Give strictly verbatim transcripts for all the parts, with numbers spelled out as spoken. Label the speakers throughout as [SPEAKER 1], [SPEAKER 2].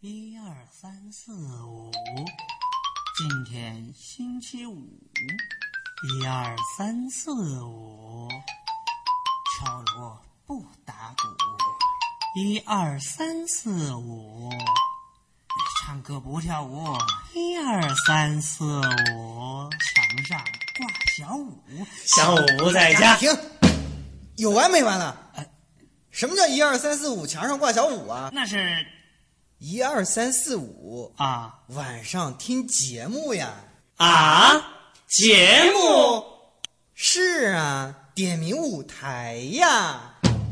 [SPEAKER 1] 一二三四五，今天星期五。一二三四五，敲锣不打鼓。一二三四五，唱歌不跳舞。一二三四五，墙上挂小五。
[SPEAKER 2] 小五不在家。
[SPEAKER 3] 停，有完没完了？哎，什么叫一二三四五墙上挂小五啊？
[SPEAKER 1] 那是
[SPEAKER 3] 一二三四五
[SPEAKER 1] 啊，
[SPEAKER 3] 晚上听节目呀。
[SPEAKER 2] 啊？节目？
[SPEAKER 3] 是啊，点名舞台呀。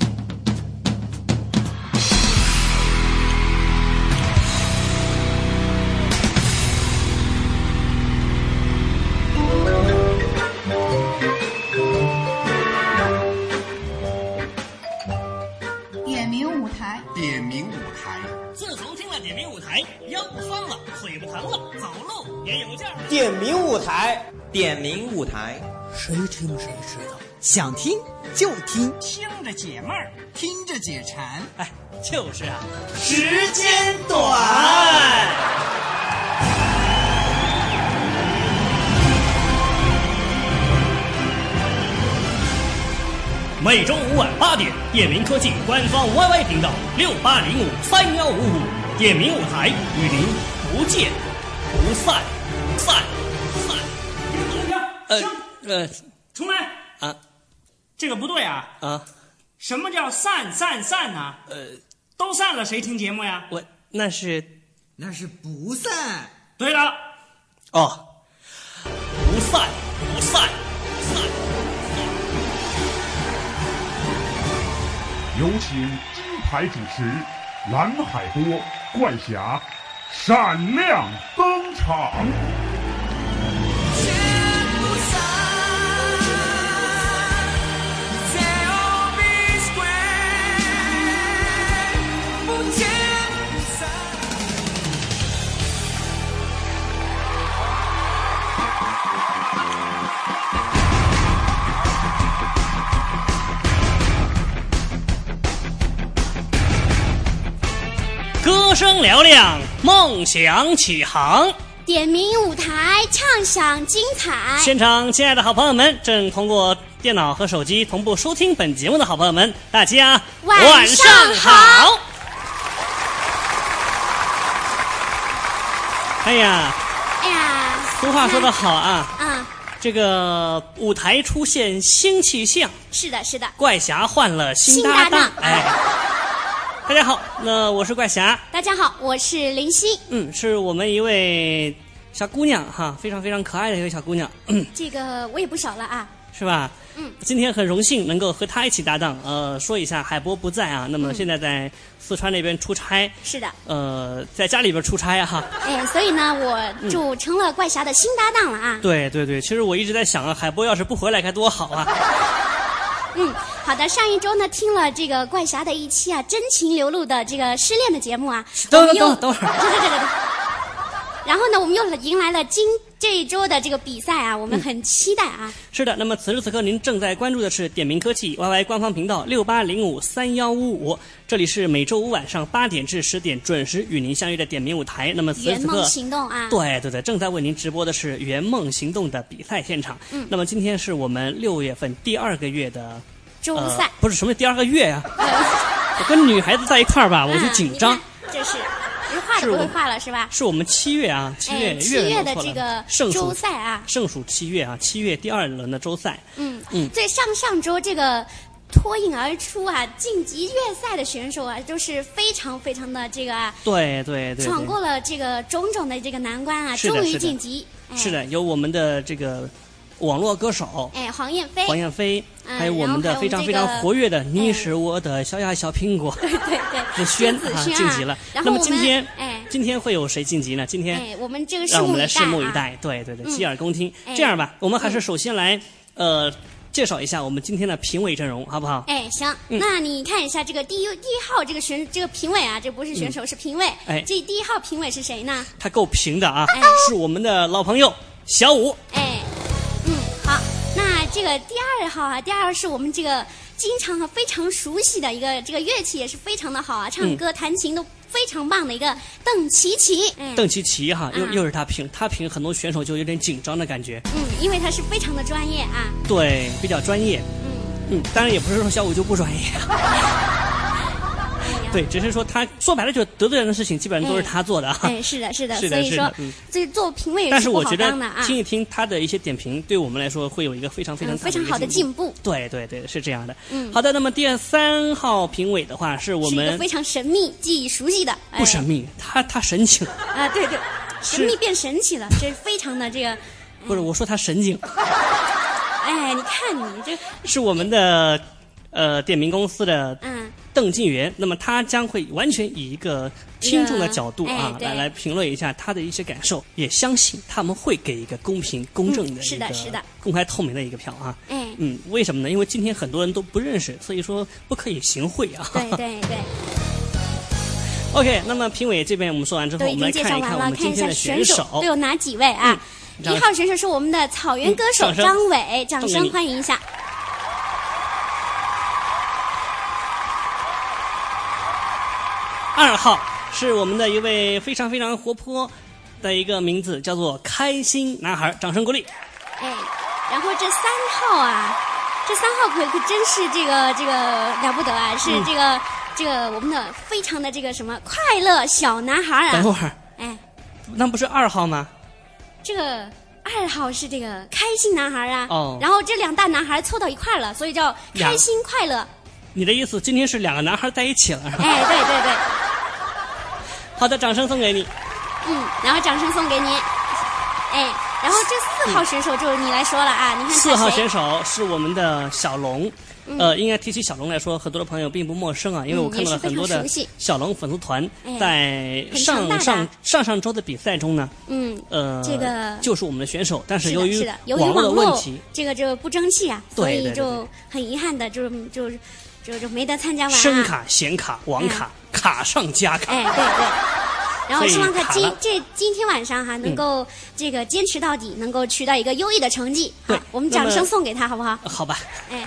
[SPEAKER 4] 点名舞台，
[SPEAKER 5] 点名舞台。
[SPEAKER 2] 自从听了点名舞台，腰不酸了，腿不疼了，走路也有劲儿。
[SPEAKER 6] 点名舞台，
[SPEAKER 7] 点名舞台，
[SPEAKER 1] 谁听谁知道，
[SPEAKER 3] 想听就听，
[SPEAKER 1] 听着解闷儿，
[SPEAKER 3] 听着解馋。
[SPEAKER 2] 哎，就是啊，
[SPEAKER 6] 时间短。
[SPEAKER 2] 每周五晚八点，点名科技官方 Y Y 频道六八零五三幺五五，点名舞台与您不见不散，散散。
[SPEAKER 8] 呃
[SPEAKER 2] 呃，
[SPEAKER 8] 重来
[SPEAKER 2] 啊，
[SPEAKER 8] 这个不对啊
[SPEAKER 2] 啊！
[SPEAKER 8] 什么叫散散散呢？
[SPEAKER 2] 呃，
[SPEAKER 8] 都散了，谁听节目呀？
[SPEAKER 2] 我那是
[SPEAKER 3] 那是不散。
[SPEAKER 8] 对了，
[SPEAKER 2] 哦，不散不散不散。
[SPEAKER 9] 有请金牌主持蓝海波怪侠闪亮登场。
[SPEAKER 2] 歌声嘹亮，梦想起航。
[SPEAKER 10] 点名舞台，畅享精彩。
[SPEAKER 2] 现场亲爱的好朋友们，正通过电脑和手机同步收听本节目的好朋友们，大家
[SPEAKER 10] 晚上好。
[SPEAKER 2] 哎呀，
[SPEAKER 10] 哎呀，
[SPEAKER 2] 俗话说得好啊，
[SPEAKER 10] 啊，
[SPEAKER 2] 这个舞台出现新气象，
[SPEAKER 10] 是的，是的，
[SPEAKER 2] 怪侠换了新搭档，
[SPEAKER 10] 新搭档
[SPEAKER 2] 哎。大家好，那我是怪侠。
[SPEAKER 10] 大家好，我是林夕。
[SPEAKER 2] 嗯，是我们一位小姑娘哈，非常非常可爱的一位小姑娘。嗯、
[SPEAKER 10] 这个我也不小了啊，
[SPEAKER 2] 是吧？
[SPEAKER 10] 嗯，
[SPEAKER 2] 今天很荣幸能够和她一起搭档。呃，说一下，海波不在啊，那么现在在四川那边出差。
[SPEAKER 10] 是的。
[SPEAKER 2] 呃，在家里边出差啊哈。
[SPEAKER 10] 哎，所以呢，我就成了怪侠的新搭档了啊。
[SPEAKER 2] 嗯、对对对，其实我一直在想啊，海波要是不回来该多好啊。
[SPEAKER 10] 嗯，好的。上一周呢，听了这个怪侠的一期啊，真情流露的这个失恋的节目啊。
[SPEAKER 2] 等等等等会儿。
[SPEAKER 10] 对对对对对。然后呢，我们又迎来了今这一周的这个比赛啊，我们很期待啊。
[SPEAKER 2] 嗯、是的，那么此时此刻您正在关注的是点名科技 Y Y 官方频道六八零五三幺五五，这里是每周五晚上八点至十点准时与您相约的点名舞台。那么此时此刻，
[SPEAKER 10] 圆梦行动啊，
[SPEAKER 2] 对对对，正在为您直播的是圆梦行动的比赛现场。嗯，那么今天是我们六月份第二个月的
[SPEAKER 10] 周赛、呃，
[SPEAKER 2] 不是什么第二个月呀、啊？我跟女孩子在一块儿吧，我就紧张。
[SPEAKER 10] 这是。画都不会画了是吧？
[SPEAKER 2] 是我们七月啊，七月、
[SPEAKER 10] 哎、七月的这个周赛啊，
[SPEAKER 2] 盛属七月啊，七月第二轮的周赛。
[SPEAKER 10] 嗯嗯，对，上上周这个脱颖而出啊，晋级月赛的选手啊，都是非常非常的这个啊，
[SPEAKER 2] 对对 对, 对，
[SPEAKER 10] 闯过了这个种种的这个难关啊，终于晋级。
[SPEAKER 2] 哎、是的，有我们的这个网络歌手，
[SPEAKER 10] 哎，黄燕飞，
[SPEAKER 2] 黄燕飞。
[SPEAKER 10] 嗯、
[SPEAKER 2] 还有我们的非常非常活跃的，这个、你是我的小呀小苹果，
[SPEAKER 10] 对对对，
[SPEAKER 2] 子轩啊晋级了。
[SPEAKER 10] 然后
[SPEAKER 2] 那么今天，
[SPEAKER 10] 哎，
[SPEAKER 2] 今天会有谁晋级呢？今天，
[SPEAKER 10] 哎，我们这个
[SPEAKER 2] 让我们来拭目
[SPEAKER 10] 以
[SPEAKER 2] 以待。对对对，洗耳恭听。
[SPEAKER 10] 嗯、
[SPEAKER 2] 这样吧，我们还是首先来、嗯、呃介绍一下我们今天的评委阵容，好不好？
[SPEAKER 10] 哎，行，嗯、那你看一下这个第一第一号这个选这个评委啊，这不是选手、嗯、是评委。
[SPEAKER 2] 哎，
[SPEAKER 10] 这第一号评委是谁呢？
[SPEAKER 2] 他够评的啊，
[SPEAKER 10] 哎、
[SPEAKER 2] 是我们的老朋友小五。
[SPEAKER 10] 哎，嗯，好。那这个第二号啊，第二是我们这个经常和非常熟悉的一个这个乐器也是非常的好啊，唱歌、嗯、弹琴都非常棒的一个邓琪琪。哎、
[SPEAKER 2] 邓琪琪哈，又、啊、又是他评，他评很多选手就有点紧张的感觉。
[SPEAKER 10] 嗯，因为他是非常的专业啊。
[SPEAKER 2] 对，比较专业。嗯嗯，当然也不是说小五就不专业。对，只是说他说白了就得罪人的事情，基本上都是他做的啊。
[SPEAKER 10] 哎，是的，是的，
[SPEAKER 2] 是的，
[SPEAKER 10] 所以说，
[SPEAKER 2] 嗯、
[SPEAKER 10] 这做评委也
[SPEAKER 2] 但是
[SPEAKER 10] 不
[SPEAKER 2] 我觉得
[SPEAKER 10] 好当的啊。
[SPEAKER 2] 听一听他的一些点评，对我们来说会有一个非常非常大的、
[SPEAKER 10] 嗯、非常好的进步。
[SPEAKER 2] 对对对，是这样的。
[SPEAKER 10] 嗯，
[SPEAKER 2] 好的，那么第三号评委的话是我们
[SPEAKER 10] 是一个非常神秘、既熟悉的。
[SPEAKER 2] 不神秘，哎、他他神情
[SPEAKER 10] 啊，对对，神秘变神奇了，这非常的这个。
[SPEAKER 2] 不是，我说他神经。
[SPEAKER 10] 哎，你看你这
[SPEAKER 2] 是我们的呃点评公司的
[SPEAKER 10] 嗯。
[SPEAKER 2] 邓静源，那么他将会完全以一个听众的角度啊，
[SPEAKER 10] 哎、
[SPEAKER 2] 来来评论一下他的一些感受，也相信他们会给一个公平、公正的、
[SPEAKER 10] 嗯、是的，是的，
[SPEAKER 2] 公开透明的一个票啊。
[SPEAKER 10] 哎，
[SPEAKER 2] 嗯，为什么呢？因为今天很多人都不认识，所以说不可以行贿啊。
[SPEAKER 10] 对对对。
[SPEAKER 2] OK， 那么评委这边我们说完之后，我们来看一看我们今天的选手
[SPEAKER 10] 都有哪几位啊？一、嗯、号选手是我们的草原歌手张伟，掌声欢迎一下。
[SPEAKER 2] 二号是我们的一位非常非常活泼的一个名字，叫做开心男孩，掌声鼓励。
[SPEAKER 10] 哎，然后这三号啊，这三号可可真是这个这个了不得啊，是这个、嗯、这个我们的非常的这个什么快乐小男孩啊。
[SPEAKER 2] 等会儿，
[SPEAKER 10] 哎，
[SPEAKER 2] 那不是二号吗？
[SPEAKER 10] 这个二号是这个开心男孩啊。
[SPEAKER 2] 哦。
[SPEAKER 10] 然后这两大男孩凑到一块了，所以叫开心快乐。
[SPEAKER 2] 你的意思今天是两个男孩在一起了是吧？
[SPEAKER 10] 哎，对对对。
[SPEAKER 2] 好的，掌声送给你。
[SPEAKER 10] 嗯，然后掌声送给你。哎，然后这四号选手就你来说了啊，你看
[SPEAKER 2] 四号选手是我们的小龙。嗯、呃，应该提起小龙来说，很多的朋友并不陌生啊，因为我看到了很多的小龙粉丝团在上、哎、上上上周的比赛中呢，
[SPEAKER 10] 嗯，
[SPEAKER 2] 呃，
[SPEAKER 10] 这个
[SPEAKER 2] 就是我们的选手，但是由于
[SPEAKER 10] 网
[SPEAKER 2] 络的问题，
[SPEAKER 10] 这个这个不争气啊，
[SPEAKER 2] 所
[SPEAKER 10] 以就很遗憾的就就就就没得参加完、啊。
[SPEAKER 2] 声卡、显卡、网卡、嗯、卡上加卡。
[SPEAKER 10] 哎，对对。然后希望他今这今天晚上哈、啊、能够这个坚持到底，嗯、能够取到一个优异的成绩。
[SPEAKER 2] 对，
[SPEAKER 10] 我们掌声送给他好不好？
[SPEAKER 2] 好吧。
[SPEAKER 10] 哎。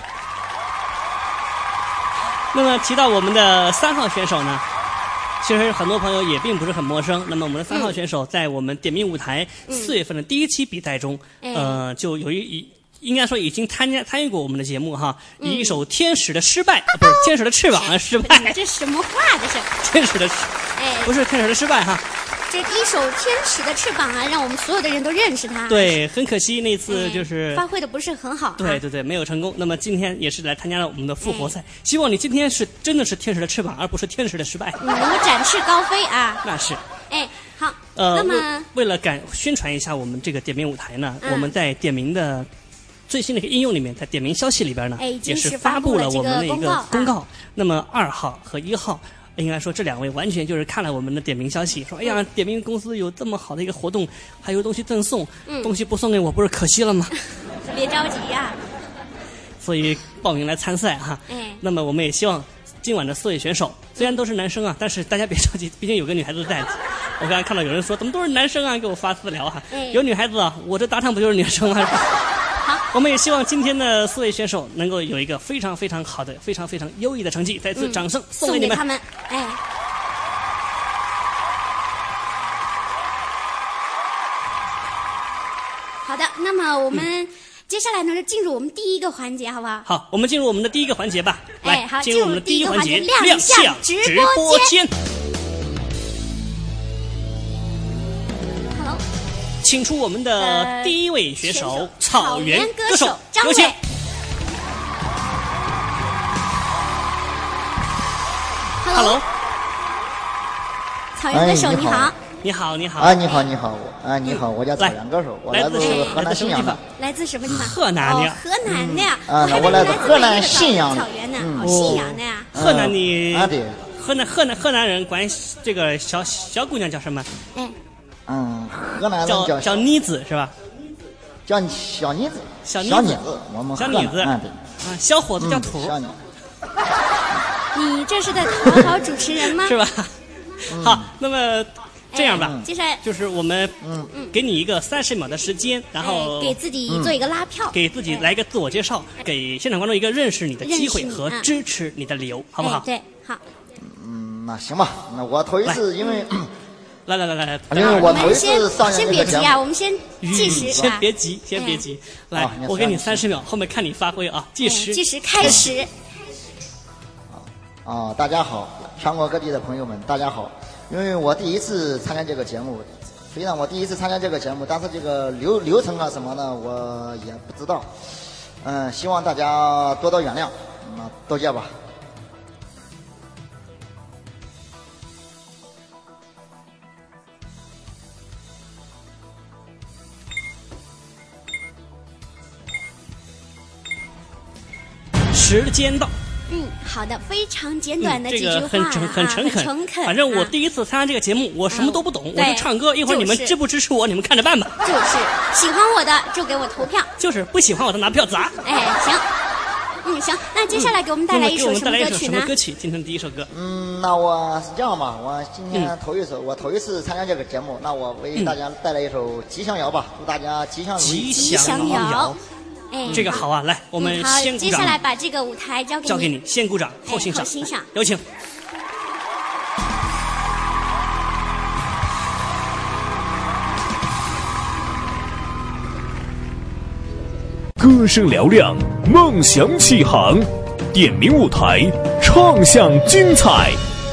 [SPEAKER 2] 那么提到我们的三号选手呢，其实很多朋友也并不是很陌生。那么我们的三号选手在我们点名舞台四月份的第一期比赛中，
[SPEAKER 10] 嗯、
[SPEAKER 2] 呃，就有一应该说已经参加参与过我们的节目哈，以一首《天使的失败》嗯、不是《天使的翅膀》的失败。
[SPEAKER 10] 这什么话这是？
[SPEAKER 2] 天使的，
[SPEAKER 10] 哎，
[SPEAKER 2] 不是天使的失败哈。
[SPEAKER 10] 这一首《天使的翅膀》啊，让我们所有的人都认识他。
[SPEAKER 2] 对，很可惜那次就是、
[SPEAKER 10] 哎、发挥的不是很好、啊。
[SPEAKER 2] 对对对，没有成功。那么今天也是来参加了我们的复活赛，哎、希望你今天是真的是天使的翅膀，而不是天使的失败。
[SPEAKER 10] 能够展翅高飞啊！
[SPEAKER 2] 那是。
[SPEAKER 10] 哎，好。
[SPEAKER 2] 呃，
[SPEAKER 10] 那么
[SPEAKER 2] 为, 为了赶宣传一下我们这个点名舞台呢，嗯、我们在点名的最新的一个应用里面，在点名消息里边呢，
[SPEAKER 10] 哎、
[SPEAKER 2] 也是发布了我们的一个公告。
[SPEAKER 10] 啊、
[SPEAKER 2] 那么二号和一号。应该说这两位完全就是看了我们的点名消息，说哎呀，点名公司有这么好的一个活动，还有东西赠送，
[SPEAKER 10] 嗯、
[SPEAKER 2] 东西不送给我不是可惜了吗？
[SPEAKER 10] 别着急呀、啊。
[SPEAKER 2] 所以报名来参赛哈。
[SPEAKER 10] 哎。
[SPEAKER 2] 那么我们也希望今晚的四位选手虽然都是男生啊，但是大家别着急，毕竟有个女孩子在。我刚才看到有人说怎么都是男生啊，给我发私聊哈。
[SPEAKER 10] 哎、
[SPEAKER 2] 有女孩子啊，我这搭档不就是女生吗？我们也希望今天的四位选手能够有一个非常非常好的、非常非常优异的成绩。再次掌声送给你们。
[SPEAKER 10] 嗯、送给他们，哎。好的，那么我们接下来呢，就进入我们第一个环节，好不好？
[SPEAKER 2] 好，我们进入我们的第一个环节吧。
[SPEAKER 10] 哎，
[SPEAKER 2] 来，
[SPEAKER 10] 好，
[SPEAKER 2] 进入我们的第一个环节，
[SPEAKER 10] 亮相直播间。好。
[SPEAKER 2] 请出我们的第一位选手，呃、草原歌手
[SPEAKER 10] 张伟。
[SPEAKER 2] Hello，
[SPEAKER 10] 草原歌手、
[SPEAKER 3] 哎、
[SPEAKER 10] 你好。
[SPEAKER 2] 你好，你好。
[SPEAKER 3] 啊，你好，你好，我啊，你好，我叫草原歌手，我来自河南信阳的。
[SPEAKER 10] 来自什么地方？
[SPEAKER 2] 河南的。
[SPEAKER 10] 哦，河南的呀。
[SPEAKER 3] 啊，我来自河南信阳
[SPEAKER 10] 草原的，哦，信阳的呀。
[SPEAKER 2] 河南的
[SPEAKER 3] 啊，对。
[SPEAKER 2] 河南河南河南人管这个小小姑娘叫什么？
[SPEAKER 10] 哎。
[SPEAKER 3] 嗯，河南人
[SPEAKER 2] 叫叫妮子是吧？
[SPEAKER 3] 叫小妮子，
[SPEAKER 2] 小妮
[SPEAKER 3] 子，我们
[SPEAKER 2] 小妮子，
[SPEAKER 3] 啊对，
[SPEAKER 2] 啊，小伙子叫土。
[SPEAKER 3] 小妮。
[SPEAKER 10] 你这是在讨好主持人吗？
[SPEAKER 2] 是吧？好，那么这样吧，
[SPEAKER 10] 接下来
[SPEAKER 2] 就是我们嗯给你一个三十秒的时间，然后
[SPEAKER 10] 给自己做一个拉票，
[SPEAKER 2] 给自己来一个自我介绍，给现场观众一个认识你的机会和支持你的理由，好不好？
[SPEAKER 10] 对，好。
[SPEAKER 4] 嗯，那行吧，那我头一次因为。
[SPEAKER 2] 来来来来来，
[SPEAKER 4] 因为我头一次上
[SPEAKER 10] 先别急啊，我们先计时，
[SPEAKER 2] 先别急，先别急。来，我给你三十秒，后面看你发挥啊！计时，
[SPEAKER 10] 计时开始。
[SPEAKER 4] 啊，大家好，全国各地的朋友们，大家好。因为我第一次参加这个节目，虽然我第一次参加这个节目，但是这个流流程啊什么的我也不知道。嗯，希望大家多多原谅，那多谢吧。
[SPEAKER 2] 时间到。
[SPEAKER 10] 嗯，好的，非常简短的几句话、
[SPEAKER 2] 嗯、这个很诚很诚恳。
[SPEAKER 10] 诚恳。
[SPEAKER 2] 反正我第一次参加这个节目，我什么都不懂，我就唱歌。一会儿你们支不支持我，你们看着办吧。
[SPEAKER 10] 就是喜欢我的就给我投票，
[SPEAKER 2] 就是不喜欢我的拿票砸。
[SPEAKER 10] 哎，行。嗯，行，那接下来给我们带来一首什么歌曲呢？
[SPEAKER 2] 什么歌曲？今天第一首歌。
[SPEAKER 4] 嗯，那我是这样吧，我今天头一首，嗯、我头一次参加这个节目，那我为大家带来一首《吉祥谣》吧，祝大家吉祥如意。
[SPEAKER 2] 吉祥谣。
[SPEAKER 10] 哎，
[SPEAKER 2] 这个好啊！来，我们先鼓掌。
[SPEAKER 10] 接下来把这个舞台交给你，
[SPEAKER 2] 交给你，先鼓掌，后欣赏。
[SPEAKER 10] 后欣赏，
[SPEAKER 2] 有请。
[SPEAKER 5] 歌声嘹亮，梦想起航，点名舞台，唱响精彩。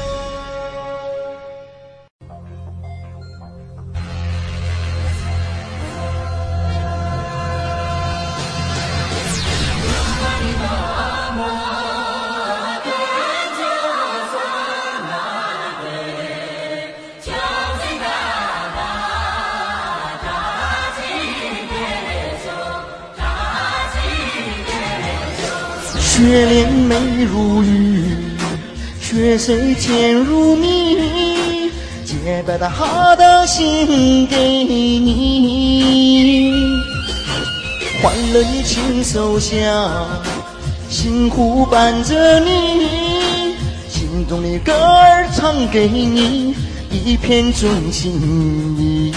[SPEAKER 7] 雪莲美如玉，雪水甜如蜜，洁白的好的心给你，欢乐你亲手下，幸福伴着你，心中的歌儿唱给你，一片真心意。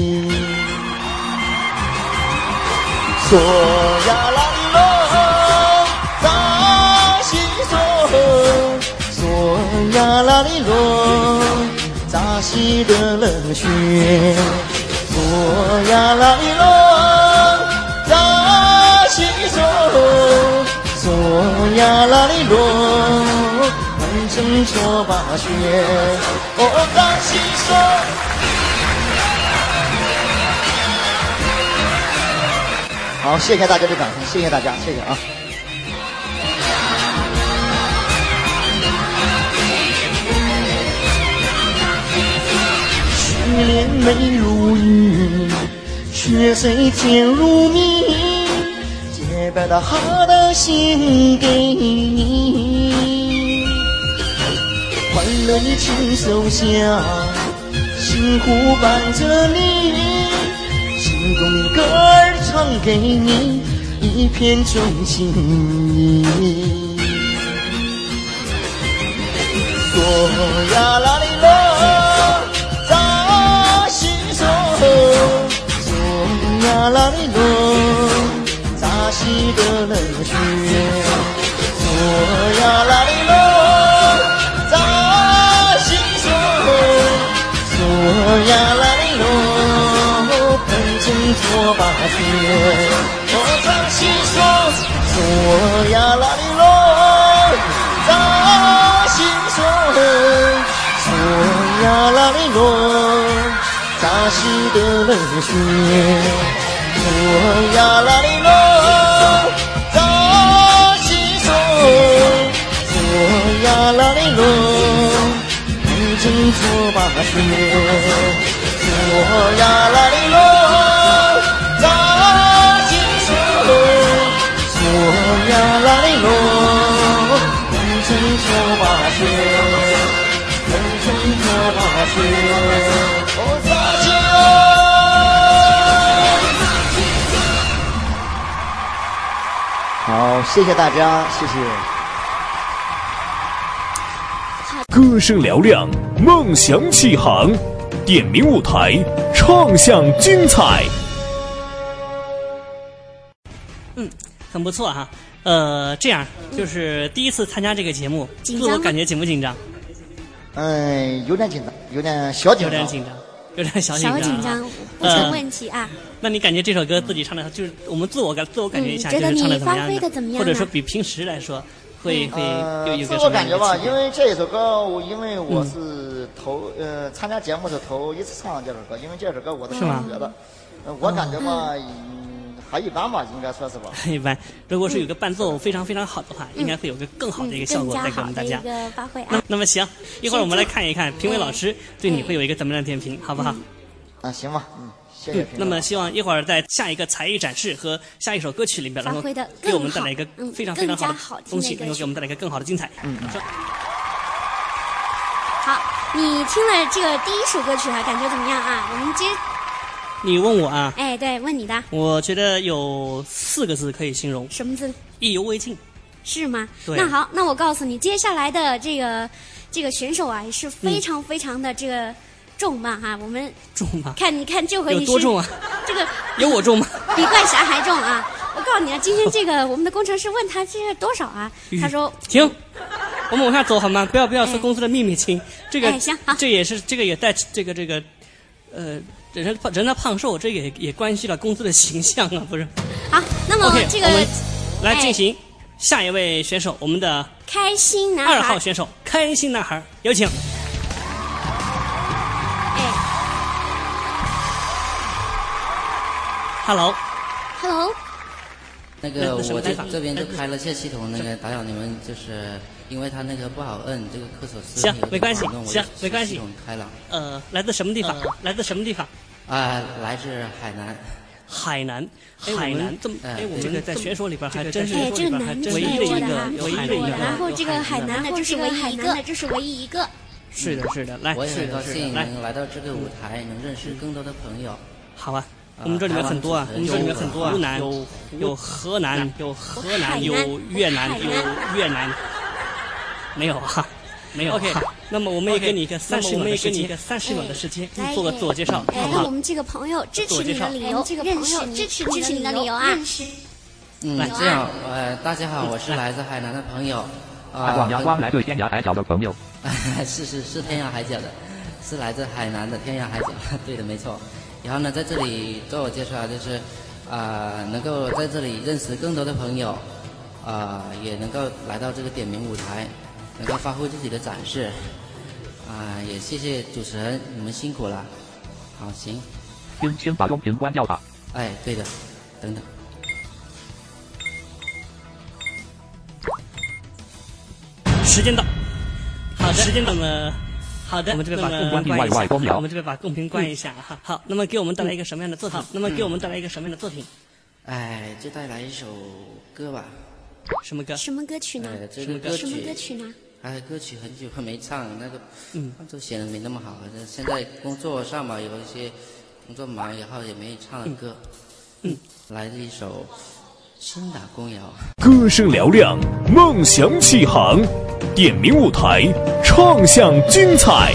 [SPEAKER 7] 说呀啦哩咯。呀啦哩咯，扎西的冷血；说呀啦哩咯，扎西说；说呀啦哩咯，满城错把雪。哦，扎西说。好，谢谢大家的掌声，谢谢大家，谢谢啊。雪莲美如玉，雪水甜如蜜，洁白的好的心给你，欢乐你亲手下，幸福伴着你，心中的歌儿唱给你，一片真心意。说呀啦哩咯。呀啦哩咯，扎西的冷血；说呀啦哩咯，扎西说；说呀啦哩咯，喷成错把雪。哦，扎西说；说呀啦哩咯，扎西说；说呀啦哩咯。扎西的冷血，说呀啦哩咯，扎西说，说呀啦哩咯，喷成错把雪，说呀啦哩咯，扎西说，说呀啦哩咯，喷成错把雪，喷成错把雪。好，谢谢大家，谢谢。
[SPEAKER 5] 歌声嘹亮，梦想起航， 点名舞台，唱响精彩。
[SPEAKER 2] 嗯，很不错哈。呃，这样就是第一次参加这个节目，
[SPEAKER 10] 紧
[SPEAKER 2] 自我感觉紧不紧张？
[SPEAKER 4] 嗯，有点紧张，有点小紧张，
[SPEAKER 2] 有点紧张，有点小紧张。
[SPEAKER 10] 小紧张不成问题啊。
[SPEAKER 2] 那你感觉这首歌自己唱的，就是我们自我感自我感觉一下，
[SPEAKER 10] 觉得
[SPEAKER 2] 就是唱的
[SPEAKER 10] 你发挥的怎么样？
[SPEAKER 2] 或者说比平时来说，会会有一个
[SPEAKER 4] 自我感觉吧，因为这首歌，我因为我是头呃参加节目是头一次唱这首歌，因为这首歌我都是学的，我感觉吧。还一般吧，应该说是吧。
[SPEAKER 2] 一般，如果是有个伴奏非常非常好的话，
[SPEAKER 10] 嗯、
[SPEAKER 2] 应该会有个更好的一个效果带给我们大家。
[SPEAKER 10] 一个发挥啊。
[SPEAKER 2] 那那么行，一会儿我们来看一看评委老师对你会有一个怎么样的点评，好不好？
[SPEAKER 4] 嗯、啊，行吧，嗯，谢谢。
[SPEAKER 2] 嗯、那么希望一会儿在下一个才艺展示和下一首歌曲里边，能够给我们带来一个非常非常好的东西，能够给我们带来一个更好的精彩。
[SPEAKER 4] 嗯。
[SPEAKER 2] 说
[SPEAKER 10] 好，你听了这个第一首歌曲哈、啊，感觉怎么样啊？我们接。
[SPEAKER 2] 你问我啊？
[SPEAKER 10] 哎，对，问你的。
[SPEAKER 2] 我觉得有四个字可以形容。
[SPEAKER 10] 什么字？
[SPEAKER 2] 意犹未尽。
[SPEAKER 10] 是吗？
[SPEAKER 2] 对。
[SPEAKER 10] 那好，那我告诉你，接下来的这个这个选手啊，也是非常非常的这个重磅哈。我们
[SPEAKER 2] 重吗？
[SPEAKER 10] 看，你看这回你
[SPEAKER 2] 有多重啊？
[SPEAKER 10] 这个
[SPEAKER 2] 有我重吗？
[SPEAKER 10] 比怪侠还重啊！我告诉你啊，今天这个我们的工程师问他这是多少啊？他说
[SPEAKER 2] 停。我们往下走好吗？不要不要说公司的秘密，亲。这个
[SPEAKER 10] 哎行好，
[SPEAKER 2] 这也是这个也带这个这个，呃。人人的胖瘦，这也也关系了公司的形象啊，不是？
[SPEAKER 10] 好，那么
[SPEAKER 2] okay,
[SPEAKER 10] 这个
[SPEAKER 2] 我们来进行下一位选手，我们的
[SPEAKER 10] 开心男孩
[SPEAKER 2] 二号选手，开心男孩，有请。
[SPEAKER 10] 哎
[SPEAKER 2] ，Hello，Hello，
[SPEAKER 11] 那个我这这边就开了这系统，那个打扰你们，就是因为他那个不好摁，这个科索斯
[SPEAKER 2] 行，没关系，行，没关系。
[SPEAKER 11] 开了。
[SPEAKER 2] 呃，来自什么地方？呃、来自什么地方？
[SPEAKER 11] 啊、呃，来自海南。
[SPEAKER 2] 海南，海南这么，哎，我们这个在选手里边还真是
[SPEAKER 10] 哎，这个男
[SPEAKER 2] 唯一的一个，
[SPEAKER 10] 唯一的一个。然后这个海南的，这是唯一一个，这是唯一一个。
[SPEAKER 2] 是的，是的，来，
[SPEAKER 11] 我也很高兴
[SPEAKER 2] 来
[SPEAKER 11] 能来到这个舞台，能认识更多的朋友。
[SPEAKER 2] 好啊。我们这里面很多啊，我们这里面很多啊，湖南有有河南，有河南，有越南，有越南，没有啊，没有。OK， 那么我们也给你一个三十秒的时间，一个三十秒的时间，做个自我介绍，好不好？
[SPEAKER 10] 我们这个朋友支持你的理由，这个朋友支持支持你的理由啊。
[SPEAKER 11] 嗯，这样，呃，大家好，我是来自海南的朋友，
[SPEAKER 12] 啊，广阳光来自天涯海角的朋友，
[SPEAKER 11] 是是是天涯海角的，是来自海南的天涯海角，对的，没错。然后呢，在这里自我介绍就是，啊、呃，能够在这里认识更多的朋友，啊、呃，也能够来到这个点名舞台，能够发挥自己的展示，啊、呃，也谢谢主持人，你们辛苦了。好，行。
[SPEAKER 12] 先先把公屏关掉吧。
[SPEAKER 11] 哎，对的，等等。
[SPEAKER 2] 时间到。好的，时间到了。好的，我们这边把共屏关一下。我们这边把共屏关一下哈。好，那么给我们带来一个什么样的作品？那么给我们带来一个什么样的作品？
[SPEAKER 11] 哎，就带来一首歌吧。
[SPEAKER 2] 什么歌？
[SPEAKER 10] 什么歌曲呢？
[SPEAKER 11] 哎，这个歌曲。
[SPEAKER 10] 什么歌曲呢？
[SPEAKER 11] 哎，歌曲很久没唱，那个嗯，伴奏写的没那么好。现在工作上嘛，有一些工作忙，然后也没唱的歌。
[SPEAKER 2] 嗯，
[SPEAKER 11] 来自一首《青岛公谣》。
[SPEAKER 5] 歌声嘹亮，梦想起航。点名舞台，唱响精彩。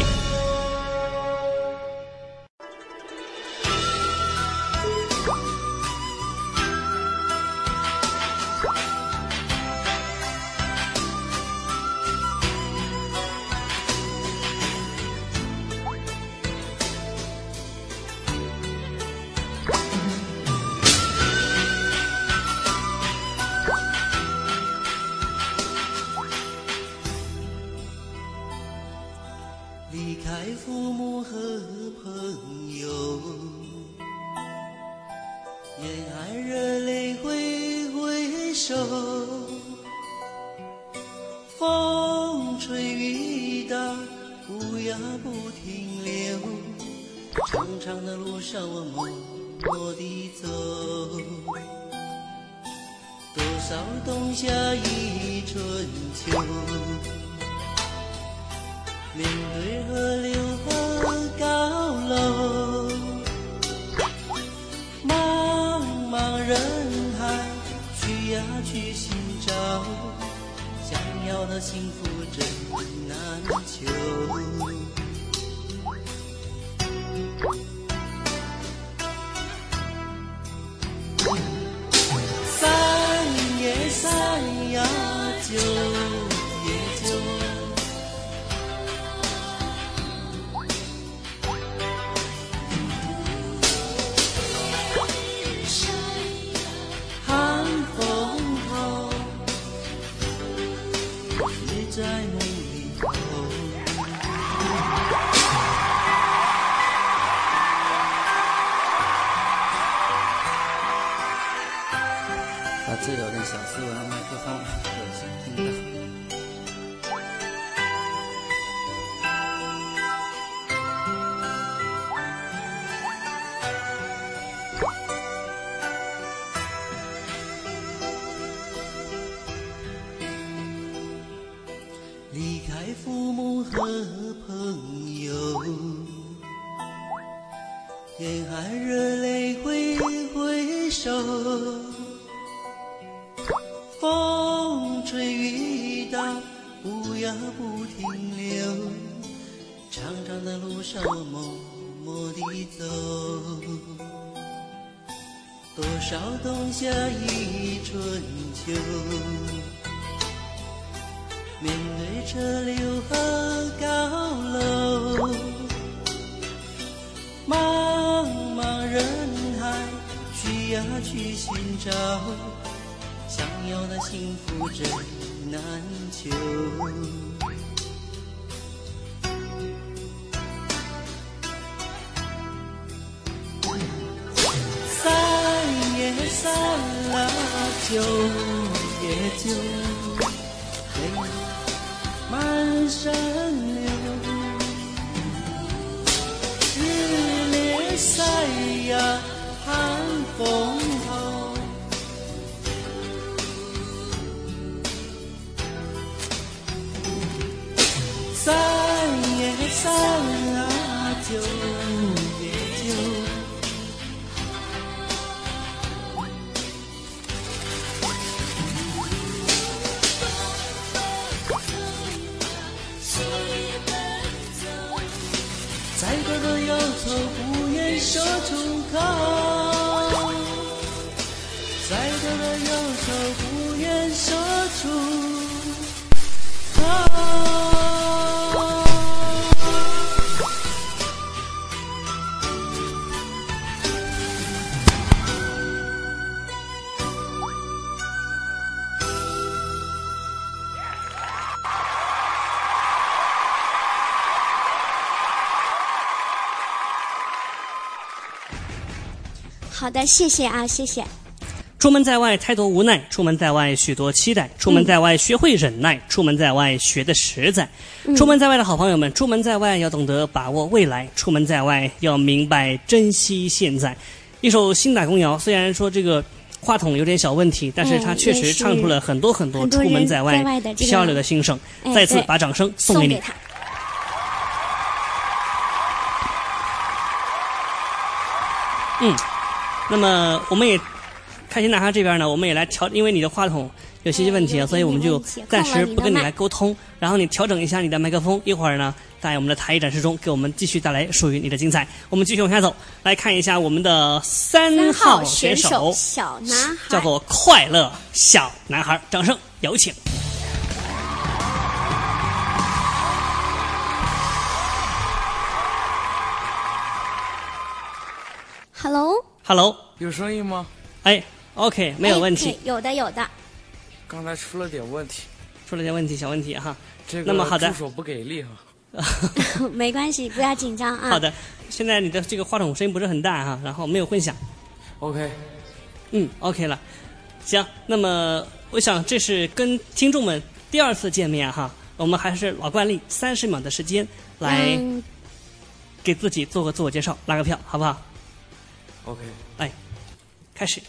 [SPEAKER 13] 离开父母和朋友，眼含热泪挥挥手，风吹雨打，不要不停留，长长的路上我默默地走，多少冬夏一春秋，面对河流和高楼，茫茫人海，去呀去寻找，想要的幸福真难求。
[SPEAKER 11] 这有点小斯文的麦克风，可以听到。
[SPEAKER 13] 离开父母和朋友，眼含热泪挥挥手，风吹雨打不要不停留，长长的路上我默默地走，多少冬夏与春秋，面对车流和高楼，茫茫人海去呀去寻找，想要的幸福真难求。散也散了，酒也酒，泪满山流，日烈晒呀寒风透，散也散啊，酒也酒，再多的忧愁不愿说出口，再多的忧愁不愿说出口。
[SPEAKER 10] 好的，谢谢啊，谢谢。
[SPEAKER 2] 出门在外太多无奈，出门在外许多期待，出门在外学会忍耐，出门在外学得实在。
[SPEAKER 10] 嗯、
[SPEAKER 2] 出门在外的好朋友们，出门在外要懂得把握未来，出门在外要明白珍惜现在。一首新打工谣，虽然说这个话筒有点小问题，但是他确实唱出了很多很多出门在外漂流的心声。
[SPEAKER 10] 哎、
[SPEAKER 2] 再次把掌声送给你。
[SPEAKER 10] 送给他
[SPEAKER 2] 嗯。那么我们也开心大哈这边呢，我们也来调，因为你的话筒有些问题啊，所以我们就暂时不跟你来沟通，然后你调整一下你的麦克风，一会儿呢在我们的台艺展示中给我们继续带来属于你的精彩。我们继续往下走，来看一下我们的三号选手
[SPEAKER 10] 小男孩，
[SPEAKER 2] 叫做快乐小男孩，掌声有请。
[SPEAKER 10] Hello。
[SPEAKER 2] Hello，
[SPEAKER 14] 有声音吗？
[SPEAKER 2] 哎 ，OK， 没有问题。
[SPEAKER 10] 哎、有的，有的。
[SPEAKER 14] 刚才出了点问题，
[SPEAKER 2] 出了点问题，小问题哈。
[SPEAKER 14] 这个
[SPEAKER 2] 那么好的，
[SPEAKER 14] 助手不给力哈。
[SPEAKER 10] 没关系，不要紧张啊。
[SPEAKER 2] 好的，现在你的这个话筒声音不是很大哈，然后没有混响。
[SPEAKER 14] OK。
[SPEAKER 2] 嗯 ，OK 了。行，那么我想这是跟听众们第二次见面哈，我们还是老惯例，三十秒的时间来给自己做个自我介绍，拉个票，好不好？
[SPEAKER 14] OK，
[SPEAKER 2] 哎，开始。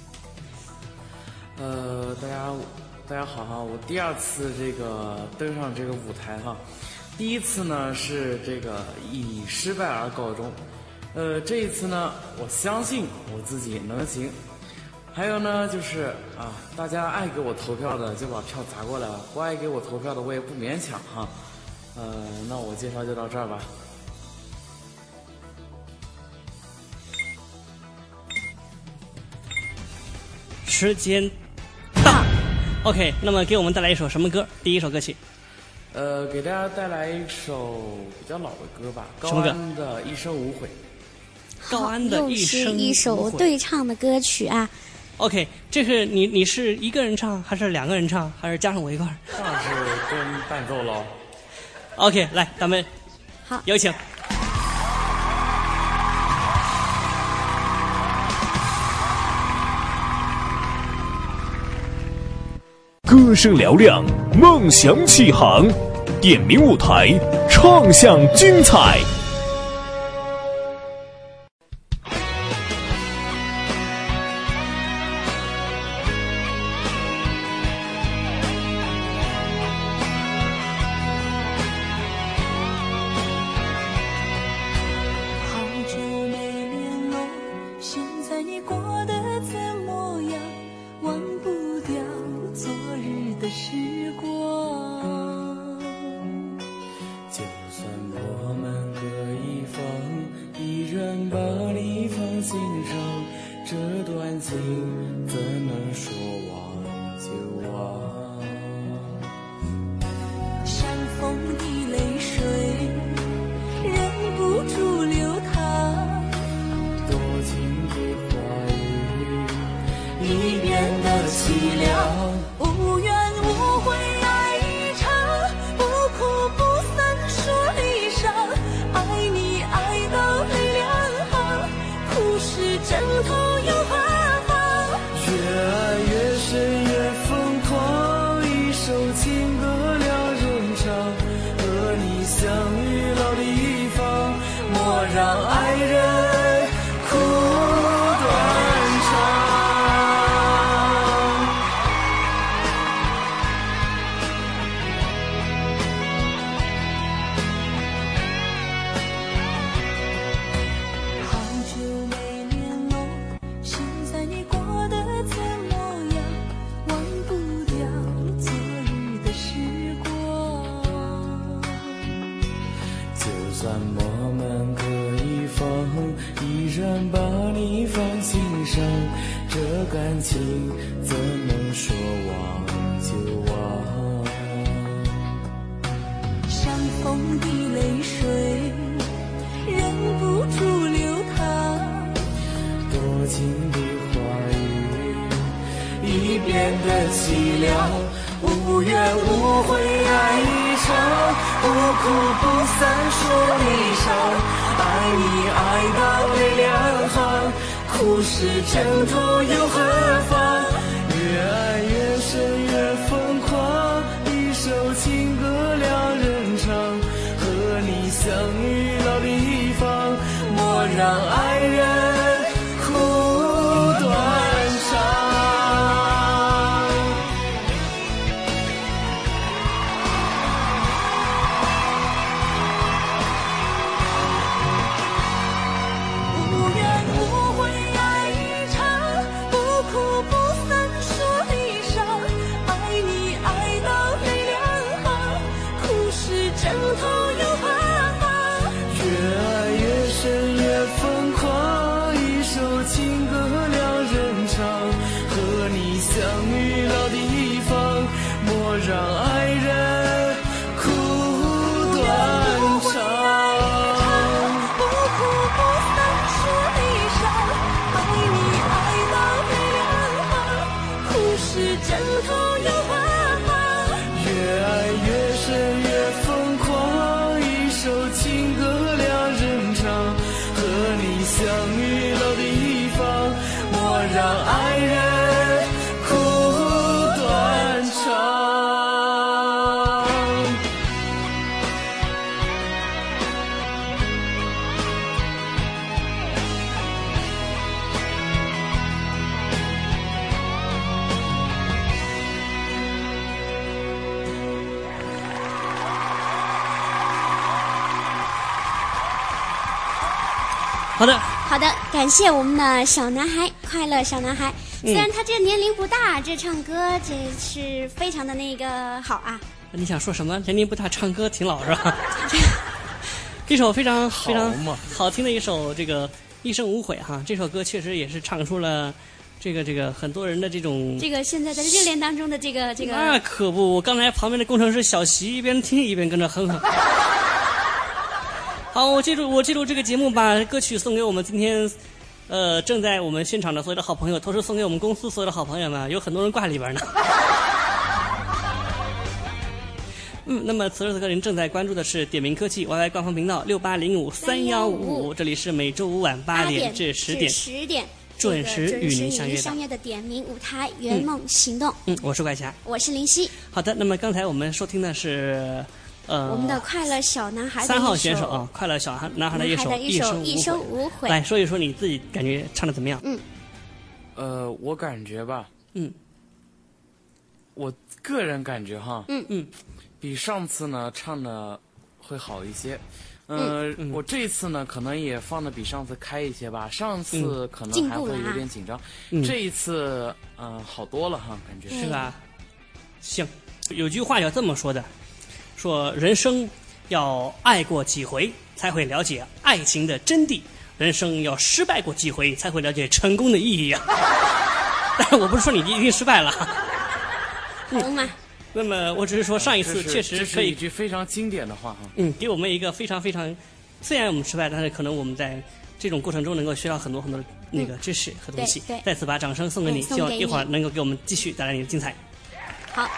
[SPEAKER 14] 呃，大家大家好哈，我第二次这个登上这个舞台哈，第一次呢是这个以失败而告终，呃，这一次呢，我相信我自己能行。还有呢，就是啊，大家爱给我投票的就把票砸过来，不爱给我投票的我也不勉强哈。呃，那我介绍就到这儿吧。
[SPEAKER 2] 时间到 ，OK， 那么给我们带来一首什么歌？第一首歌曲，
[SPEAKER 14] 呃，给大家带来一首比较老的歌吧，高安的《一生无悔》。
[SPEAKER 2] 高安的《一生无悔》
[SPEAKER 10] 又是一首对唱的歌曲啊。
[SPEAKER 2] OK， 这是你你是一个人唱，还是两个人唱，还是加上我一块儿？
[SPEAKER 14] 当然是跟伴奏喽。
[SPEAKER 2] OK， 来，咱们
[SPEAKER 10] 好，
[SPEAKER 2] 有请。
[SPEAKER 5] 歌声嘹亮，梦想起航，点名舞台，畅享精彩。
[SPEAKER 10] 好的，好的，感谢我们的小男孩，快乐小男孩。虽然他这个年龄不大，这唱歌这是非常的那个好啊。
[SPEAKER 2] 你想说什么？年龄不大，唱歌挺老是吧？一首非常非常好听的一首这个《一生无悔》哈，这首歌确实也是唱出了这个这个很多人的这种
[SPEAKER 10] 这个现在在热恋当中的这个这个。
[SPEAKER 2] 那可不，我刚才旁边的工程师小齐一边听一边跟着哼哼。好，我记住，我记住这个节目，把歌曲送给我们今天，呃，正在我们现场的所有的好朋友，同时送给我们公司所有的好朋友们，有很多人挂里边呢。嗯，那么此时此刻您正在关注的是点名科技 Y Y 官方频道六八零五三幺五五，这里是每周五晚八点至十点。
[SPEAKER 10] 十点。
[SPEAKER 2] 准时与您相约的。
[SPEAKER 10] 相约的点名舞台圆梦行动。
[SPEAKER 2] 嗯，我是怪侠，
[SPEAKER 10] 我是林夕。
[SPEAKER 2] 好的，那么刚才我们收听的是。呃，
[SPEAKER 10] 我们的快乐小男孩的
[SPEAKER 2] 三号选手啊，快乐小男孩的一首
[SPEAKER 10] 一首一生无悔。
[SPEAKER 2] 来说一说你自己感觉唱的怎么样？
[SPEAKER 10] 嗯，
[SPEAKER 14] 呃，我感觉吧，
[SPEAKER 2] 嗯，
[SPEAKER 14] 我个人感觉哈，
[SPEAKER 10] 嗯
[SPEAKER 2] 嗯，
[SPEAKER 14] 比上次呢唱的会好一些。呃、嗯，我这次呢可能也放的比上次开一些吧，上次可能还会有点紧张，
[SPEAKER 2] 嗯、
[SPEAKER 14] 这一次嗯、呃、好多了哈，感觉
[SPEAKER 2] 是吧？行，有句话要这么说的。说人生要爱过几回才会了解爱情的真谛，人生要失败过几回才会了解成功的意义啊！但是我不是说你一定失败了，
[SPEAKER 10] 嗯吗？
[SPEAKER 2] 那么我只是说上一次确实可以
[SPEAKER 14] 一句非常经典的话哈，
[SPEAKER 2] 嗯，给我们一个非常非常，虽然我们失败，但是可能我们在这种过程中能够学到很多很多那个知识和东西。
[SPEAKER 10] 嗯、
[SPEAKER 2] 再次把掌声送给你，
[SPEAKER 10] 嗯、
[SPEAKER 2] 希望一会儿能够给我们继续带来你的精彩。
[SPEAKER 10] 好。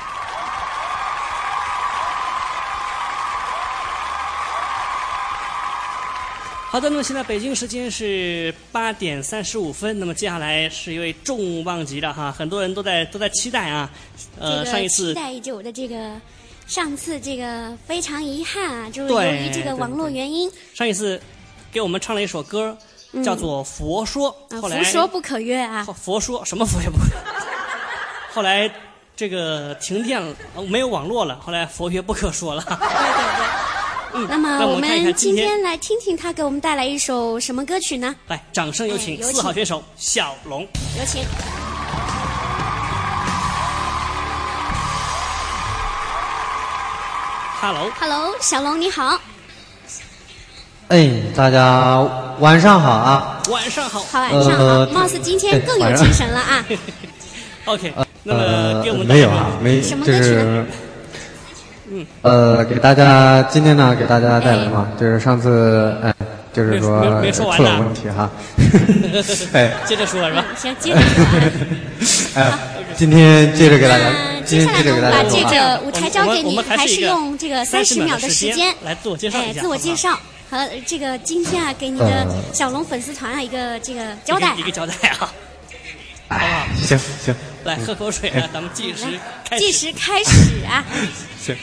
[SPEAKER 2] 好的，那么现在北京时间是八点三十五分，那么接下来是一位重磅级的哈，很多人都在都在期待啊。呃，
[SPEAKER 10] 这个、
[SPEAKER 2] 上一次
[SPEAKER 10] 期待已久的这个，上次这个非常遗憾啊，就是由于这个网络原因。
[SPEAKER 2] 上一次给我们唱了一首歌，
[SPEAKER 10] 嗯、
[SPEAKER 2] 叫做《佛说》，
[SPEAKER 10] 啊、
[SPEAKER 2] 后来
[SPEAKER 10] 佛说不可约啊。
[SPEAKER 2] 佛说什么佛也不可。后来这个停电了，没有网络了，后来佛学不可说了。
[SPEAKER 10] 对对对。
[SPEAKER 2] 嗯，
[SPEAKER 10] 那么我们今天来听听他给我们带来一首什么歌曲呢？
[SPEAKER 2] 来，掌声有请四、哎、号选手小龙，
[SPEAKER 10] 有请。Hello，Hello， 小龙你好。
[SPEAKER 15] 哎，大家晚上好啊！
[SPEAKER 2] 晚上好，
[SPEAKER 10] 好晚上好，呃、貌似今天更有精神了啊。
[SPEAKER 2] OK， 那么给我们
[SPEAKER 15] 没有啊，没
[SPEAKER 10] 什么歌曲呢？
[SPEAKER 2] 嗯，
[SPEAKER 15] 呃，给大家今天呢，给大家带来嘛，哎、就是上次哎，就是说出了问题哈，哎，
[SPEAKER 2] 接着说是吧？
[SPEAKER 10] 行，接着说。
[SPEAKER 15] 哎，今天接着给大家，
[SPEAKER 10] 接下来
[SPEAKER 15] 呢，
[SPEAKER 10] 把这个舞台交给你，还是用这个三十秒的时间
[SPEAKER 2] 来自我介绍一下，
[SPEAKER 10] 自我介绍和这个今天啊，给你的小龙粉丝团啊一个这个交代，
[SPEAKER 2] 一个交代啊，好不好？
[SPEAKER 15] 行行，
[SPEAKER 2] 来喝口水啊，咱们计时开始，
[SPEAKER 10] 计时开始啊，
[SPEAKER 15] 行。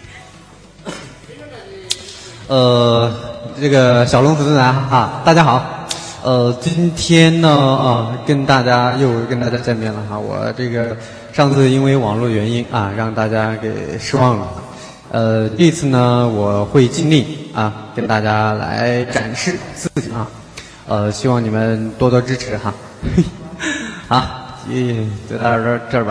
[SPEAKER 15] 呃，这个小龙粉丝团啊，大家好。呃，今天呢啊，跟大家又跟大家见面了哈。我这个上次因为网络原因啊，让大家给失望了。呃，这次呢，我会尽力啊，跟大家来展示自己啊。呃，希望你们多多支持哈。好，就到这儿这儿吧。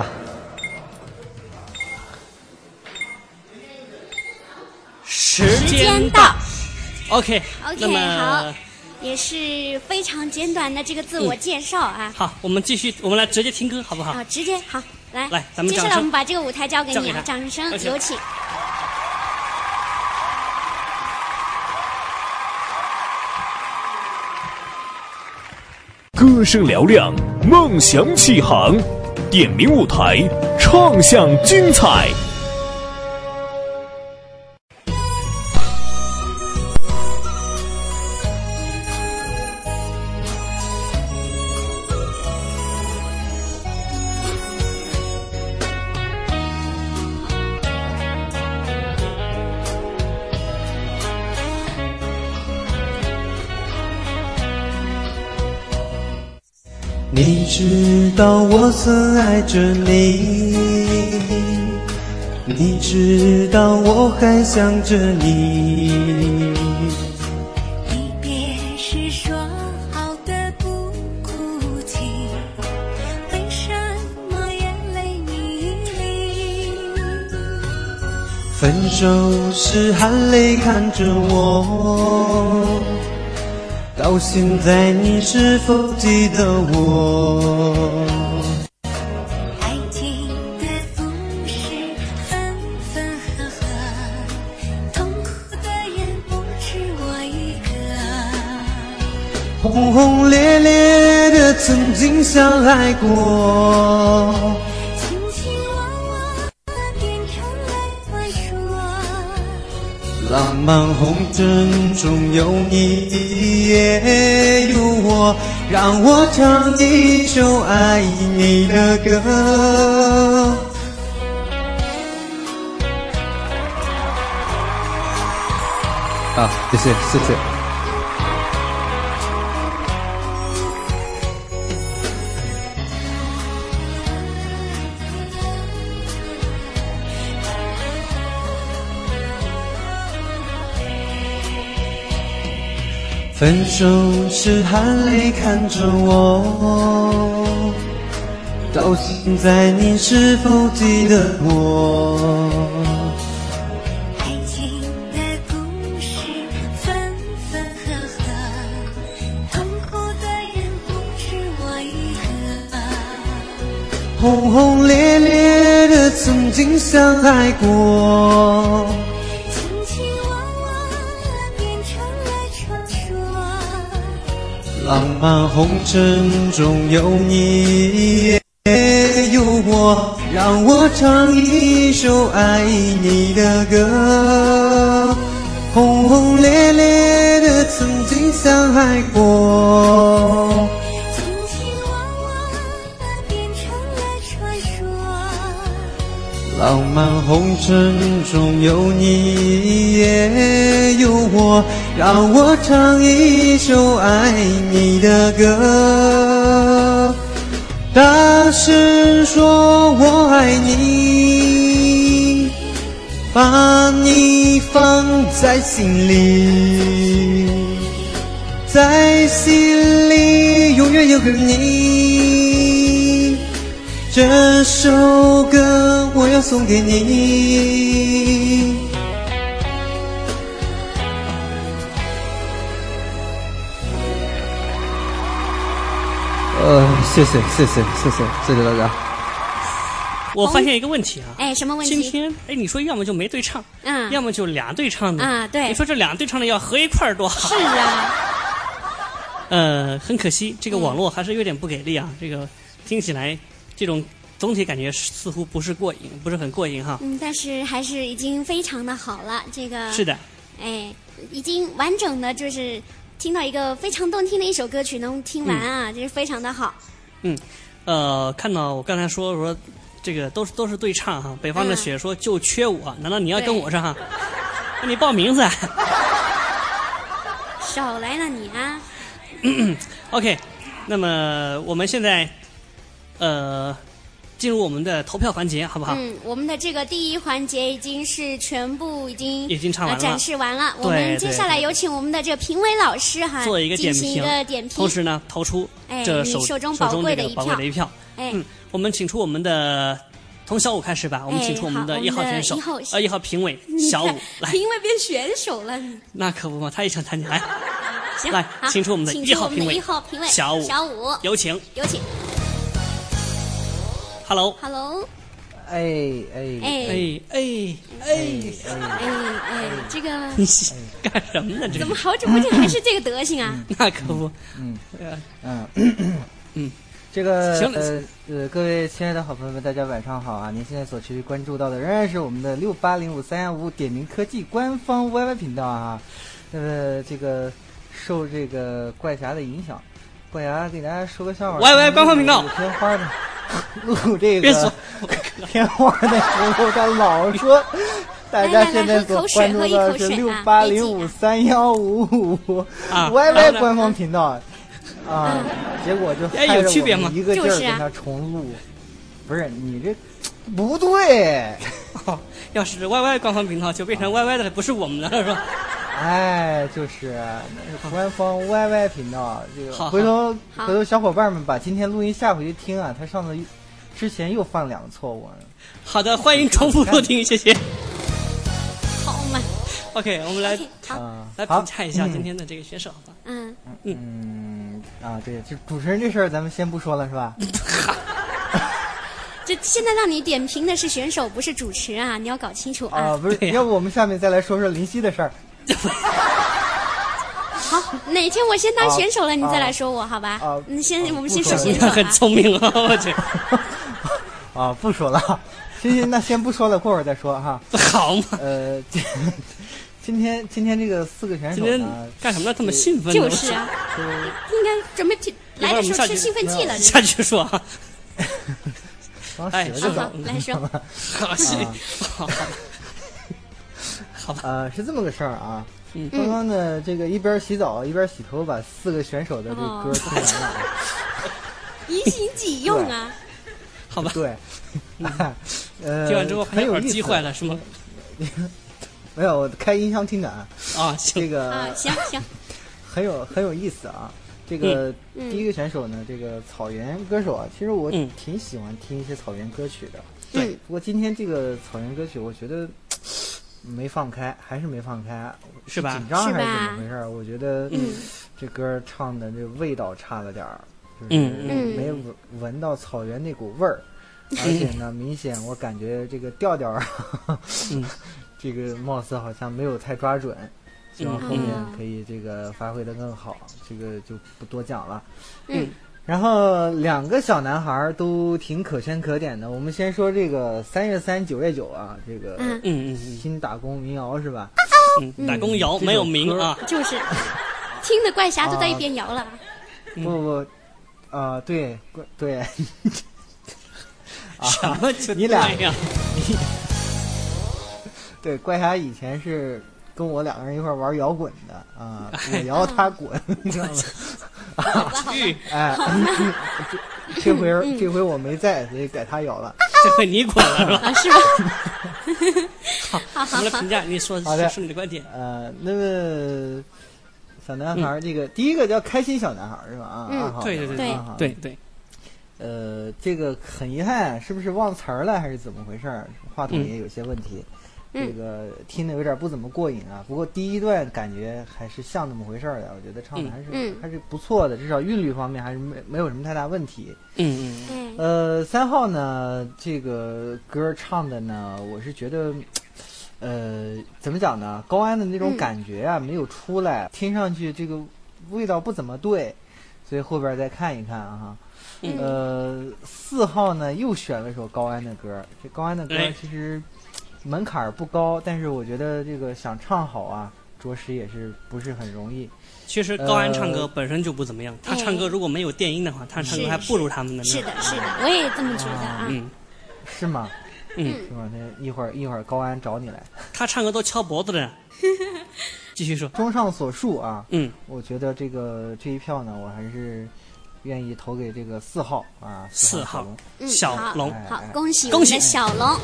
[SPEAKER 2] 时间到
[SPEAKER 10] ，OK，OK，
[SPEAKER 2] 那么
[SPEAKER 10] 好，也是非常简短的这个自我介绍啊。
[SPEAKER 2] 嗯、好，我们继续，我们来直接听歌，好不好？
[SPEAKER 10] 啊，直接好，来，
[SPEAKER 2] 来，咱们
[SPEAKER 10] 接下来我们把这个舞台交给你啊，掌声有请。
[SPEAKER 5] 歌声嘹亮，梦想起航，点名舞台，唱响精彩。
[SPEAKER 16] 你知道我曾爱着你，你知道我还想着你。
[SPEAKER 17] 离别时说好的不哭泣，为什么眼泪迷离？
[SPEAKER 16] 分手时含泪看着我，到现在你是否记得我？
[SPEAKER 17] 爱情的故事分分合合，痛苦的人不止我一
[SPEAKER 16] 个。轰轰烈烈的曾经相爱过，
[SPEAKER 17] 卿卿我我变成了传说。
[SPEAKER 16] 浪漫红尘中有你也有我， 让我唱一首爱你的歌。啊，谢谢谢谢。分手时含泪看着我，到现在你是否记得我？
[SPEAKER 17] 爱情的故事分分合合，痛苦的人不知为何。
[SPEAKER 16] 轰轰烈烈的曾经相爱过，浪漫红尘中有你也有我，让我唱一首爱你的歌。轰轰烈烈的曾经相爱过，浪漫红尘中有你也有我，让我唱一首爱你的歌。大声说我爱你，把你放在心里，在心里永远有个你。这首歌我要送给你。呃，谢谢谢谢谢谢谢谢大家。
[SPEAKER 2] 我发现一个问题啊，
[SPEAKER 10] 哎，什么问题？
[SPEAKER 2] 今天哎，你说要么就没对唱，
[SPEAKER 10] 嗯，
[SPEAKER 2] 要么就俩对唱的
[SPEAKER 10] 啊，对。
[SPEAKER 2] 你说这俩对唱的要合一块儿多好。
[SPEAKER 10] 是啊。
[SPEAKER 2] 呃，很可惜，这个网络还是有点不给力啊，这个听起来。这种总体感觉似乎不是过瘾，不是很过瘾哈。
[SPEAKER 10] 嗯，但是还是已经非常的好了。这个
[SPEAKER 2] 是的，
[SPEAKER 10] 哎，已经完整的就是听到一个非常动听的一首歌曲，能听完啊，这、嗯、是非常的好。
[SPEAKER 2] 嗯，呃，看到我刚才说说这个都是都是对唱哈，北方的雪说就缺我，嗯、难道你要跟我唱？那你报名字、啊。
[SPEAKER 10] 少来了你啊。
[SPEAKER 2] OK， 那么我们现在。呃，进入我们的投票环节，好不好？
[SPEAKER 10] 嗯，我们的这个第一环节已经是全部已经
[SPEAKER 2] 已经唱完了、
[SPEAKER 10] 呃、展示完了。我们接下来有请我们的这个评委老师哈，
[SPEAKER 2] 做一个点评，
[SPEAKER 10] 进行一个点评，
[SPEAKER 2] 同时呢，投出这手、
[SPEAKER 10] 哎、手中
[SPEAKER 2] 宝
[SPEAKER 10] 贵的一
[SPEAKER 2] 票。宝贵的一票。
[SPEAKER 10] 哎，
[SPEAKER 2] 嗯，我们请出我们的从小五开始吧，我们请出我们的一号选手，
[SPEAKER 10] 哎、
[SPEAKER 2] 呃，一号评委小五来。
[SPEAKER 10] 评委变选手了，
[SPEAKER 2] 那可不嘛，他也想参加。来，
[SPEAKER 10] 行，
[SPEAKER 2] 来，请出我们的一号评委，
[SPEAKER 10] 一号评委
[SPEAKER 2] 小五，
[SPEAKER 10] 小五，
[SPEAKER 2] 有请，
[SPEAKER 10] 有请。
[SPEAKER 2] Hello，Hello，
[SPEAKER 3] 哎哎
[SPEAKER 2] 哎哎哎
[SPEAKER 10] 哎哎，这个
[SPEAKER 2] 你干什么呢？这
[SPEAKER 10] 怎么好久不见还是这个德行啊？
[SPEAKER 2] 那可不，
[SPEAKER 3] 嗯
[SPEAKER 2] 嗯
[SPEAKER 3] 嗯，这个呃呃，各位亲爱的好朋友们，大家晚上好啊！您现在所持续关注到的仍然是我们的六八零五三幺五点名科技官方 Y Y 频道啊。呃，这个受这个怪侠的影响，怪侠给大家说个笑话。
[SPEAKER 2] Y Y 官方频道，
[SPEAKER 3] 天花的。录这个片花的时候，他老说大家现在所关注的是六八零五三幺五五 Y Y 官方频道啊，结果就害着我们一个劲儿跟他重录，不是你这不对，
[SPEAKER 2] 要是 Y Y 官方频道就变成 Y Y 的，不是我们的了，是吧？
[SPEAKER 3] 哎，就是那是官方 Y Y 频道，这个回头回头小伙伴们把今天录音下回去听啊，他上次之前又犯两个错误。
[SPEAKER 2] 好的，欢迎重复收听，谢谢。
[SPEAKER 10] 好嘛
[SPEAKER 2] ，OK， 我们来、
[SPEAKER 10] okay,
[SPEAKER 2] 好来评价一下今天的这个选手，好吧？
[SPEAKER 10] 嗯
[SPEAKER 3] 嗯嗯啊，对，就主持人这事儿咱们先不说了，是吧？
[SPEAKER 10] 这现在让你点评的是选手，不是主持啊，你要搞清楚啊。
[SPEAKER 3] 啊，不是，要不我们下面再来说说林夕的事儿。
[SPEAKER 10] 好，哪天我先当选手了，你再来说我，好吧？
[SPEAKER 3] 啊，
[SPEAKER 10] 你先，我们先说选手。
[SPEAKER 2] 很聪明啊，我去。
[SPEAKER 3] 啊，不说了，行行，那先不说了，过会儿再说哈。
[SPEAKER 2] 好嘛。
[SPEAKER 3] 呃， 今天今天这个四个选手呢，
[SPEAKER 2] 干什么这么兴奋？
[SPEAKER 10] 就是啊，应该准备来的时候吃兴奋剂了。
[SPEAKER 2] 下去说啊。
[SPEAKER 3] 哎，
[SPEAKER 10] 好好来说。
[SPEAKER 2] 好行，好。好吧。
[SPEAKER 3] 呃，是这么个事儿啊。嗯。刚刚呢，这个一边洗澡一边洗头，把四个选手的这个歌听完了。
[SPEAKER 10] 宜行己用啊。
[SPEAKER 2] 好吧。
[SPEAKER 3] 对。呃，
[SPEAKER 2] 听完之后还有耳机坏了是吗？
[SPEAKER 3] 没有，我开音箱听感
[SPEAKER 2] 啊。
[SPEAKER 3] 这个
[SPEAKER 10] 啊，行行，
[SPEAKER 3] 很有很有意思啊。这个
[SPEAKER 10] 嗯、
[SPEAKER 3] 第一个选手呢，这个草原歌手啊，其实我挺喜欢听一些草原歌曲的。
[SPEAKER 2] 对、
[SPEAKER 3] 嗯，不过今天这个草原歌曲，我觉得没放开，还是没放开，
[SPEAKER 2] 是吧？
[SPEAKER 3] 紧张还是怎么回事？我觉得这歌唱的这味道差了点儿，就是没闻闻到草原那股味儿，而且呢，明显我感觉这个调调啊。
[SPEAKER 2] 嗯
[SPEAKER 3] 这个貌似好像没有太抓准，希望后面可以这个发挥得更好，嗯、这个就不多讲了。
[SPEAKER 10] 嗯，
[SPEAKER 3] 然后两个小男孩都挺可圈可点的。我们先说这个三月三九月九啊，这个
[SPEAKER 2] 嗯嗯
[SPEAKER 3] 新打工民谣是吧？
[SPEAKER 2] 嗯，打工谣没有名啊，
[SPEAKER 10] 就是听的怪侠都在一边摇了。
[SPEAKER 3] 啊、不不啊、呃，对对。
[SPEAKER 2] 什么就
[SPEAKER 3] 你俩
[SPEAKER 2] 呀？
[SPEAKER 3] 对，怪侠以前是跟我两个人一块玩摇滚的啊，我摇他滚，你知道吗？
[SPEAKER 10] 啊，
[SPEAKER 3] 哎，这这回这回我没在，所以改他摇了。
[SPEAKER 2] 这回你滚了是吧？
[SPEAKER 10] 啊，是吧？
[SPEAKER 2] 好，我们来评价，你说说说你的观点。
[SPEAKER 3] 呃，那么小男孩这个第一个叫开心小男孩是吧？啊，
[SPEAKER 10] 嗯，
[SPEAKER 2] 对对对对对。
[SPEAKER 3] 呃，这个很遗憾，是不是忘词儿了，还是怎么回事？话筒也有些问题。这个听的有点不怎么过瘾啊，不过第一段感觉还是像那么回事儿的，我觉得唱的还是、
[SPEAKER 10] 嗯、
[SPEAKER 3] 还是不错的，至少韵律方面还是没没有什么太大问题。
[SPEAKER 2] 嗯
[SPEAKER 10] 嗯。
[SPEAKER 3] 呃，三号呢，这个歌唱的呢，我是觉得，呃，怎么讲呢？高安的那种感觉啊，嗯、没有出来，听上去这个味道不怎么对，所以后边再看一看啊。
[SPEAKER 10] 嗯、
[SPEAKER 3] 呃，四号呢又选了首高安的歌，这高安的歌其实。门槛不高，但是我觉得这个想唱好啊，着实也是不是很容易。
[SPEAKER 2] 其实高安唱歌本身就不怎么样，呃、他唱歌如果没有电音的话，他唱歌还不如他们的。
[SPEAKER 10] 是的，是的，我也这么觉得啊。
[SPEAKER 2] 嗯，
[SPEAKER 3] 是吗？
[SPEAKER 2] 嗯，
[SPEAKER 3] 是吗？那一会儿一会儿高安找你来。
[SPEAKER 2] 他唱歌都敲脖子的。继续说。
[SPEAKER 3] 综上所述啊，
[SPEAKER 2] 嗯，
[SPEAKER 3] 我觉得这个这一票呢，我还是愿意投给这个四号啊，
[SPEAKER 2] 四
[SPEAKER 3] 号
[SPEAKER 2] 小龙。
[SPEAKER 10] 嗯、好，恭喜
[SPEAKER 2] 恭喜
[SPEAKER 10] 小龙。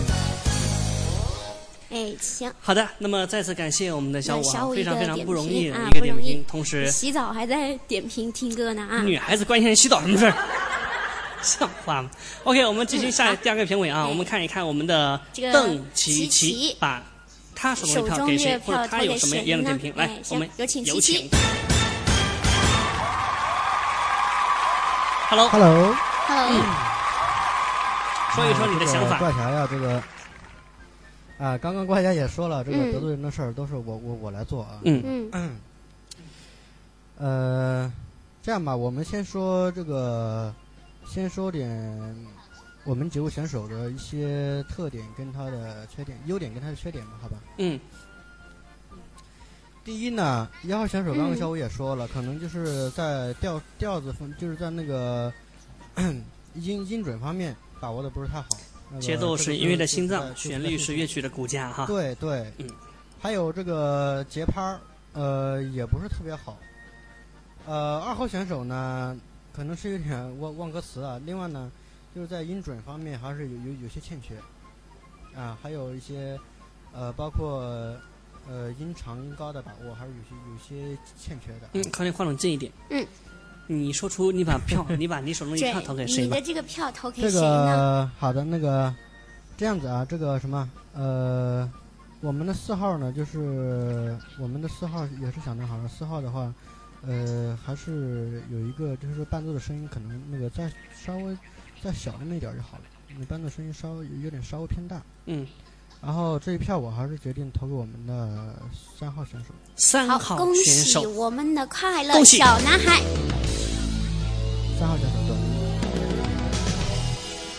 [SPEAKER 10] 哎，行。
[SPEAKER 2] 好的，那么再次感谢我们的小五啊，非常非常不容易
[SPEAKER 10] 的
[SPEAKER 2] 一个点评，同时
[SPEAKER 10] 洗澡还在点评听歌呢啊！
[SPEAKER 2] 女孩子关心洗澡什么事儿？像话吗 ？OK， 我们继续下第二个评委啊，
[SPEAKER 10] 嗯、
[SPEAKER 2] 我们看一看我们的邓琪琪把他手中的票给谁，或者他有什么样的点评？来，我们
[SPEAKER 10] 有请
[SPEAKER 2] 有请。
[SPEAKER 3] Hello，Hello，
[SPEAKER 10] Hello，
[SPEAKER 2] 说一说你的想法。
[SPEAKER 18] 怪侠呀，这个。 啊，刚刚怪侠也说了，这个得罪人的事儿都是我我我来做啊。
[SPEAKER 2] 嗯
[SPEAKER 18] 嗯。呃，这样吧，我们先说这个，先说点我们几位选手的一些特点跟他的缺点，优点跟他的缺点吧，好吧？
[SPEAKER 2] 嗯。
[SPEAKER 18] 第一呢，一号选手刚刚小五也说了，嗯、可能就是在调调子方，就是在那个音音准方面把握的不是太好。
[SPEAKER 2] 节奏是音乐的心脏，旋律是乐曲的骨架，哈。
[SPEAKER 18] 对对，
[SPEAKER 2] 嗯，
[SPEAKER 18] 还有这个节拍呃，也不是特别好。呃，二号选手呢，可能是有点忘忘歌词啊。另外呢，就是在音准方面还是有有有些欠缺，啊，还有一些呃，包括呃音长音高的把握，还是有些有些欠缺的。
[SPEAKER 2] 嗯，靠近话筒近一点。
[SPEAKER 10] 嗯。
[SPEAKER 2] 你说出你把票，你把你手中的票投给谁吧？
[SPEAKER 10] 你的这个票投给
[SPEAKER 18] 谁呢？
[SPEAKER 10] 这
[SPEAKER 18] 个好的，那个这样子啊，这个什么呃，我们的四号呢，就是我们的四号也是小男孩。四号的话，呃，还是有一个就是说伴奏的声音可能那个再稍微再小那么一点就好了，那伴奏声音稍微有点稍微偏大。
[SPEAKER 2] 嗯。
[SPEAKER 18] 然后这一票我还是决定投给我们的三号选手。
[SPEAKER 2] 三号选手，
[SPEAKER 10] 恭喜我们的快乐小男孩。
[SPEAKER 18] 三号选手对。
[SPEAKER 10] 好，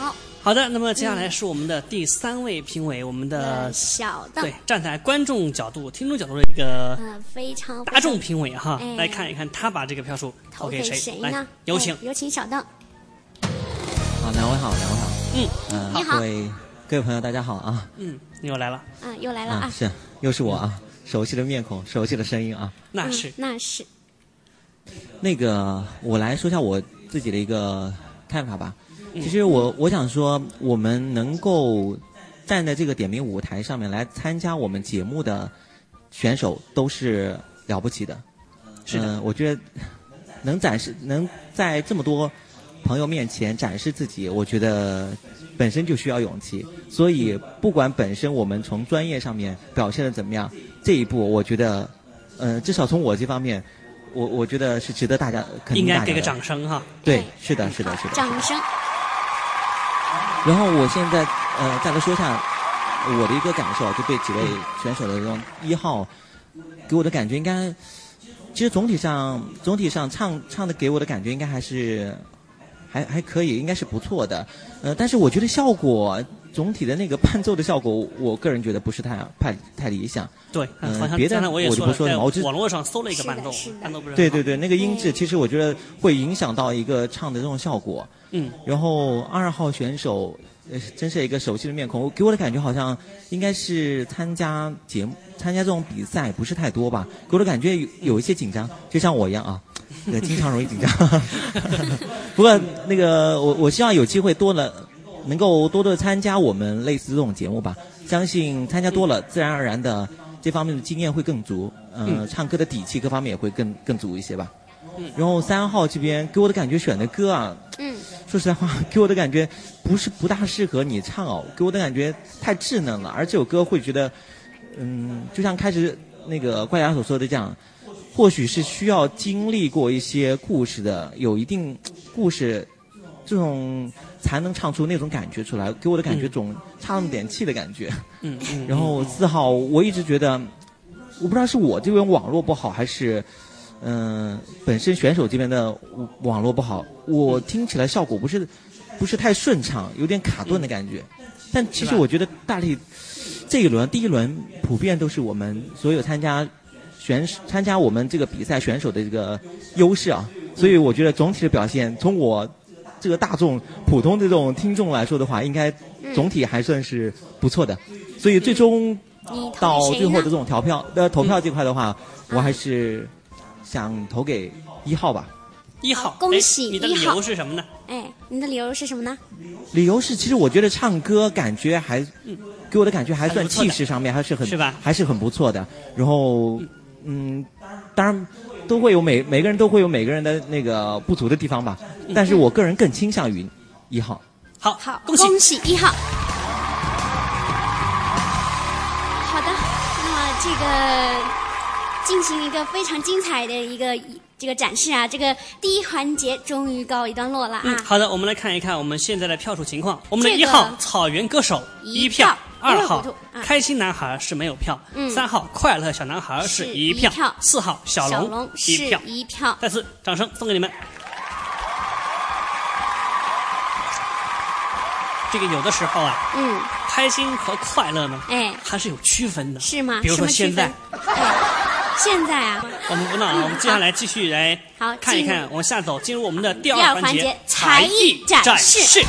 [SPEAKER 2] 好的，那么接下来是我们的第三位评委，我们的
[SPEAKER 10] 小邓，
[SPEAKER 2] 对，站在观众角度、听众角度的一个
[SPEAKER 10] 嗯非常
[SPEAKER 2] 大众评委哈，
[SPEAKER 10] 哎、
[SPEAKER 2] 来看一看他把这个票数投给谁？
[SPEAKER 10] 谁呢？
[SPEAKER 2] 来，有请、
[SPEAKER 10] 哎，有请小邓。
[SPEAKER 19] 好，两位好，两位好。
[SPEAKER 2] 嗯
[SPEAKER 19] 嗯，
[SPEAKER 10] 你好，
[SPEAKER 19] 各位各位朋友，大家好啊。
[SPEAKER 2] 嗯，你又来了。
[SPEAKER 10] 嗯，又来了啊。
[SPEAKER 19] 啊是，又是我啊，熟悉的面孔，熟悉的声音啊。
[SPEAKER 2] 那是，
[SPEAKER 10] 嗯、那是。
[SPEAKER 19] 那个，我来说一下我自己的一个看法吧。其实我我想说，我们能够站在这个点名舞台上面来参加我们节目的选手都是了不起的。
[SPEAKER 2] 是的，
[SPEAKER 19] 嗯、我觉得能展示，能在这么多朋友面前展示自己，我觉得本身就需要勇气。所以，不管本身我们从专业上面表现的怎么样，这一步我觉得，呃，至少从我这方面，我我觉得是值得大家肯定大家的。
[SPEAKER 2] 应该给个掌声哈。
[SPEAKER 19] 对，是的，是的，是的。
[SPEAKER 10] 掌声。
[SPEAKER 19] 然后我现在呃再来说一下我的一个感受，就对几位选手的这种一号给我的感觉，应该其实总体上总体上唱唱的给我的感觉应该还是还还可以，应该是不错的。呃，但是我觉得效果总体的那个伴奏的效果，我个人觉得不是太太太理想。
[SPEAKER 2] 对，
[SPEAKER 19] 嗯、
[SPEAKER 2] 好像
[SPEAKER 19] 别的
[SPEAKER 2] 我也
[SPEAKER 19] 我就不说了，我
[SPEAKER 2] 在网络上搜了一个伴奏，伴奏不是
[SPEAKER 19] 对对对，那个音质其实我觉得会影响到一个唱的这种效果。
[SPEAKER 2] 嗯，
[SPEAKER 19] 然后二号选手，呃，真是一个熟悉的面孔，给我的感觉好像应该是参加节目、参加这种比赛不是太多吧，给我的感觉有有一些紧张，就像我一样啊，呃，经常容易紧张。不过那个我我希望有机会多了，能够多多参加我们类似这种节目吧，相信参加多了，自然而然的这方面的经验会更足，呃，
[SPEAKER 2] 嗯
[SPEAKER 19] 唱歌的底气各方面也会更更足一些吧。
[SPEAKER 2] 嗯，
[SPEAKER 19] 然后三号这边给我的感觉选的歌啊，
[SPEAKER 10] 嗯，
[SPEAKER 19] 说实在话，给我的感觉不是不大适合你唱哦，给我的感觉太稚嫩了，而这首歌会觉得，嗯，就像开始那个怪侠所说的这样，或许是需要经历过一些故事的，有一定故事，这种才能唱出那种感觉出来，给我的感觉总差那么点气的感觉。
[SPEAKER 2] 嗯嗯。
[SPEAKER 19] 然后四号，我一直觉得，我不知道是我这边网络不好还是。嗯、呃，本身选手这边的网络不好，我听起来效果不是不是太顺畅，有点卡顿的感觉。但其实我觉得大力这一轮第一轮普遍都是我们所有参加选参加我们这个比赛选手的这个优势啊，所以我觉得总体的表现，从我这个大众普通的这种听众来说的话，应该总体还算是不错的。所以最终到最后的这种投票呃投票这块的话，我还是。想投给一号吧。
[SPEAKER 2] 一号，
[SPEAKER 10] 恭喜
[SPEAKER 2] 你的理由是什么呢？
[SPEAKER 10] 哎，你的理由是什么呢？
[SPEAKER 19] 理由是，其实我觉得唱歌感觉还，嗯、给我的感觉还算气势上面还是很
[SPEAKER 2] 是吧？
[SPEAKER 19] 还是很不错的。然后，嗯，当然都会有每每个人都会有每个人的那个不足的地方吧。嗯、但是我个人更倾向于一号。
[SPEAKER 2] 好，
[SPEAKER 10] 好，
[SPEAKER 2] 恭喜
[SPEAKER 10] 恭喜一号。好的，那么这个。进行一个非常精彩的一个这个展示啊，这个第一环节终于告一段落了啊。
[SPEAKER 2] 嗯，好的，我们来看一看我们现在的票数情况。我们的一号、这个、草原歌手
[SPEAKER 10] 一
[SPEAKER 2] 票，二号、
[SPEAKER 10] 啊、
[SPEAKER 2] 开心男孩是没有票，
[SPEAKER 10] 嗯、
[SPEAKER 2] 三号快乐小男孩是一票，
[SPEAKER 10] 票
[SPEAKER 2] 四号小龙
[SPEAKER 10] 小龙
[SPEAKER 2] 一票，
[SPEAKER 10] 一票。
[SPEAKER 2] 再次掌声送给你们。这个有的时候啊，
[SPEAKER 10] 嗯，
[SPEAKER 2] 开心和快乐呢，
[SPEAKER 10] 哎，
[SPEAKER 2] 还是有区分的，
[SPEAKER 10] 是吗？
[SPEAKER 2] 比如说现在。
[SPEAKER 10] 现在啊，
[SPEAKER 2] 我们不闹啊，我们接下来继续来
[SPEAKER 10] 好
[SPEAKER 2] 看一看，往下走，进入我们的第
[SPEAKER 10] 二
[SPEAKER 2] 环
[SPEAKER 10] 节
[SPEAKER 2] 才艺展示。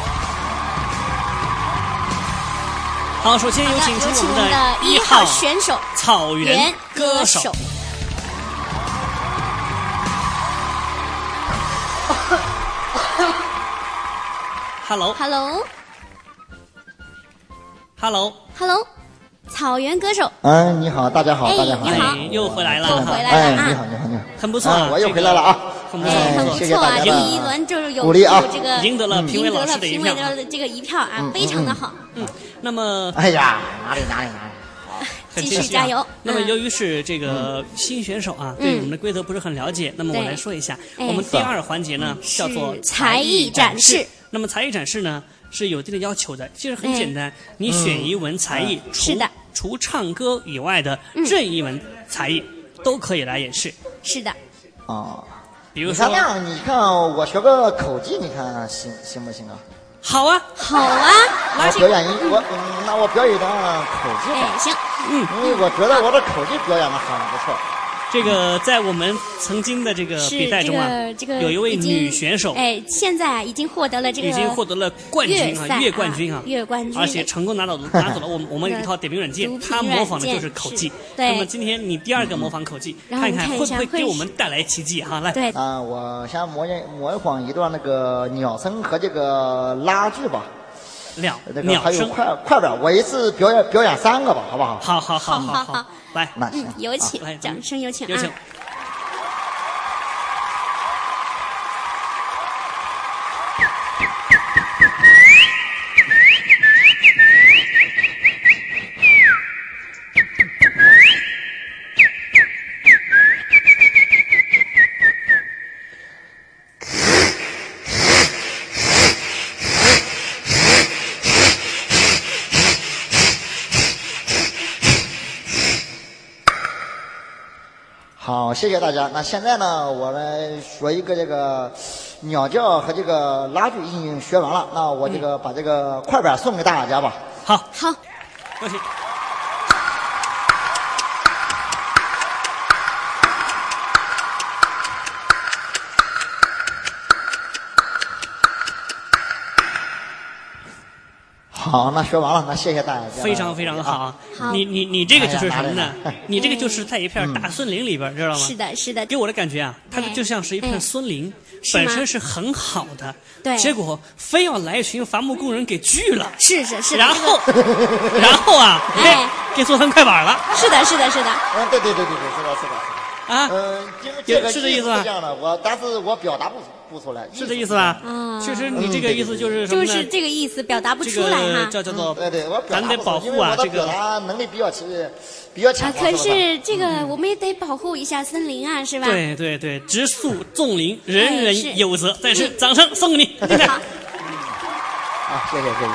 [SPEAKER 2] 好，首先有请出我们
[SPEAKER 10] 的一号选手
[SPEAKER 2] 草原歌手。Hello，Hello，Hello，Hello。
[SPEAKER 10] 草原歌手，
[SPEAKER 4] 嗯，你好，大家好，
[SPEAKER 10] 哎、
[SPEAKER 4] 大家好，
[SPEAKER 10] 你好，
[SPEAKER 2] 又回来了，
[SPEAKER 10] 又回来了，
[SPEAKER 4] 哎，你好，你好，你好，
[SPEAKER 2] 很不错、啊
[SPEAKER 4] 嗯，我又回来了啊，
[SPEAKER 2] 很不错，
[SPEAKER 10] 哎、很不错啊，这一轮就是有
[SPEAKER 4] 鼓励啊，
[SPEAKER 10] 有这个
[SPEAKER 2] 赢得了评委老师
[SPEAKER 10] 的一票，赢得了这个一票啊，
[SPEAKER 4] 嗯、
[SPEAKER 10] 非常的好。
[SPEAKER 2] 嗯，那么，
[SPEAKER 4] 哎呀，哪里哪里哪里，
[SPEAKER 10] 继续加油。
[SPEAKER 2] 那么，由于是这个新选手啊，对我们的规则不是很了解，那么我来说一下，我们第二环节呢叫做
[SPEAKER 10] 才艺展示。
[SPEAKER 2] 那么，才艺展示呢是有一定的要求的，其实很简单，你选一门才艺，
[SPEAKER 10] 是的。
[SPEAKER 2] 除唱歌以外的任意门才艺、嗯、都可以来演示。
[SPEAKER 10] 是的。
[SPEAKER 4] 哦，
[SPEAKER 2] 比如说，
[SPEAKER 4] 你看那样，你看我学个口技，你看行行不行啊？
[SPEAKER 2] 好啊，
[SPEAKER 10] 好啊，
[SPEAKER 4] 我表演一我嗯，那我表演一段口技吧。
[SPEAKER 10] 哎，行，
[SPEAKER 2] 嗯，
[SPEAKER 4] 因为我觉得我的口技表演的很不错。
[SPEAKER 2] 这个在我们曾经的这个比赛中啊，
[SPEAKER 10] 这个、这个、
[SPEAKER 2] 有一位女选手，
[SPEAKER 10] 哎，现在已经获得了这个，
[SPEAKER 2] 已经获得了冠军啊，
[SPEAKER 10] 月
[SPEAKER 2] 冠军啊，
[SPEAKER 10] 月冠军，
[SPEAKER 2] 而且成功拿到拿走了我们我们一套点评软件，他模仿的就是口技。
[SPEAKER 10] 对。
[SPEAKER 2] 那么今天你第二个模仿口技，
[SPEAKER 10] 嗯、
[SPEAKER 2] 看看会不会给我们带来奇迹哈？来，
[SPEAKER 10] 对
[SPEAKER 4] 啊，我先模拟模仿一段那个鸟声和这个拉锯吧。
[SPEAKER 2] 鸟
[SPEAKER 4] 那个还有快快板，我一次表演表演三个吧，好不好？
[SPEAKER 2] 好好好
[SPEAKER 10] 好
[SPEAKER 2] 好，来，
[SPEAKER 4] 那行，
[SPEAKER 10] 嗯，有请，
[SPEAKER 2] 来，
[SPEAKER 10] 掌声有请，
[SPEAKER 2] 有请。
[SPEAKER 4] 好，谢谢大家。那现在呢，我来说一个这个鸟叫和这个拉锯已经学完了，那我这个把这个快板送给大家吧。
[SPEAKER 2] 好，
[SPEAKER 10] 好，
[SPEAKER 2] 恭喜。
[SPEAKER 4] 好，那学完了，那谢谢大家。
[SPEAKER 2] 非常非常的好。
[SPEAKER 10] 好，
[SPEAKER 2] 你你你这个就是什么呢？你这个就是在一片大森林里边，知道吗？
[SPEAKER 10] 是的，是的。
[SPEAKER 2] 给我的感觉啊，它就像是一片森林，本身是很好的，
[SPEAKER 10] 对。
[SPEAKER 2] 结果非要来一群伐木工人给锯了。
[SPEAKER 10] 是是是。
[SPEAKER 2] 然后，然后啊，
[SPEAKER 10] 哎，
[SPEAKER 2] 给做成快板了。
[SPEAKER 10] 是的，是的，是的。
[SPEAKER 4] 嗯，对对对对对，是的，是的。
[SPEAKER 2] 啊，
[SPEAKER 4] 嗯，这个
[SPEAKER 2] 是这意思吧？
[SPEAKER 4] 这样的，我但是我表达不不出来，
[SPEAKER 2] 是这意思吧？
[SPEAKER 10] 啊，
[SPEAKER 2] 其实你这个意思就是什么呢？
[SPEAKER 10] 就是这个意思，表达不出来哈。
[SPEAKER 2] 叫叫做，
[SPEAKER 4] 对对，我
[SPEAKER 2] 咱得保护啊，这个
[SPEAKER 4] 表达能力比较强，比较强。
[SPEAKER 10] 可是这个我们也得保护一下森林啊，是吧？
[SPEAKER 2] 对对对，植树种林，人人有责。但是掌声送给你，
[SPEAKER 10] 好。
[SPEAKER 4] 啊，谢谢谢谢。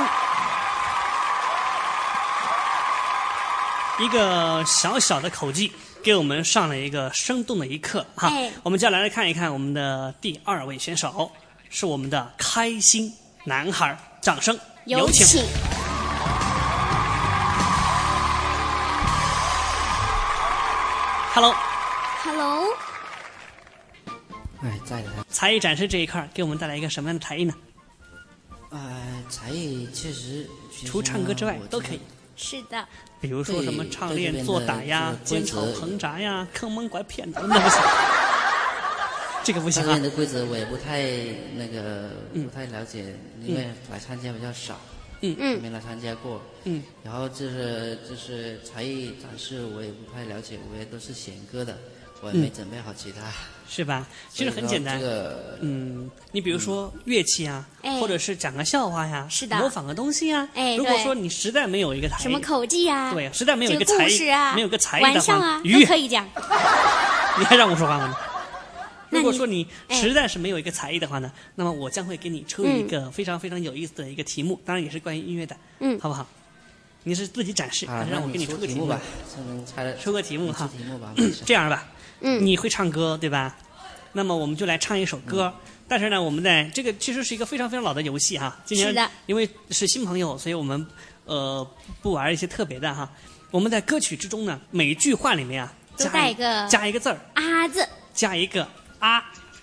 [SPEAKER 2] 一个小小的口技。给我们上了一个生动的一课哈，
[SPEAKER 10] 哎、
[SPEAKER 2] 我们接下来来看一看我们的第二位选手，是我们的开心男孩，掌声有请。
[SPEAKER 10] 请
[SPEAKER 2] Hello
[SPEAKER 10] Hello
[SPEAKER 11] 哎，在的。
[SPEAKER 2] 才艺展示这一块给我们带来一个什么样的才艺呢？
[SPEAKER 11] 呃，才艺确实
[SPEAKER 2] 除唱歌之外都可以。
[SPEAKER 10] 是的，
[SPEAKER 2] 比如说什么唱练、做打呀、煎炒烹炸呀、坑蒙拐骗的，那不行，这个不行啊。
[SPEAKER 11] 上面的规则我也不太那个，不太了解，因为来参加比较少，
[SPEAKER 2] 嗯嗯，
[SPEAKER 11] 没来参加过，
[SPEAKER 2] 嗯。
[SPEAKER 11] 然后就是就是才艺展示我也不太了解，我也都是选歌的，我也没准备好其他。
[SPEAKER 2] 是吧？其实很简单。
[SPEAKER 11] 这个，
[SPEAKER 2] 嗯，你比如说乐器啊，
[SPEAKER 10] 嗯、
[SPEAKER 2] 或者是讲个笑话呀，
[SPEAKER 10] 是的，
[SPEAKER 2] 模仿个东西啊。
[SPEAKER 10] 哎，
[SPEAKER 2] 如果说你实在没有一个才艺，
[SPEAKER 10] 什么口技呀，
[SPEAKER 2] 对，实在没有一个才艺，
[SPEAKER 10] 啊、
[SPEAKER 2] 没有个才艺的话，
[SPEAKER 10] 玩笑啊，
[SPEAKER 2] 鱼
[SPEAKER 10] 都可以讲。
[SPEAKER 2] 你还让我说话吗？如果说你实在是没有一个才艺的话呢，那么我将会给你出一个非常非常有意思的一个题目，当然也是关于音乐的，
[SPEAKER 10] 嗯，
[SPEAKER 2] 好不好？你是自己展示，还是让我给
[SPEAKER 11] 你
[SPEAKER 2] 出个题目
[SPEAKER 11] 吧？
[SPEAKER 2] 出个题目哈。
[SPEAKER 11] 题目吧。
[SPEAKER 2] 这样吧，
[SPEAKER 10] 嗯，
[SPEAKER 2] 你会唱歌对吧？那么我们就来唱一首歌，嗯、但是呢，我们在这个其实是一个非常非常老的游戏哈。今天因为是新朋友，所以我们呃不玩一些特别的哈。我们在歌曲之中呢，每一句话里面啊，
[SPEAKER 10] 加带一个
[SPEAKER 2] 加一个字儿
[SPEAKER 10] 啊字，
[SPEAKER 2] 加一个啊。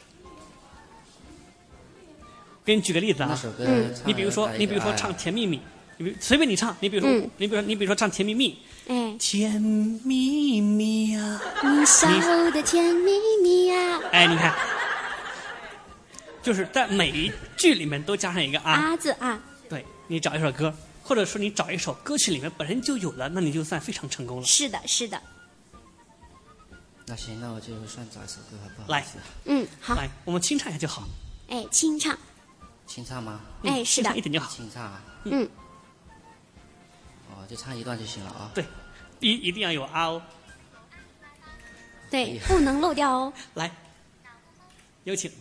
[SPEAKER 2] 给你举个例子啊，
[SPEAKER 11] 嗯、
[SPEAKER 2] 你比如说，你比如说唱《甜蜜蜜》，你比随便你唱，你比如说，
[SPEAKER 10] 嗯、
[SPEAKER 2] 你比如说，你比如说唱《甜蜜蜜》。
[SPEAKER 10] 哎，
[SPEAKER 2] 甜蜜蜜呀，
[SPEAKER 10] 你笑的甜蜜蜜呀。
[SPEAKER 2] 哎，你看，就是在每一句里面都加上一个啊
[SPEAKER 10] 啊字啊。
[SPEAKER 2] 对，你找一首歌，或者说你找一首歌曲里面本身就有了，那你就算非常成功了。
[SPEAKER 10] 是的，是的。
[SPEAKER 11] 那行，那我就算找一首歌好不好？
[SPEAKER 2] 来，
[SPEAKER 10] 嗯，好，
[SPEAKER 2] 来，我们清唱一下就好。
[SPEAKER 10] 哎，清唱。
[SPEAKER 11] 清唱吗？
[SPEAKER 10] 哎，是的，
[SPEAKER 2] 一点就好。
[SPEAKER 11] 清唱啊。
[SPEAKER 10] 嗯。
[SPEAKER 11] 就唱一段就行了啊！
[SPEAKER 2] 对，一一定要有啊哦。
[SPEAKER 10] 对，不能漏掉哦。
[SPEAKER 2] 来，有请。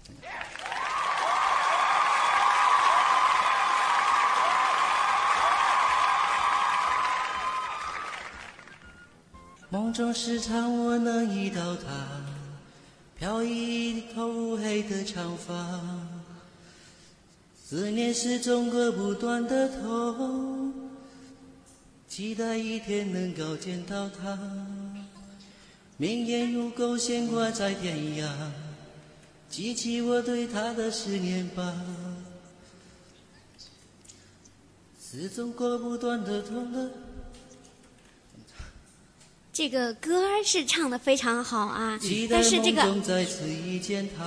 [SPEAKER 13] 梦中时常我能遇到她，飘逸一头乌黑的长发。 思念是种割不断的痛，期待一天能够见到他，绵延如钩悬挂在天涯，记起我对他的思念吧。是种割不断的痛的。
[SPEAKER 10] 这个歌是唱得非常好啊，但是这个
[SPEAKER 13] 期待梦中再次遇见他。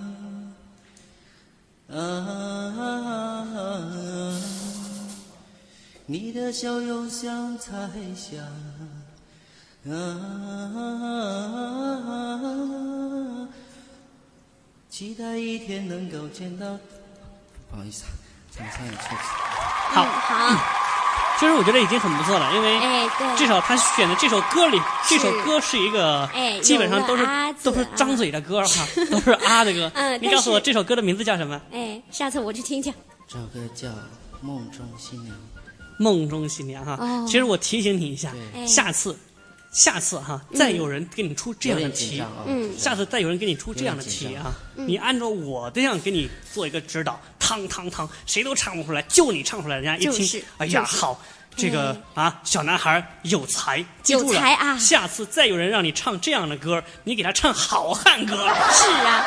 [SPEAKER 13] 啊啊啊啊你的笑容像彩霞。啊啊啊啊期待一天能够见到。不好意思，唱唱也错。
[SPEAKER 2] 好，
[SPEAKER 10] 好。嗯
[SPEAKER 2] 其实我觉得已经很不错了，因为至少他选的这首歌里，这首歌是一个基本上都是都是张嘴的歌哈，都是啊的歌。
[SPEAKER 10] 嗯，
[SPEAKER 2] 你告诉我这首歌的名字叫什么？
[SPEAKER 10] 哎，下次我去听听。
[SPEAKER 13] 这首歌叫《梦中新娘》。
[SPEAKER 2] 梦中新娘哈，其实我提醒你一下，下次。下次哈，再有人给你出这样的题，
[SPEAKER 10] 嗯，
[SPEAKER 2] 下次再有人给你出这样的题啊，你按照我这样给你做一个指导，汤汤汤，谁都唱不出来，就你唱出来，人家一听，哎呀，好，这个啊，小男孩有才，记住了，
[SPEAKER 10] 有才啊！
[SPEAKER 2] 下次再有人让你唱这样的歌，你给他唱好汉歌。
[SPEAKER 10] 是啊。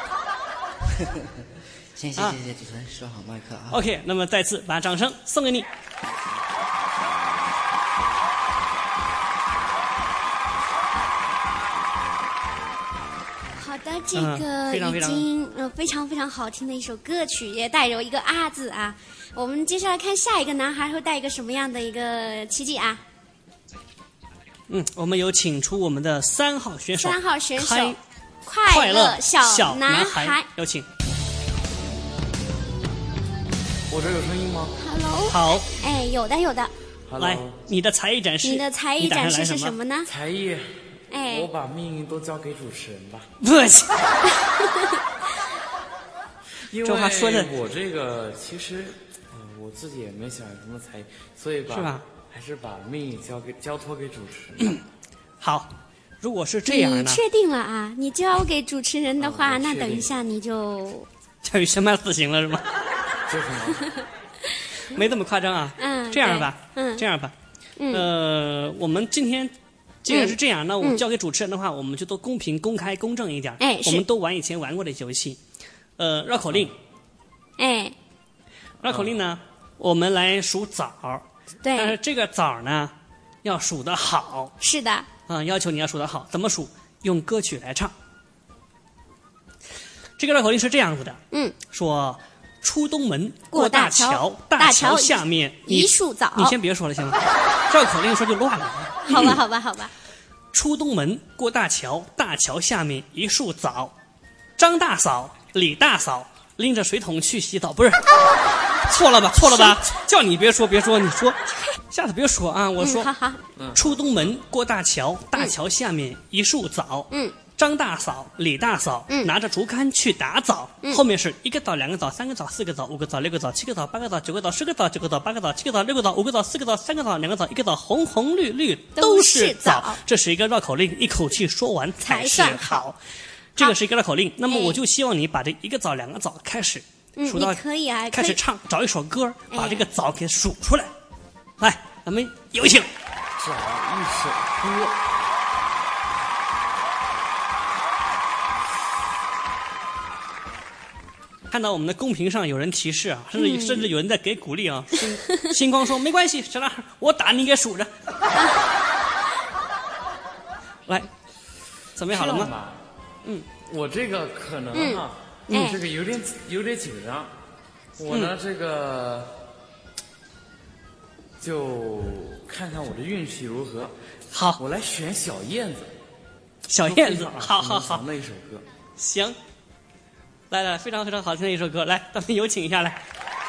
[SPEAKER 13] 谢谢谢谢主持人，说好麦克啊。
[SPEAKER 2] OK， 那么再次把掌声送给你。
[SPEAKER 10] 好的，这个已经呃非常非常好听的一首歌曲，也带有一个啊字啊。我们接下来看下一个男孩会带一个什么样的一个奇迹啊？
[SPEAKER 2] 嗯，我们有请出我们的三号选手，
[SPEAKER 10] 三号选手
[SPEAKER 2] 快乐
[SPEAKER 10] 小
[SPEAKER 2] 男
[SPEAKER 10] 孩，
[SPEAKER 2] 有请。
[SPEAKER 14] 我这有声音吗
[SPEAKER 10] ？Hello。
[SPEAKER 2] 好。
[SPEAKER 10] 哎，有的有的。
[SPEAKER 2] 来，你的才艺展示。
[SPEAKER 10] 你的才艺展示是什么呢？
[SPEAKER 14] 才艺。
[SPEAKER 10] 哎，
[SPEAKER 14] 我把命运都交给主持人吧。
[SPEAKER 2] 不行。
[SPEAKER 14] 因为我这个其实，呃，我自己也没想什么才艺，所以吧，
[SPEAKER 2] 是吧？
[SPEAKER 14] 还是把命运交给交托给主持人。
[SPEAKER 2] 好，如果是这样呢？
[SPEAKER 10] 你确定了啊？你交给主持人的话，那等一下你就
[SPEAKER 2] 叫与申办死刑了是吗？
[SPEAKER 14] 就是吗？
[SPEAKER 2] 没这么夸张啊。
[SPEAKER 10] 嗯。
[SPEAKER 2] 这样吧，
[SPEAKER 10] 嗯，
[SPEAKER 2] 这样吧，
[SPEAKER 10] 嗯，
[SPEAKER 2] 呃，我们今天。既然是这样，那我们交给主持人的话，我们就都公平、公开、公正一点。
[SPEAKER 10] 哎，
[SPEAKER 2] 我们都玩以前玩过的游戏，呃，绕口令。
[SPEAKER 10] 哎，
[SPEAKER 2] 绕口令呢，我们来数枣。
[SPEAKER 10] 对。
[SPEAKER 2] 但是这个枣呢，要数得好。
[SPEAKER 10] 是的。
[SPEAKER 2] 啊，要求你要数得好，怎么数？用歌曲来唱。这个绕口令是这样子的。
[SPEAKER 10] 嗯。
[SPEAKER 2] 说出东门
[SPEAKER 10] 过
[SPEAKER 2] 大
[SPEAKER 10] 桥，
[SPEAKER 2] 大
[SPEAKER 10] 桥
[SPEAKER 2] 下面
[SPEAKER 10] 一树枣。
[SPEAKER 2] 你先别说了行吗？绕口令说就乱了。
[SPEAKER 10] 好吧，好吧，好吧。
[SPEAKER 2] 出东门过大桥，大桥下面一树枣。张大嫂、李大嫂拎着水桶去洗澡，不是？错了吧？错了吧？叫你别说，别说，你说，下次别说啊！我说，
[SPEAKER 10] 嗯、好好。
[SPEAKER 2] 出东门过大桥，大桥下面一树枣。
[SPEAKER 10] 嗯。
[SPEAKER 2] 张大嫂、李大嫂、
[SPEAKER 10] 嗯、
[SPEAKER 2] 拿着竹竿去打枣，
[SPEAKER 10] 嗯、
[SPEAKER 2] 后面是一个枣、两个枣、三个枣、四个枣、五个枣、六个枣、七个枣、八个枣、九个枣、十个枣、九个枣、八个枣、七个枣、六个枣、五个枣、四个枣、三个枣、两个枣、一个枣，红红绿绿都是枣。这是一个绕口令，一口气说完才是好。这个是一个绕口令，那么我就希望你把这一个枣、两个枣开始数到，
[SPEAKER 10] 可以啊，
[SPEAKER 2] 开始唱，找一首歌，把这个枣给数出来。来，咱们有请。
[SPEAKER 14] 找一首歌。
[SPEAKER 2] 看到我们的公屏上有人提示啊，甚至、嗯、甚至有人在给鼓励啊。星星光说没关系，小男孩，我打你给数着。来，准备好了吗？
[SPEAKER 14] 嗯，我这个可能哈、啊，嗯，这个有点有点紧张。我呢，嗯、这个就看看我的运气如何。
[SPEAKER 2] 好，
[SPEAKER 14] 我来选小燕子。
[SPEAKER 2] 小燕子，好好好，
[SPEAKER 14] 那一首歌。
[SPEAKER 2] 行。来来，非常非常好听的一首歌，来，咱们有请一下来，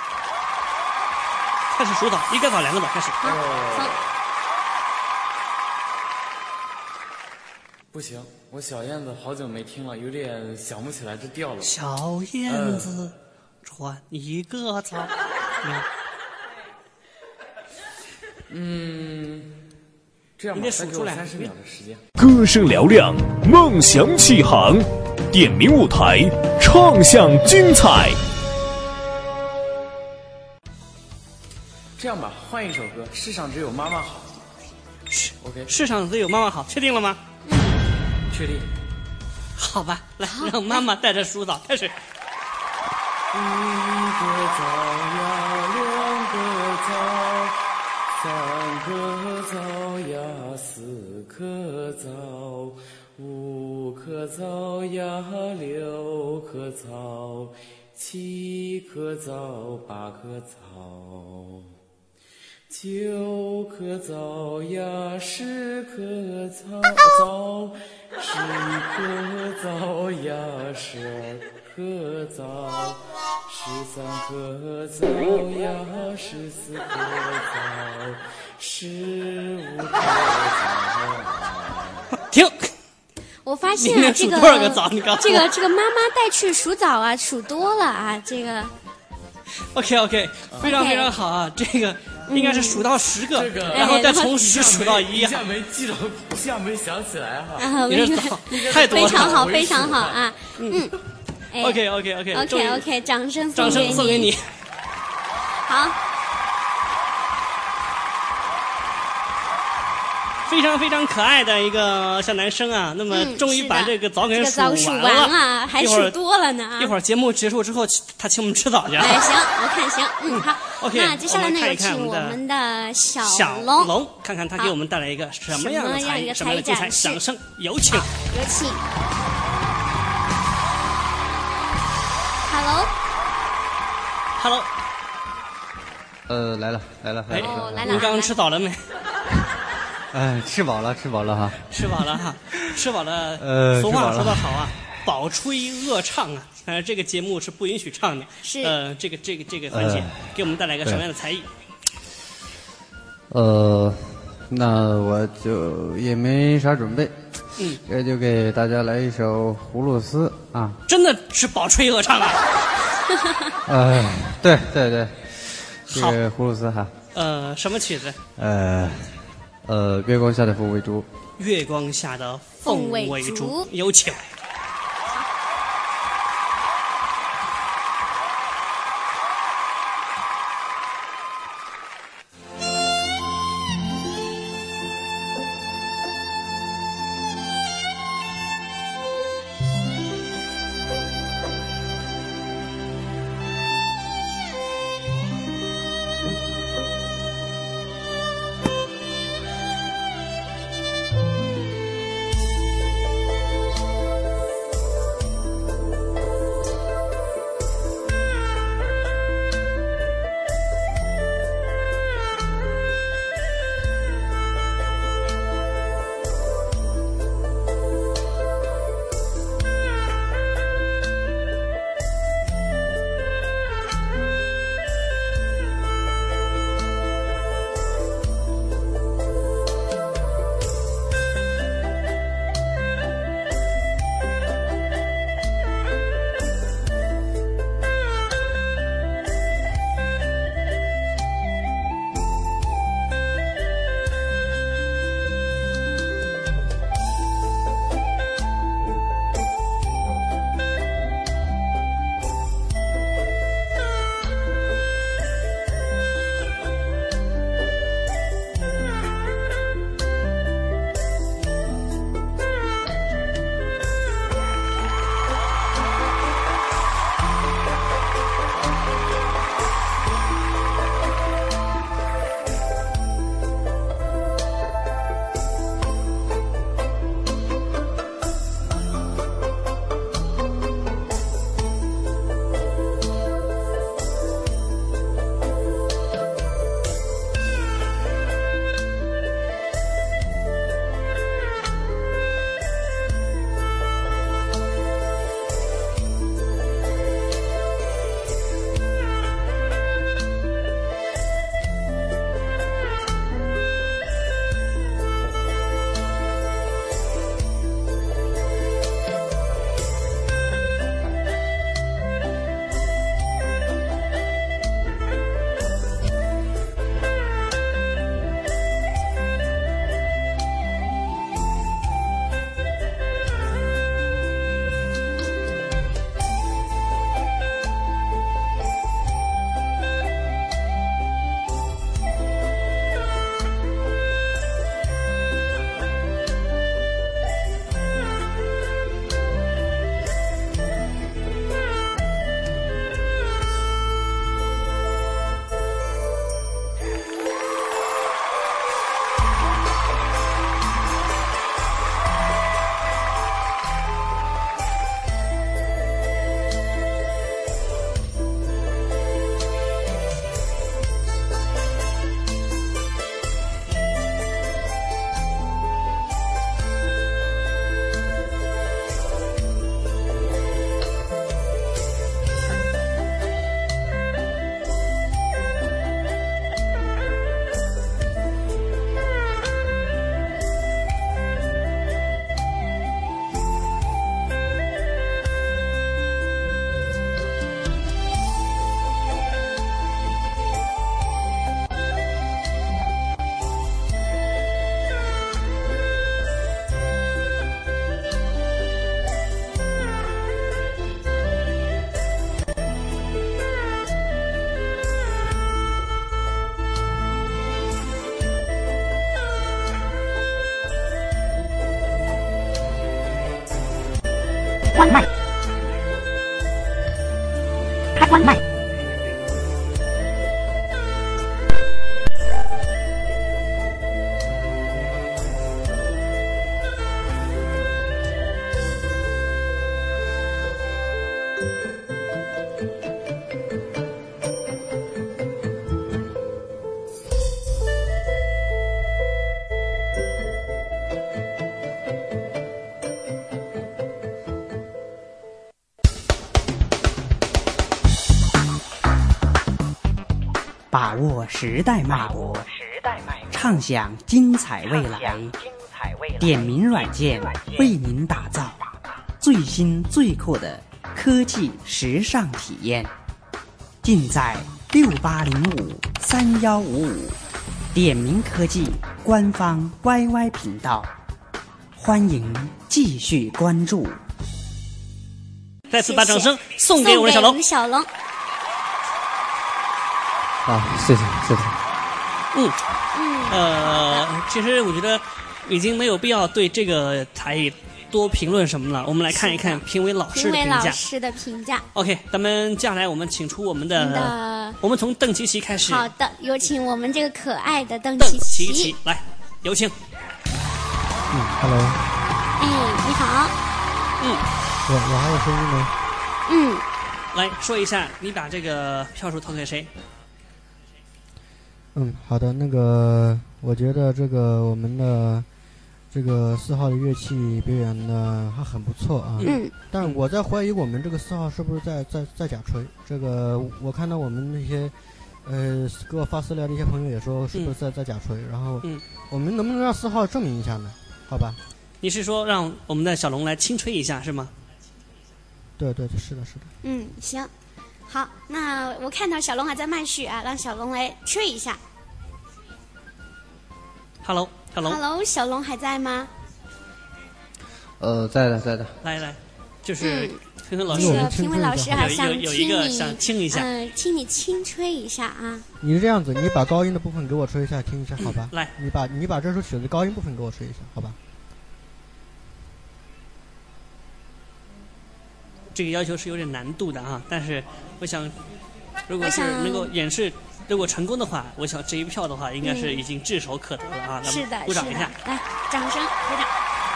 [SPEAKER 2] 开始数枣，一个枣，两个枣，开始。
[SPEAKER 10] 好，
[SPEAKER 14] 不行，我小燕子好久没听了，有点想不起来这调了。
[SPEAKER 2] 小燕子穿一个枣。
[SPEAKER 14] 嗯，这样吧，
[SPEAKER 2] 你得数出来，
[SPEAKER 14] 三十秒的时间。
[SPEAKER 5] 歌声嘹亮，梦想起航。点名舞台，唱响精彩。
[SPEAKER 14] 这样吧，换一首歌，《世上只有妈妈好》。
[SPEAKER 2] 世
[SPEAKER 14] OK，
[SPEAKER 2] 世上只有妈妈好，确定了吗？
[SPEAKER 10] 嗯，
[SPEAKER 14] 确定。
[SPEAKER 2] 好吧，来，让妈妈带着数枣开始。
[SPEAKER 14] 一个枣呀，两个枣，三个枣呀，四颗枣，五颗枣呀，六颗枣，七颗枣，八颗枣，九颗枣呀，十颗枣枣，十一颗枣呀，十二颗枣，十三颗枣呀，十四颗枣，十五颗枣。
[SPEAKER 2] 停！
[SPEAKER 10] 我发现啊，这个
[SPEAKER 2] 多少个枣？你告诉我。
[SPEAKER 10] 这个这个妈妈带去数枣啊，数多了啊，这个。
[SPEAKER 2] OK OK， 非常非常好啊，这个应该是数到十个，
[SPEAKER 14] 这个、
[SPEAKER 2] 然后再从十数到一。
[SPEAKER 14] 一下没记着，一下没想起来哈。
[SPEAKER 10] 啊，
[SPEAKER 2] 你这枣太多了。
[SPEAKER 10] 非常好，非常好啊，嗯。
[SPEAKER 2] 哎、OK OK OK
[SPEAKER 10] OK OK， 掌声
[SPEAKER 2] 掌声送给你。
[SPEAKER 10] 好。
[SPEAKER 2] 非常非常可爱的一个小男生啊，那么终于把这个枣给
[SPEAKER 10] 数完了，
[SPEAKER 2] 这个、
[SPEAKER 10] 完了还数多了呢、啊。
[SPEAKER 2] 一会儿节目结束之后，他请我们吃枣去。
[SPEAKER 10] 哎，行，我看行，嗯，好。
[SPEAKER 2] OK，
[SPEAKER 10] 那接下来呢，
[SPEAKER 2] 有
[SPEAKER 10] 请我们的小
[SPEAKER 2] 小
[SPEAKER 10] 龙，
[SPEAKER 2] 龙看看他给我们带来一个什么样的才艺，什么样的精彩，掌声有请，
[SPEAKER 10] 有请。
[SPEAKER 2] Hello，Hello，
[SPEAKER 15] 呃，来了，来了，
[SPEAKER 10] 来了，哦、来了。
[SPEAKER 2] 您刚刚吃枣了没？
[SPEAKER 15] 哎，吃饱了，吃饱了哈，
[SPEAKER 2] 吃饱了哈，吃饱了。
[SPEAKER 15] 呃，
[SPEAKER 2] 俗话说得好啊，饱吹恶唱啊。呃，这个节目是不允许唱的。
[SPEAKER 10] 是。
[SPEAKER 2] 呃，这个这个这个环节、呃，给我们带来一个什么样的才艺？
[SPEAKER 15] 呃，那我就也没啥准备，
[SPEAKER 2] 嗯，
[SPEAKER 15] 这就给大家来一首葫芦丝啊。
[SPEAKER 2] 真的是饱吹恶唱啊！
[SPEAKER 15] 呃，对对对，这个葫芦丝哈。
[SPEAKER 2] 呃，什么曲子？
[SPEAKER 15] 呃。呃，月光下的凤尾竹。
[SPEAKER 2] 月光下的凤尾竹，有请。
[SPEAKER 20] 关麦，开关麦。
[SPEAKER 1] 把握时代脉搏，畅享精彩未来。点名软件为您打造最新最酷的科技时尚体验，尽在六八零五三幺五五点名科技官方 Y Y 频道，欢迎继续关注。
[SPEAKER 2] 再次把掌声送给我们小龙。
[SPEAKER 10] 小龙。
[SPEAKER 15] 好，谢谢谢谢。
[SPEAKER 2] 嗯嗯呃，其实我觉得已经没有必要对这个台语多评论什么了。我们来看一看评委老师的评价。
[SPEAKER 10] 评委老师的评价。
[SPEAKER 2] OK， 咱们接下来我们请出我们的，的我们从邓琪琪开始。
[SPEAKER 10] 好的，有请我们这个可爱的邓
[SPEAKER 2] 琪
[SPEAKER 10] 琪
[SPEAKER 2] 琪。琪来，有请。
[SPEAKER 18] 嗯 ，Hello。
[SPEAKER 10] 哎，你好。
[SPEAKER 2] 嗯。
[SPEAKER 18] 我我还有声音吗？
[SPEAKER 10] 嗯。
[SPEAKER 2] 来说一下，你把这个票数投给谁？
[SPEAKER 18] 嗯，好的，那个我觉得这个我们的这个四号的乐器表演的还很不错啊。
[SPEAKER 10] 嗯。
[SPEAKER 18] 但我在怀疑我们这个四号是不是在在在假吹？这个我看到我们那些呃给我发私聊的一些朋友也说是不是在、嗯、在假吹？然后
[SPEAKER 2] 嗯，
[SPEAKER 18] 我们能不能让四号证明一下呢？好吧。
[SPEAKER 2] 你是说让我们的小龙来轻吹一下是吗？
[SPEAKER 18] 对对对，是的，是的。
[SPEAKER 10] 嗯，行。好，那我看到小龙还在慢续啊，让小龙来吹一下。
[SPEAKER 2] Hello， 小龙。
[SPEAKER 10] Hello， 小龙还在吗？
[SPEAKER 15] 呃，在的，在的。
[SPEAKER 2] 来来，就是评委、嗯、老师，
[SPEAKER 10] 这个评委老师还想
[SPEAKER 2] 有有一个想听一下，
[SPEAKER 10] 嗯、呃，听你轻吹一下啊。
[SPEAKER 18] 你是这样子，你把高音的部分给我吹一下，听一下，好吧？
[SPEAKER 2] 嗯、来，
[SPEAKER 18] 你把你把这首曲子高音部分给我吹一下，好吧？
[SPEAKER 2] 这个要求是有点难度的啊，但是我想，如果是能够演示，如果成功的话，我想这一票的话，应该是已经炙手可得了啊！
[SPEAKER 10] 是的，
[SPEAKER 2] 鼓掌一下，
[SPEAKER 10] 来，掌声鼓掌。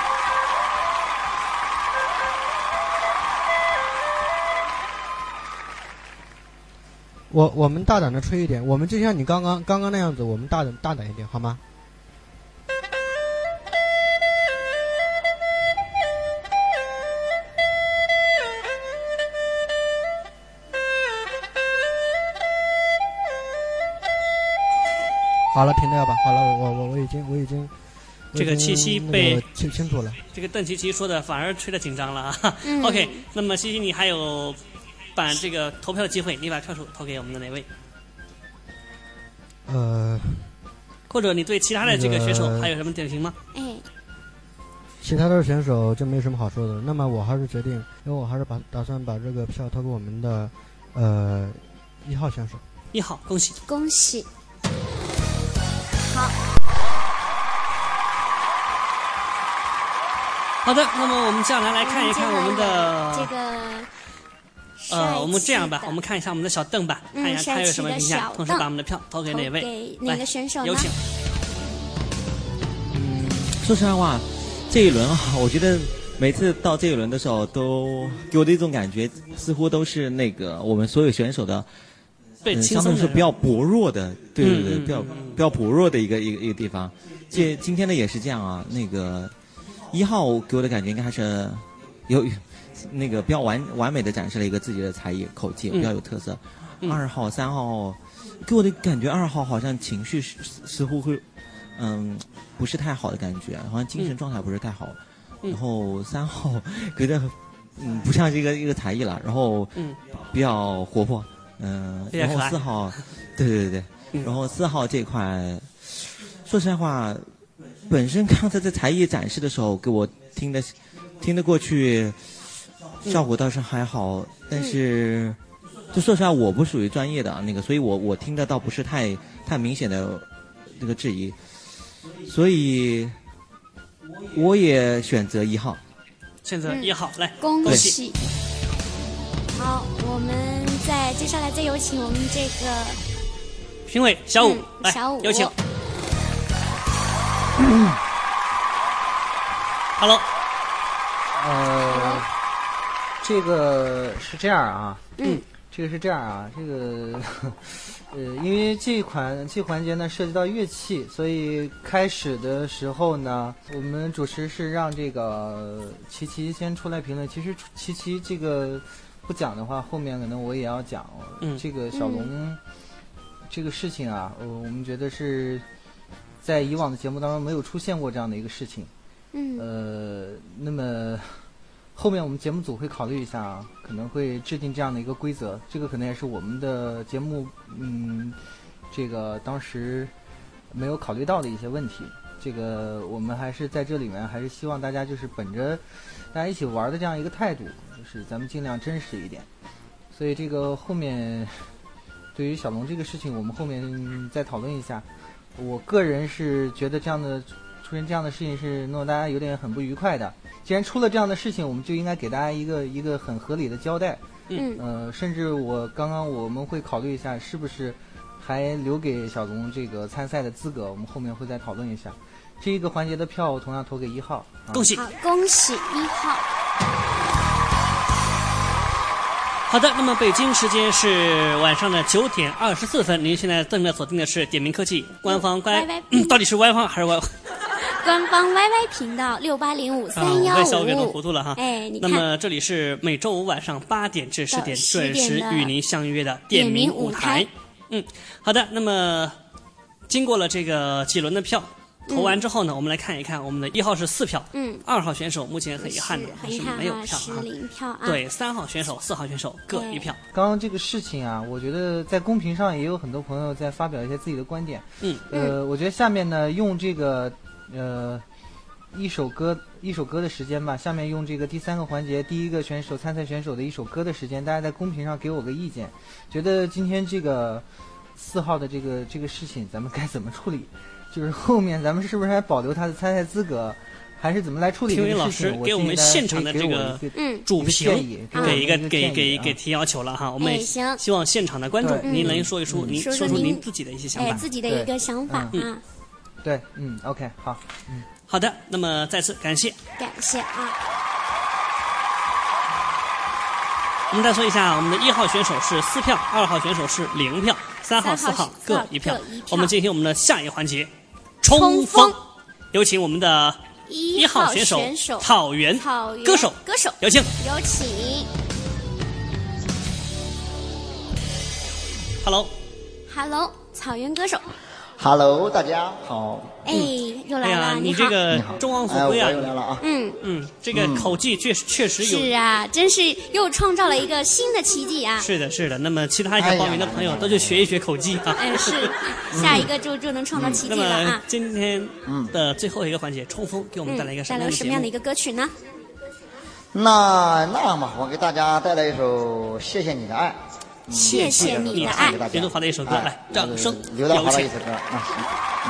[SPEAKER 18] 我我们大胆的吹一点，我们就像你刚刚刚刚那样子，我们大胆大胆一点，好吗？好了，停掉吧。好了，我我我已经我已经，
[SPEAKER 2] 这个七七被
[SPEAKER 18] 清清楚了。
[SPEAKER 2] 这个邓琪琪说的反而吹得紧张了啊。
[SPEAKER 10] 嗯、
[SPEAKER 2] OK， 那么七七你还有把这个投票的机会，你把票数投给我们的哪位？
[SPEAKER 18] 呃，
[SPEAKER 2] 或者你对其他的这个选手还有什么点评吗？
[SPEAKER 10] 哎、那个，
[SPEAKER 18] 其他的选手就没什么好说的。那么我还是决定，因为我还是把打算把这个票投给我们的呃一号选手。
[SPEAKER 2] 一号，恭喜
[SPEAKER 10] 恭喜。好，
[SPEAKER 2] 好的，那么我们接下来来看一看我们的
[SPEAKER 10] 这个，
[SPEAKER 2] 呃，我们这样吧，我们看一下我们的小邓吧，
[SPEAKER 10] 嗯、
[SPEAKER 2] 看一下他有什么评价，同时把我们的票投给哪位？
[SPEAKER 10] 给哪个选手呢？
[SPEAKER 2] 有请。
[SPEAKER 19] 嗯，说实话，这一轮啊，我觉得每次到这一轮的时候，都给我的一种感觉，似乎都是那个我们所有选手的。
[SPEAKER 2] 嗯，
[SPEAKER 19] 相对是比较薄弱的，对对对，
[SPEAKER 2] 嗯、
[SPEAKER 19] 比较比较薄弱的一个一个一个地方。这今天的也是这样啊，那个一号给我的感觉应该还是有那个比较完完美的展示了一个自己的才艺口技，比较有特色。
[SPEAKER 2] 嗯、
[SPEAKER 19] 二号、三号给我的感觉，二号好像情绪似乎会嗯不是太好的感觉，好像精神状态不是太好。
[SPEAKER 2] 嗯、
[SPEAKER 19] 然后三号觉得嗯不像是一个一个才艺了，然后
[SPEAKER 2] 嗯
[SPEAKER 19] 比较活泼。嗯、呃，然后四号，对对对对，
[SPEAKER 2] 嗯、
[SPEAKER 19] 然后四号这块，说实在话，本身刚才在才艺展示的时候，给我听得听得过去，效果倒是还好，嗯、但是，就说实话，我不属于专业的那个，所以我我听得倒不是太太明显的这个质疑，所以我也选择一号。
[SPEAKER 2] 选择一号，嗯、来，
[SPEAKER 10] 恭喜！好，我们再接下来再有请我们这个
[SPEAKER 2] 评委小五、嗯、来，
[SPEAKER 10] 小五
[SPEAKER 2] 有请。嗯、Hello，
[SPEAKER 3] 呃，这个是这样啊，
[SPEAKER 10] 嗯，
[SPEAKER 3] 这个是这样啊，这个。呃，因为这一款这环节呢涉及到乐器，所以开始的时候呢，我们主持是让这个琪琪先出来评论。其实琪琪这个不讲的话，后面可能我也要讲。
[SPEAKER 2] 嗯，
[SPEAKER 3] 这个小龙、嗯、这个事情啊，呃，我们觉得是在以往的节目当中没有出现过这样的一个事情。
[SPEAKER 10] 嗯，
[SPEAKER 3] 呃，那么。后面我们节目组会考虑一下啊，可能会制定这样的一个规则，这个可能也是我们的节目，嗯，这个当时没有考虑到的一些问题。这个我们还是在这里面，还是希望大家就是本着大家一起玩的这样一个态度，就是咱们尽量真实一点。所以这个后面对于小龙这个事情，我们后面再讨论一下。我个人是觉得这样的出现这样的事情是弄得大家有点很不愉快的。既然出了这样的事情，我们就应该给大家一个一个很合理的交代。
[SPEAKER 10] 嗯，
[SPEAKER 3] 呃，甚至我刚刚我们会考虑一下，是不是还留给小龙这个参赛的资格？我们后面会再讨论一下。这一个环节的票我同样投给一号。
[SPEAKER 2] 啊、恭喜！
[SPEAKER 10] 好，恭喜一号。
[SPEAKER 2] 好的，那么北京时间是晚上的九点二十四分，您现在正在锁定的是点名科技官方乖，嗯、到底是 Y 方还是 Y？
[SPEAKER 10] 官方 Y Y 频道六八零五三幺五，
[SPEAKER 2] 小五给弄糊涂了哈。
[SPEAKER 10] 哎，你看，
[SPEAKER 2] 那么这里是每周五晚上八点至十点准时与您相约的点名舞台。嗯，好的。那么经过了这个几轮的票投完之后呢，嗯、我们来看一看我们的一号是四票，
[SPEAKER 10] 嗯，
[SPEAKER 2] 二号选手目前很遗憾的
[SPEAKER 10] 是
[SPEAKER 2] 没有票
[SPEAKER 10] 哈，零票啊。
[SPEAKER 2] 对，三号选手、四号选手各一票。
[SPEAKER 3] 刚刚这个事情啊，我觉得在公屏上也有很多朋友在发表一些自己的观点。
[SPEAKER 2] 嗯，
[SPEAKER 3] 呃，我觉得下面呢用这个。呃，一首歌一首歌的时间吧。下面用这个第三个环节，第一个选手参赛选手的一首歌的时间，大家在公屏上给我个意见，觉得今天这个四号的这个这个事情咱们该怎么处理？就是后面咱们是不是还保留他的参赛资格，还是怎么来处理这个事情？
[SPEAKER 2] 评委老师给我们现场的这个主评给一个给给给提要求了哈，我们也希望现场的观众您能说一说您说出您自己的一些想法，
[SPEAKER 10] 自己的一个想法啊。
[SPEAKER 3] 对，嗯 ，OK， 好，嗯，
[SPEAKER 2] 好的，那么再次感谢，
[SPEAKER 10] 感谢啊。
[SPEAKER 2] 我们再说一下，我们的一号选手是四票，二号选手是零票，三号、四号各一票。我们进行我们的下一个环节，冲锋。有请我们的一号选手草原歌手，
[SPEAKER 10] 歌手
[SPEAKER 2] 有请，
[SPEAKER 10] 有请。
[SPEAKER 2] Hello，Hello，
[SPEAKER 10] 草原歌手。
[SPEAKER 4] Hello， 大家好。
[SPEAKER 10] 哎，又来了！
[SPEAKER 2] 哎呀，你这个众望所归啊！
[SPEAKER 4] 哎、我又来了啊！
[SPEAKER 10] 嗯
[SPEAKER 2] 嗯，这个口技确实、嗯、确实有。
[SPEAKER 10] 是啊，真是又创造了一个新的奇迹啊！
[SPEAKER 2] 是的，是的。那么其他想报名的朋友都去学一学口技啊！
[SPEAKER 10] 哎，是，下一个就就能创造奇迹了啊！
[SPEAKER 2] 那么今天的最后一个环节，冲锋给我们带来一个什么样的节目？
[SPEAKER 10] 带来什么样的一个歌曲呢？
[SPEAKER 4] 那那样吧，我给大家带来一首《谢谢你的爱》。
[SPEAKER 10] 谢谢你的爱，
[SPEAKER 2] 刘德华的一首歌，来，掌声
[SPEAKER 4] 刘德华的一首歌啊，行，嗯。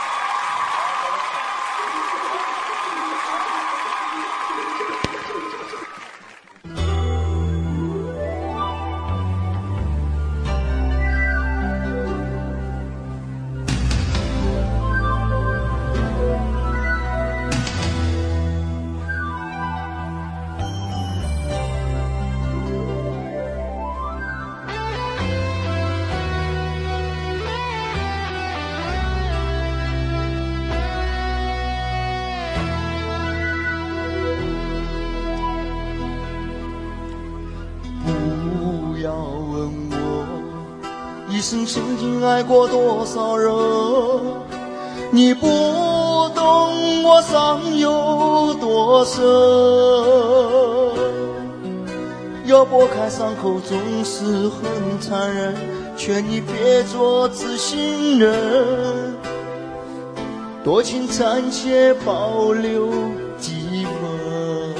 [SPEAKER 7] 曾经爱过多少人，你不懂我伤有多深。要拨开伤口总是很残忍，劝你别做知心人，多情暂且保留几分。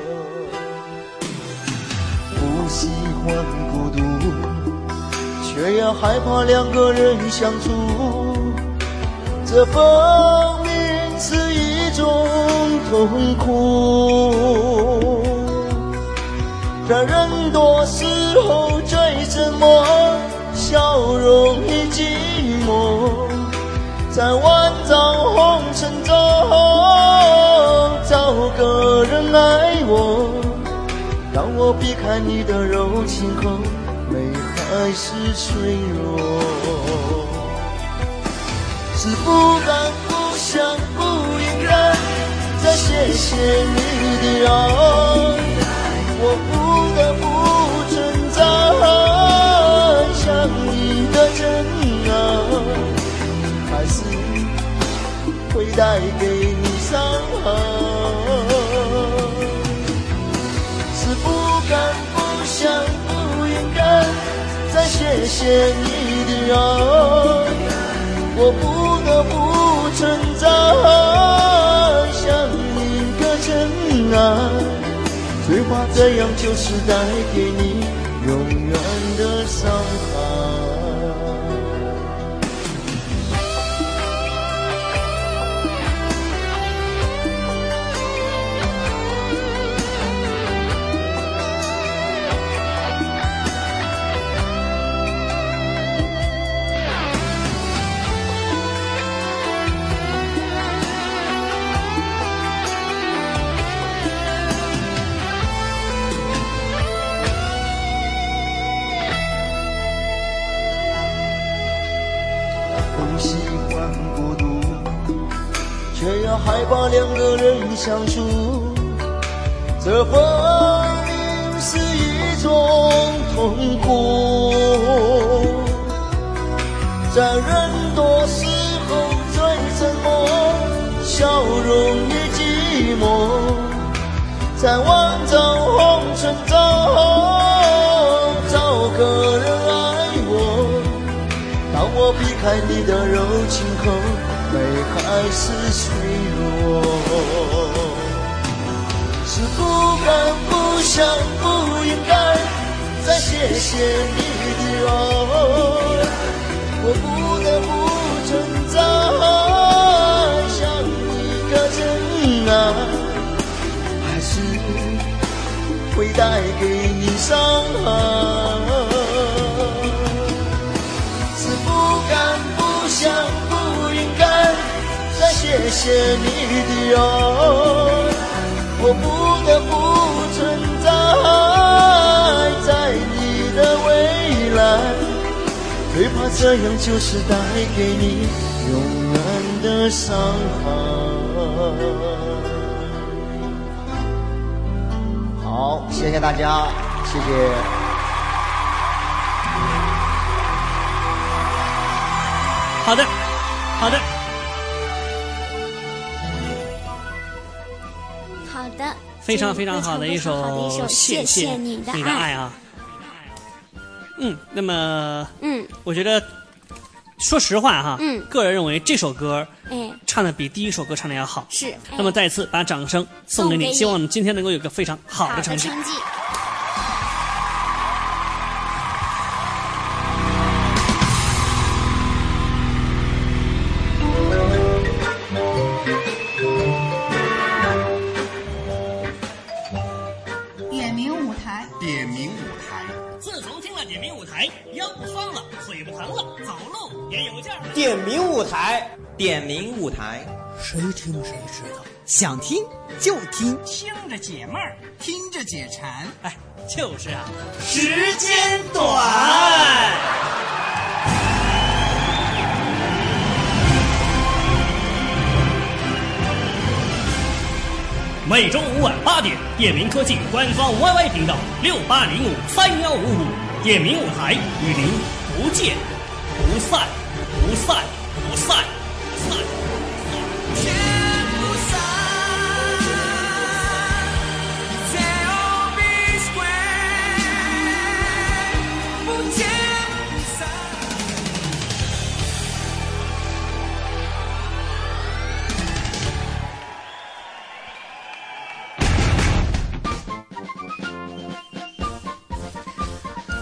[SPEAKER 7] 不喜欢孤独，却也害怕两个人相处，这分明是一种痛苦。在人多时候最沉默，笑容与寂寞，在万丈红尘中找个人爱我。当我避开你的柔情后，泪还是脆弱，是不敢不想不应该再谢谢你的爱，我不得不存在，想你的真爱还是会带给你伤害，是不敢不想不应该再谢谢你的爱，我不得不存在，想你的真爱，最怕这样就是带给你永远的伤害。害怕两个人相处，这分明是一种痛苦。在人多时候最沉默，笑容与寂寞，在万丈红尘中找个人爱我。当我避开你的柔情后，泪还是脆弱，是不敢不想不应该再谢谢你的爱，我不得不存在，想你的真爱还是会带给你伤害，是不敢不想不应该再谢谢你的爱，我不得不存在，在你的未来，最怕这样就是带给你永远的伤害。
[SPEAKER 4] 好，谢谢大家，谢谢。
[SPEAKER 2] 好的，好的。
[SPEAKER 10] 好的，
[SPEAKER 2] 非常非常好的一首《谢谢
[SPEAKER 10] 你的
[SPEAKER 2] 爱》啊。嗯，那么，
[SPEAKER 10] 嗯，
[SPEAKER 2] 我觉得，说实话哈，
[SPEAKER 10] 嗯，
[SPEAKER 2] 个人认为这首歌，
[SPEAKER 10] 哎，
[SPEAKER 2] 唱的比第一首歌唱的要好。
[SPEAKER 10] 是。
[SPEAKER 2] 那么再一次把掌声送给你，希望我们今天能够有个非常好的成绩。
[SPEAKER 10] 成绩。
[SPEAKER 1] 点名舞台，
[SPEAKER 6] 点名舞台。
[SPEAKER 2] 自从听了点名舞台，腰不酸了，腿不疼了，走路也有劲儿。
[SPEAKER 6] 点名舞台，点名舞台，
[SPEAKER 1] 谁听谁知道，
[SPEAKER 6] 想听就听，
[SPEAKER 8] 听着解闷儿，
[SPEAKER 6] 听着解馋。
[SPEAKER 2] 哎，就是啊，
[SPEAKER 8] 时间短。
[SPEAKER 2] 每周五晚八点，点名科技官方 Y Y 频道六八零五三幺五五，点名舞台与您不见不散，不散不散不散，
[SPEAKER 17] 天不散。Tell me square， 不见不散。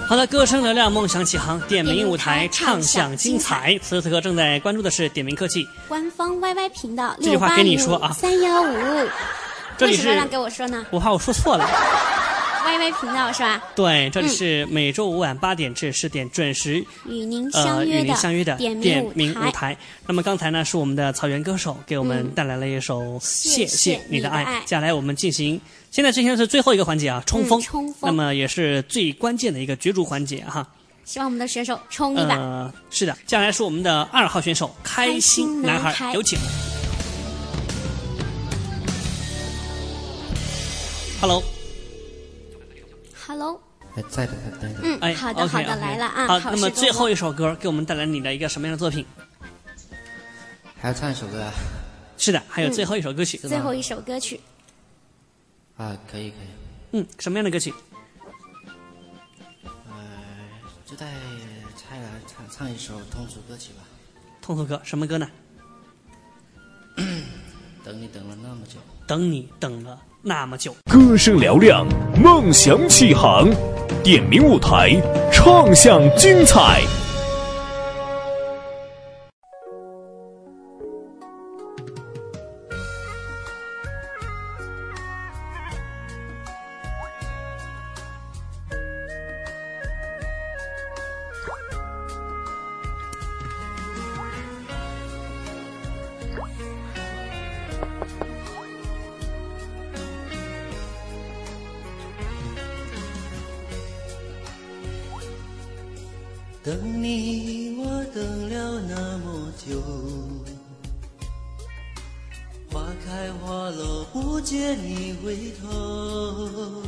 [SPEAKER 2] 好的，歌声嘹亮，梦想起航，点名舞台唱响精彩。此时此刻正在关注的是点名科技
[SPEAKER 10] 官方 Y Y 频道
[SPEAKER 2] 这句话给你说啊，
[SPEAKER 10] 三幺五。
[SPEAKER 2] 这里是
[SPEAKER 10] 为什么让给我说呢？
[SPEAKER 2] 我怕我说错了。
[SPEAKER 10] Y Y 频道是吧？
[SPEAKER 2] 对，这里是每周五晚八点至十点准时
[SPEAKER 10] 与您相约的、
[SPEAKER 2] 呃、与您相约的
[SPEAKER 10] 点
[SPEAKER 2] 名
[SPEAKER 10] 名
[SPEAKER 2] 舞台。那么刚才呢，是我们的草原歌手给我们带来了一首《谢谢你的爱》。接下来我们进行，现在进行的是最后一个环节啊，冲锋。
[SPEAKER 10] 嗯、冲锋。
[SPEAKER 2] 那么也是最关键的一个角逐环节哈。
[SPEAKER 10] 希望我们的选手冲一把。
[SPEAKER 2] 呃，是的，接下来是我们的二号选手开心男孩，
[SPEAKER 10] 孩
[SPEAKER 2] 有请。Hello。
[SPEAKER 10] Hello，
[SPEAKER 11] 还在的，还在的。
[SPEAKER 10] 嗯，
[SPEAKER 2] 哎，
[SPEAKER 10] 好的，
[SPEAKER 2] okay,
[SPEAKER 10] 好的，
[SPEAKER 2] okay.
[SPEAKER 10] 来了啊！
[SPEAKER 2] 好，那么最后一首歌给我们带来你的一个什么样的作品？
[SPEAKER 11] 还要唱一首歌啊？
[SPEAKER 2] 是的，还有最后一首歌曲。
[SPEAKER 10] 嗯、最后一首歌曲。
[SPEAKER 11] 啊，可以可以。
[SPEAKER 2] 嗯，什么样的歌曲？
[SPEAKER 11] 呃，就带蔡来唱唱一首通俗歌曲吧。
[SPEAKER 2] 通俗歌，什么歌呢？
[SPEAKER 11] 等你等了那么久。
[SPEAKER 2] 等你等了。那么久，
[SPEAKER 5] 歌声嘹亮，梦想起航，点名舞台，唱响精彩。
[SPEAKER 13] 等你，我等了那么久，花开花落不见你回头，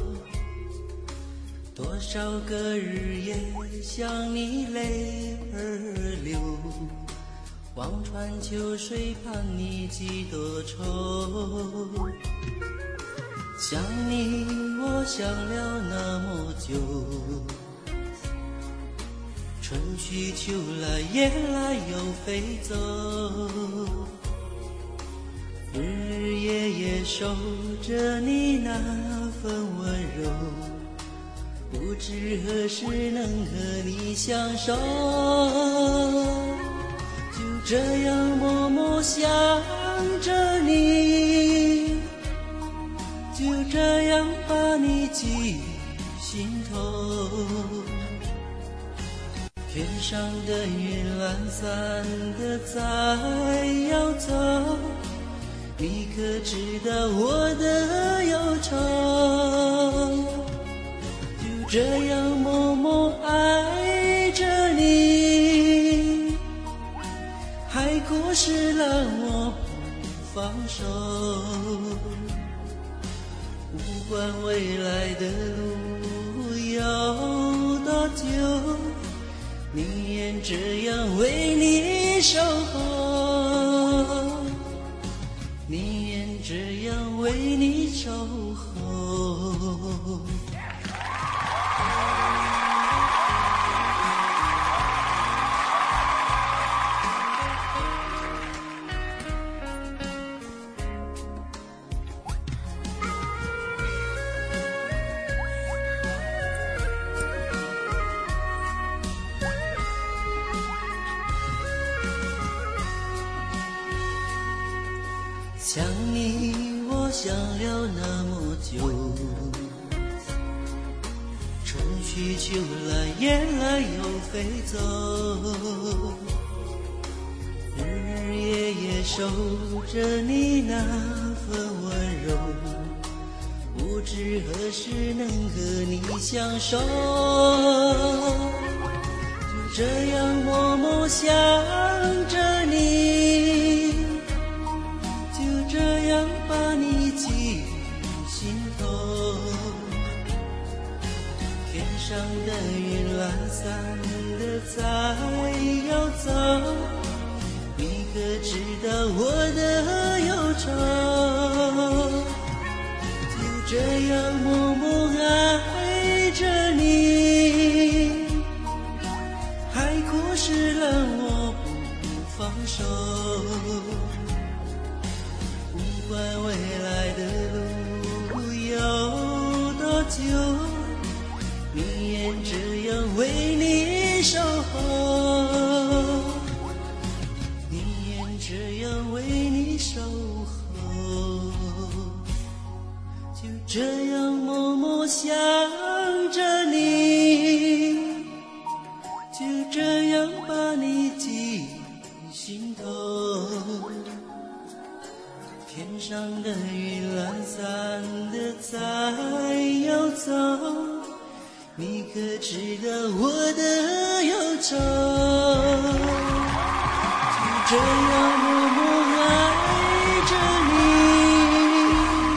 [SPEAKER 13] 多少个日夜想你泪儿流，望穿秋水盼你几多愁，想你我想了那么久，春去秋来，夜来又飞走，日日夜夜守着你那份温柔，不知何时能和你相守，就这样默默想着你，就这样把你记心头。天上的云懒散的在摇走，你可知道我的忧愁，就这样默默爱着你，海枯石烂我不放手，不管未来的路有多久，宁愿这样为你守候，宁愿这样为你守候。想你我想了那么久，春去秋来，夜来又飞走，日日夜夜守着你那份温柔，不知何时能和你相守，就这样默默想着你，这样把你记心头，天上的云懒散的在摇走，你可知道我的忧愁，就这样默默爱着你，海枯石烂我不放手，不管未来的路有多久，宁愿这样的忧愁，就这样默默爱着你，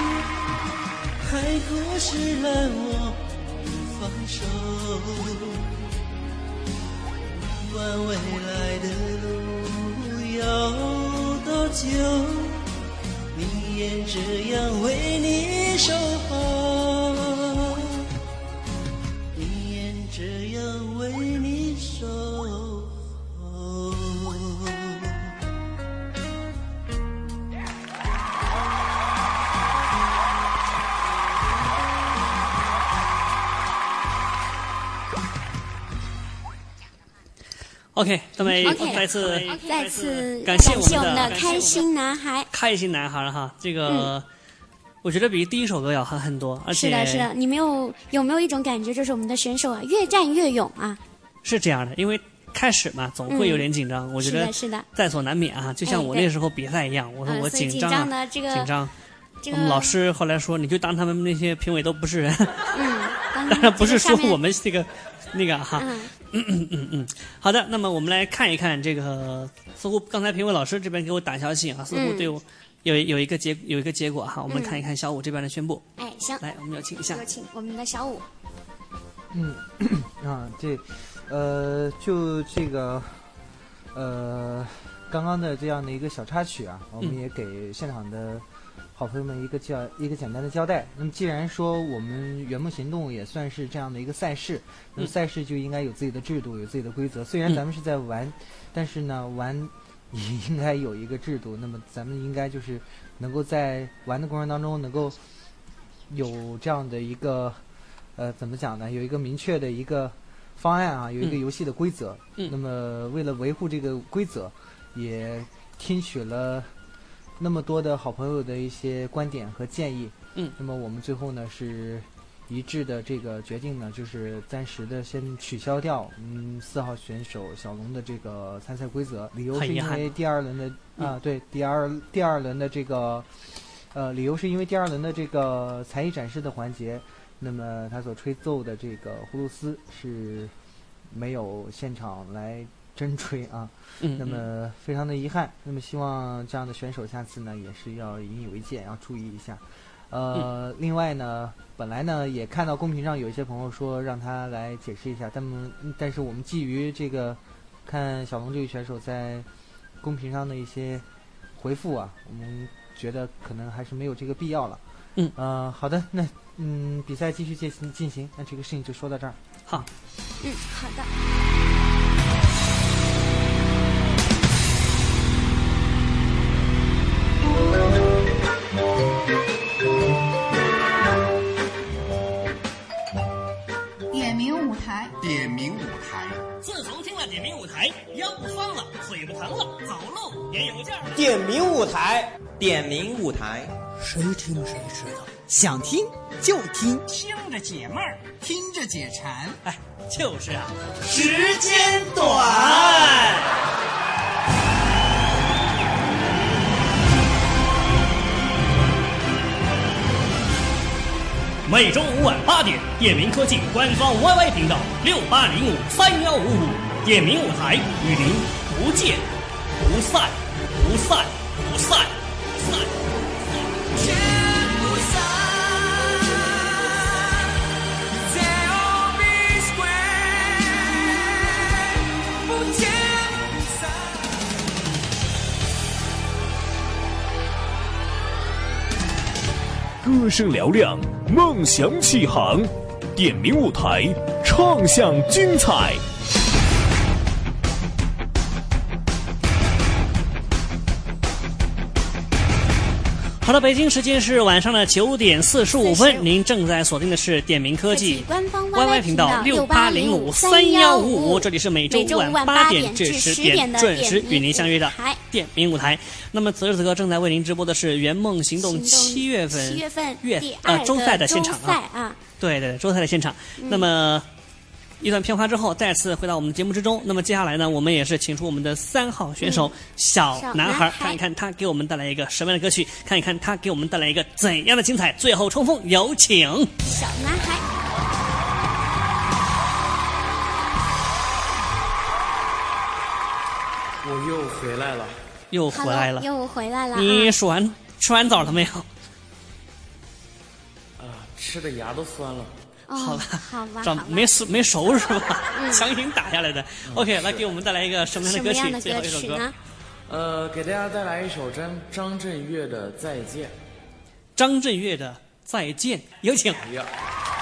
[SPEAKER 13] 海枯石烂我不放手，不管未来的路有多久，你也这样为你守候，你也这样为你守候。
[SPEAKER 2] OK， 那么
[SPEAKER 10] OK，
[SPEAKER 2] 再次
[SPEAKER 10] 再次
[SPEAKER 2] 感谢
[SPEAKER 10] 我们
[SPEAKER 2] 的
[SPEAKER 10] 的开心男孩，
[SPEAKER 2] 开心男孩哈，这个、
[SPEAKER 10] 嗯、
[SPEAKER 2] 我觉得比第一首歌要好很多，而且
[SPEAKER 10] 是的，是的，你没有有没有一种感觉，就是我们的选手啊越战越勇啊？
[SPEAKER 2] 是这样的，因为开始嘛，总会有点紧张，
[SPEAKER 10] 嗯、
[SPEAKER 2] 我觉得
[SPEAKER 10] 是的，
[SPEAKER 2] 在所难免啊。就像我那时候比赛一样，哎、我说我紧张、啊，
[SPEAKER 10] 紧张的这个
[SPEAKER 2] 紧张。
[SPEAKER 10] 这个、
[SPEAKER 2] 我们老师后来说，你就当他们那些评委都不是人，
[SPEAKER 10] 嗯，
[SPEAKER 2] 当然不是说我们这个那个哈。
[SPEAKER 10] 嗯
[SPEAKER 2] 嗯嗯嗯嗯，好的，那么我们来看一看这个，似乎刚才评委老师这边给我打消息啊，似乎对我有有一个结有一个结果哈，我们看一看小五这边的宣布。
[SPEAKER 10] 哎，行，
[SPEAKER 2] 来，我们有请一下，
[SPEAKER 10] 有请我们的小五。
[SPEAKER 3] 嗯，啊，这，呃，就这个，呃，刚刚的这样的一个小插曲啊，我们也给现场的好朋友们一个交一个简单的交代。那么既然说我们圆梦行动也算是这样的一个赛事，那么赛事就应该有自己的制度，有自己的规则。虽然咱们是在玩，嗯、但是呢，玩也应该有一个制度。那么咱们应该就是能够在玩的过程当中，能够有这样的一个呃，怎么讲呢？有一个明确的一个方案啊，有一个游戏的规则。
[SPEAKER 2] 嗯、
[SPEAKER 3] 那么为了维护这个规则，也听取了那么多的好朋友的一些观点和建议，
[SPEAKER 2] 嗯，
[SPEAKER 3] 那么我们最后呢是一致的这个决定呢，就是暂时的先取消掉嗯四号选手小龙的这个参赛规则，理由是因为第二轮的啊、呃、对第二第二轮的这个呃理由是因为第二轮的这个才艺展示的环节，那么他所吹奏的这个葫芦丝是没有现场来真吹啊，
[SPEAKER 2] 嗯，
[SPEAKER 3] 那么非常的遗憾。那么希望这样的选手下次呢也是要引以为戒，要注意一下。呃，
[SPEAKER 2] 嗯、
[SPEAKER 3] 另外呢，本来呢也看到公屏上有一些朋友说让他来解释一下，但么但是我们基于这个看小龙这个选手在公屏上的一些回复啊，我们觉得可能还是没有这个必要了。
[SPEAKER 2] 嗯，
[SPEAKER 3] 呃，好的，那嗯比赛继续进行进行，那这个事情就说到这儿。
[SPEAKER 2] 好，
[SPEAKER 10] 嗯，好的。
[SPEAKER 6] 点名舞台，点名舞台。
[SPEAKER 2] 自从听了点名舞台，腰不酸了，腿不疼了，走路也有劲儿了。
[SPEAKER 6] 点名舞台，点名舞台， 谁听谁知道，想听就听，听着解闷儿，听着解馋。
[SPEAKER 2] 哎，就是啊，
[SPEAKER 6] 时间短。
[SPEAKER 2] 每周五晚八点，点名科技官方 Y Y 频道六八零五三幺五五，点名舞台与您不见不散，不散不散不散，
[SPEAKER 8] 绝不散。There will be square， 不见不散。
[SPEAKER 5] 歌声嘹亮，梦想起航，点名舞台，畅享精彩。
[SPEAKER 2] 好的，北京时间是晚上的九点四十五分，您正在锁定的是点名科技
[SPEAKER 10] 官方
[SPEAKER 2] Y Y 频道六八零五三幺五五，这里是每周五晚八点至十点准时与您相约的点名舞台。那么此时此刻正在为您直播的是圆梦行动七月份
[SPEAKER 10] 七月份
[SPEAKER 2] 月呃周赛的现场
[SPEAKER 10] 啊，啊
[SPEAKER 2] 对对对，周赛的现场。
[SPEAKER 10] 嗯、
[SPEAKER 2] 那么一段片花之后，再次回到我们的节目之中。那么接下来呢，我们也是请出我们的三号选手、嗯、小男孩，看一看他给我们带来一个什么样的歌曲，看一看他给我们带来一个怎样的精彩。最后冲锋，有请
[SPEAKER 10] 小男孩。
[SPEAKER 14] 我又回来了，
[SPEAKER 2] 又回来了，
[SPEAKER 10] 又回来了。
[SPEAKER 2] 你数完吃完枣了没有？
[SPEAKER 14] 啊，吃的牙都酸了。
[SPEAKER 10] 哦、
[SPEAKER 2] 好吧，
[SPEAKER 10] 好吧，
[SPEAKER 2] 长没熟没熟是吧？
[SPEAKER 10] 嗯、
[SPEAKER 2] 强行打下来的。OK， 来给我们带来一个什么样的歌曲？
[SPEAKER 10] 什么样的歌曲
[SPEAKER 2] 最后一首歌。
[SPEAKER 14] 呃，给大家带来一首张张震岳的《再见》。
[SPEAKER 2] 张震岳的《再见》，有请。
[SPEAKER 14] 哎呀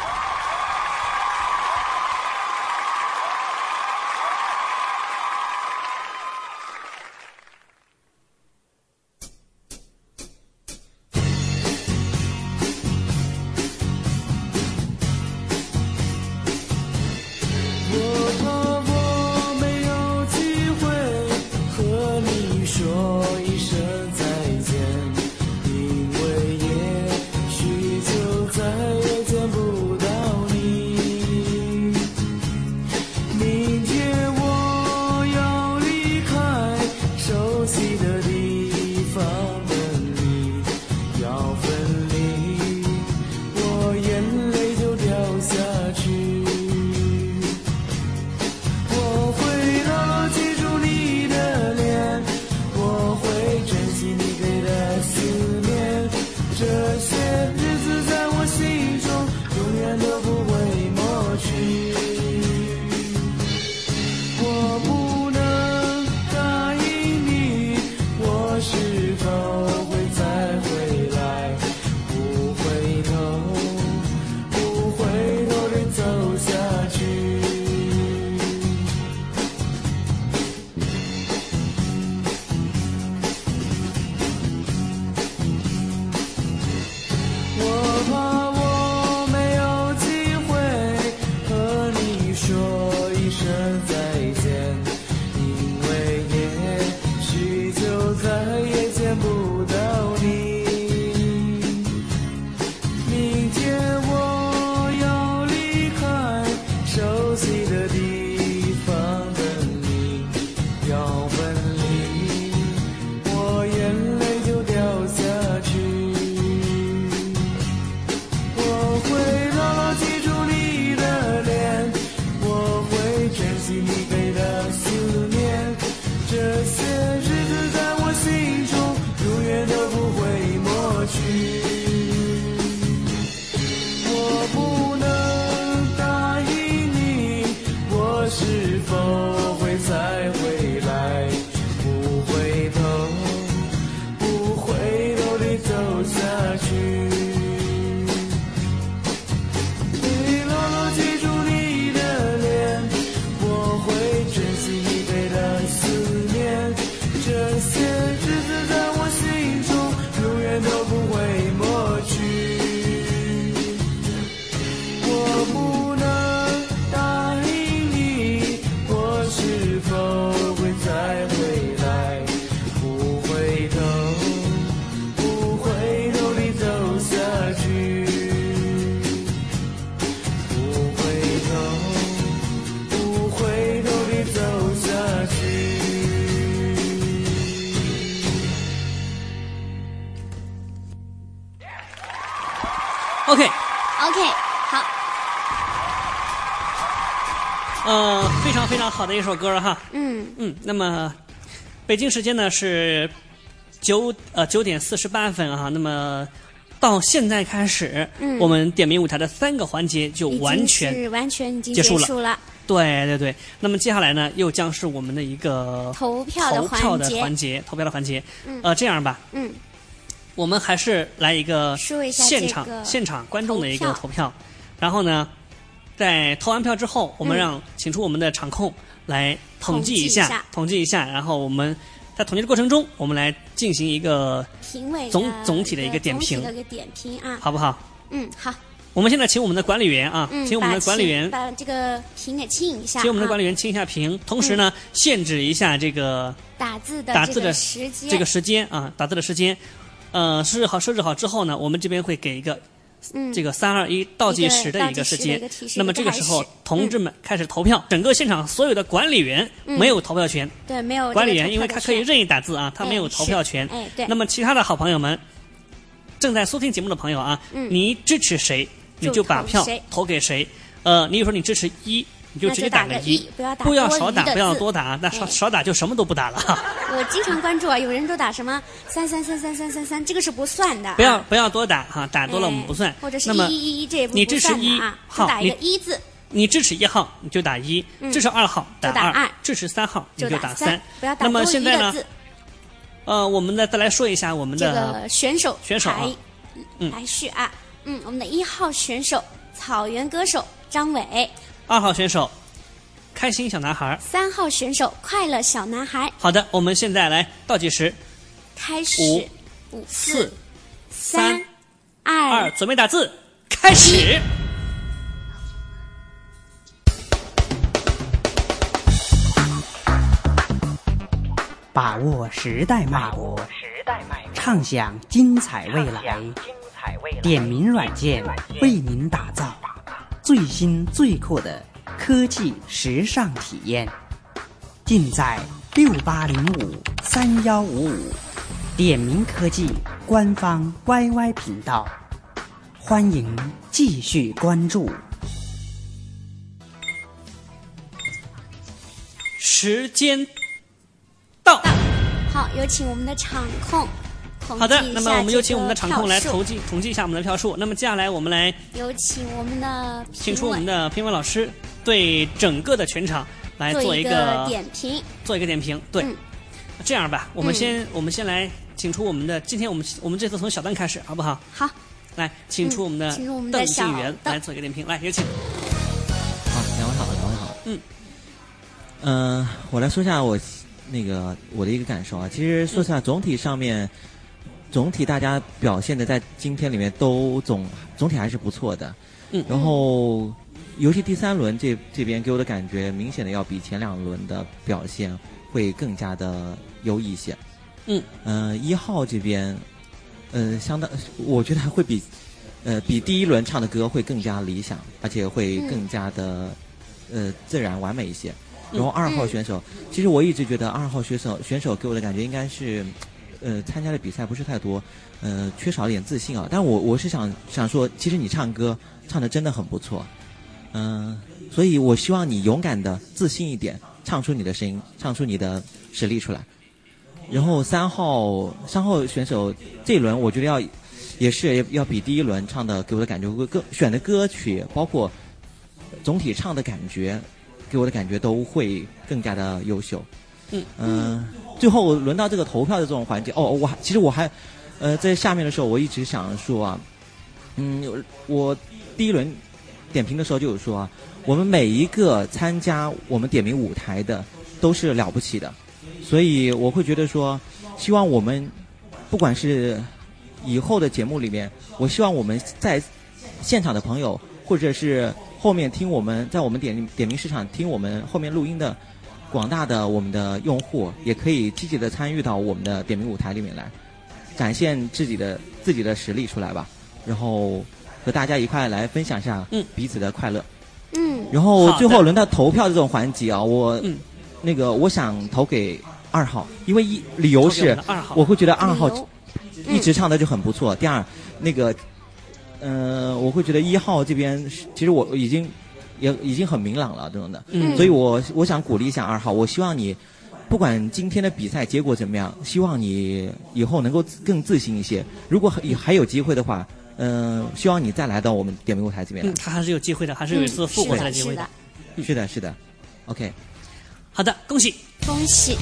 [SPEAKER 2] OK
[SPEAKER 10] OK 好，
[SPEAKER 2] 呃，非常非常好的一首歌哈。
[SPEAKER 10] 嗯
[SPEAKER 2] 嗯，那么北京时间呢是九呃九点四十八分啊。那么到现在开始，
[SPEAKER 10] 嗯，
[SPEAKER 2] 我们点名舞台的三个环节就完全
[SPEAKER 10] 是完全已经
[SPEAKER 2] 结束了。
[SPEAKER 10] 束了
[SPEAKER 2] 对对对，那么接下来呢，又将是我们的一个
[SPEAKER 10] 投票的
[SPEAKER 2] 投票的
[SPEAKER 10] 环节
[SPEAKER 2] 环节，投票的环节。
[SPEAKER 10] 嗯
[SPEAKER 2] 呃，这样吧，
[SPEAKER 10] 嗯，
[SPEAKER 2] 我们还是来一个
[SPEAKER 10] 说一下
[SPEAKER 2] 现场、
[SPEAKER 10] 这个
[SPEAKER 2] 现场观众的一个
[SPEAKER 10] 投票
[SPEAKER 2] 投票，然后呢，在投完票之后，我们
[SPEAKER 10] 嗯
[SPEAKER 2] 让请出我们的场控来统计一下，
[SPEAKER 10] 统计一下
[SPEAKER 2] 统计一下，然后我们在统计的过程中，我们来进行一个
[SPEAKER 10] 评委的
[SPEAKER 2] 总总体的一个点评
[SPEAKER 10] 总体的一个点评啊，
[SPEAKER 2] 好不好？
[SPEAKER 10] 嗯，好，
[SPEAKER 2] 我们现在请我们的管理员啊，
[SPEAKER 10] 嗯，
[SPEAKER 2] 请我们的
[SPEAKER 10] 把
[SPEAKER 2] 管理员
[SPEAKER 10] 把这个评给清一下，
[SPEAKER 2] 请我们的管理
[SPEAKER 10] 员
[SPEAKER 2] 员清一下屏，同时呢，限制一下这个
[SPEAKER 10] 打字的
[SPEAKER 2] 打字的
[SPEAKER 10] 这个时间，
[SPEAKER 2] 这个时间啊，打字的时间，呃，设置好设置好之后呢，我们这边会给一个
[SPEAKER 10] 嗯
[SPEAKER 2] 这个三二一倒计时的一个时间
[SPEAKER 10] 一个倒计时的一个提。示
[SPEAKER 2] 那么这个时候
[SPEAKER 10] 一个开始，
[SPEAKER 2] 同志们开始投票。整个现场所有的管理员
[SPEAKER 10] 嗯
[SPEAKER 2] 没有投票权，
[SPEAKER 10] 对没有
[SPEAKER 2] 管理员，
[SPEAKER 10] 这个投票的
[SPEAKER 2] 因为他可以
[SPEAKER 10] 权
[SPEAKER 2] 任意打字啊，他没有
[SPEAKER 10] 哎
[SPEAKER 2] 投票权。
[SPEAKER 10] 是哎对
[SPEAKER 2] 那么其他的好朋友们，正在收听节目的朋友啊，
[SPEAKER 10] 嗯
[SPEAKER 2] 你支持谁，你
[SPEAKER 10] 就
[SPEAKER 2] 就把票
[SPEAKER 10] 投谁
[SPEAKER 2] 投给谁。呃，你比如说你支持一， 你就直接个
[SPEAKER 10] 打一，不要打
[SPEAKER 2] 不要少打，
[SPEAKER 10] 多余的
[SPEAKER 2] 不要
[SPEAKER 10] 字
[SPEAKER 2] 多打，那少少打就什么都不打了。
[SPEAKER 10] 我经常关注啊，有人都打什么三三三三三三三，这个是不算的。
[SPEAKER 2] 不要不要多打哈，打多了我们不算。
[SPEAKER 10] 或者是
[SPEAKER 2] 那么
[SPEAKER 10] 一一一，这也不
[SPEAKER 2] 你支持一
[SPEAKER 10] 号，就打一个一字。
[SPEAKER 2] 你支持一号你就打一，
[SPEAKER 10] 嗯、
[SPEAKER 2] 支持二号
[SPEAKER 10] 打
[SPEAKER 2] 二，支持三号你
[SPEAKER 10] 就
[SPEAKER 2] 打三。
[SPEAKER 10] 不要打
[SPEAKER 2] 那么现在呢
[SPEAKER 10] 多余的字？
[SPEAKER 2] 呃，我们呢再来说一下我们的
[SPEAKER 10] 这个选手
[SPEAKER 2] 选手
[SPEAKER 10] 排
[SPEAKER 2] 嗯
[SPEAKER 10] 排序啊，嗯，我们的一号选手草原歌手张伟，
[SPEAKER 2] 二号选手开心小男孩，
[SPEAKER 10] 三号选手快乐小男孩。
[SPEAKER 2] 好的，我们现在来倒计时，
[SPEAKER 10] 开始，
[SPEAKER 2] 五、
[SPEAKER 10] 四、
[SPEAKER 2] 三、
[SPEAKER 10] 二、
[SPEAKER 2] 二，准备打字，开始。
[SPEAKER 1] 把握时代脉搏，畅享精彩未来。点名软件为您打造最新最酷的科技时尚体验，尽在六八零五三幺五五点名科技官方 Y Y 频道，欢迎继续关注。
[SPEAKER 2] 时间到，
[SPEAKER 10] 好，有请我们的场控。
[SPEAKER 2] 好的，那么我们有请我们的场控来统计统计一下我们的票数。那么接下来我们来
[SPEAKER 10] 有请我们的
[SPEAKER 2] 请出我们的评委老师对整个的全场来做一
[SPEAKER 10] 个点评，
[SPEAKER 2] 做一个点评。对，
[SPEAKER 10] 嗯、
[SPEAKER 2] 这样吧，我们先、
[SPEAKER 10] 嗯、
[SPEAKER 2] 我们先来请出我们的，今天我们我们这次从小邓开始，好不好？
[SPEAKER 10] 好，
[SPEAKER 2] 来请出我们的邓静源来做一个点评，来有请。
[SPEAKER 19] 好，两位好，两位好。
[SPEAKER 2] 嗯，
[SPEAKER 19] 嗯、呃，我来说一下我那个我的一个感受啊。其实说实话，总体上面。嗯总体大家表现的在今天里面都总总体还是不错的，
[SPEAKER 2] 嗯，
[SPEAKER 19] 然后尤其第三轮这这边给我的感觉明显的要比前两轮的表现会更加的优异一些，
[SPEAKER 2] 嗯，
[SPEAKER 19] 呃一号这边，呃相当我觉得还会比呃比第一轮唱的歌会更加理想，而且会更加的、嗯、呃自然完美一些。然后二号选手，嗯、其实我一直觉得二号选手选手给我的感觉应该是。呃，参加的比赛不是太多，呃，缺少一点自信啊。但我我是想想说，其实你唱歌唱的真的很不错，嗯、呃，所以我希望你勇敢的、自信一点，唱出你的声音，唱出你的实力出来。然后三号三号选手这一轮，我觉得要也是要比第一轮唱的给我的感觉会更选的歌曲，包括总体唱的感觉，给我的感觉都会更加的优秀。
[SPEAKER 2] 嗯
[SPEAKER 19] 嗯、呃，最后轮到这个投票的这种环节，哦，我其实我还，呃，在下面的时候我一直想说啊，嗯，我第一轮点评的时候就有说啊，我们每一个参加我们点名舞台的都是了不起的，所以我会觉得说，希望我们不管是以后的节目里面，我希望我们在现场的朋友，或者是后面听我们在我们点点名市场听我们后面录音的。广大的我们的用户也可以积极的参与到我们的点名舞台里面来，展现自己的自己的实力出来吧，然后和大家一块来分享一下彼此的快乐。
[SPEAKER 10] 嗯，
[SPEAKER 19] 然后最后轮到投票的这种环节啊，我、
[SPEAKER 2] 嗯、
[SPEAKER 19] 那个我想投给二号，因为一理由是我会觉得二号一直唱的就很不错。嗯、第二，那个嗯、呃，我会觉得一号这边其实我已经。也已经很明朗了，这种的，
[SPEAKER 2] 嗯，
[SPEAKER 19] 所以我我想鼓励一下二号，我希望你，不管今天的比赛结果怎么样，希望你以后能够更自信一些。如果还有机会的话，嗯、呃，希望你再来到我们点名舞台这边来。
[SPEAKER 2] 嗯，他还是有机会的，还是有一次复活的机会的。
[SPEAKER 19] 嗯、是的，是的 ，OK，
[SPEAKER 2] 好的，恭喜，
[SPEAKER 10] 恭喜。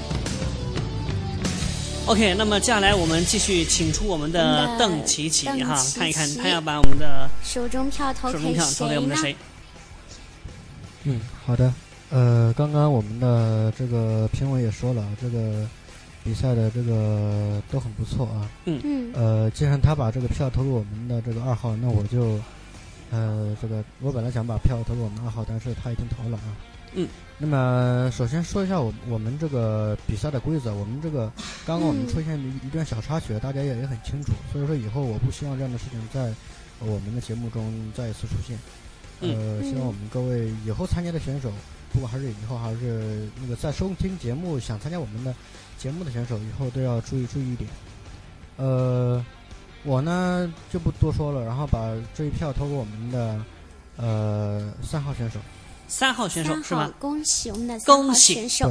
[SPEAKER 2] OK， 那么接下来我们继续请出我们的邓琪琪哈，看一看他要把我们的
[SPEAKER 10] 手中票投给谁呢？
[SPEAKER 2] 投给我们的谁？
[SPEAKER 18] 嗯，好的。呃，刚刚我们的这个评委也说了，这个比赛的这个都很不错啊。
[SPEAKER 2] 嗯
[SPEAKER 10] 嗯。
[SPEAKER 18] 呃，既然他把这个票投给我们的这个二号，那我就，呃，这个我本来想把票投给我们二号，但是他已经投了啊。
[SPEAKER 2] 嗯。
[SPEAKER 18] 那么首先说一下我我们这个比赛的规则，我们这个刚刚我们出现一段小插曲，大家也也很清楚，所以说以后我不希望这样的事情在我们的节目中再一次出现。呃，希望我们各位以后参加的选手，不管还是以后还是那个在收听节目想参加我们的节目的选手，以后都要注意注意一点。呃，我呢就不多说了，然后把这一票投给我们的呃三号选手。
[SPEAKER 2] 三号选手是吗？
[SPEAKER 10] 恭喜我们的三号选手。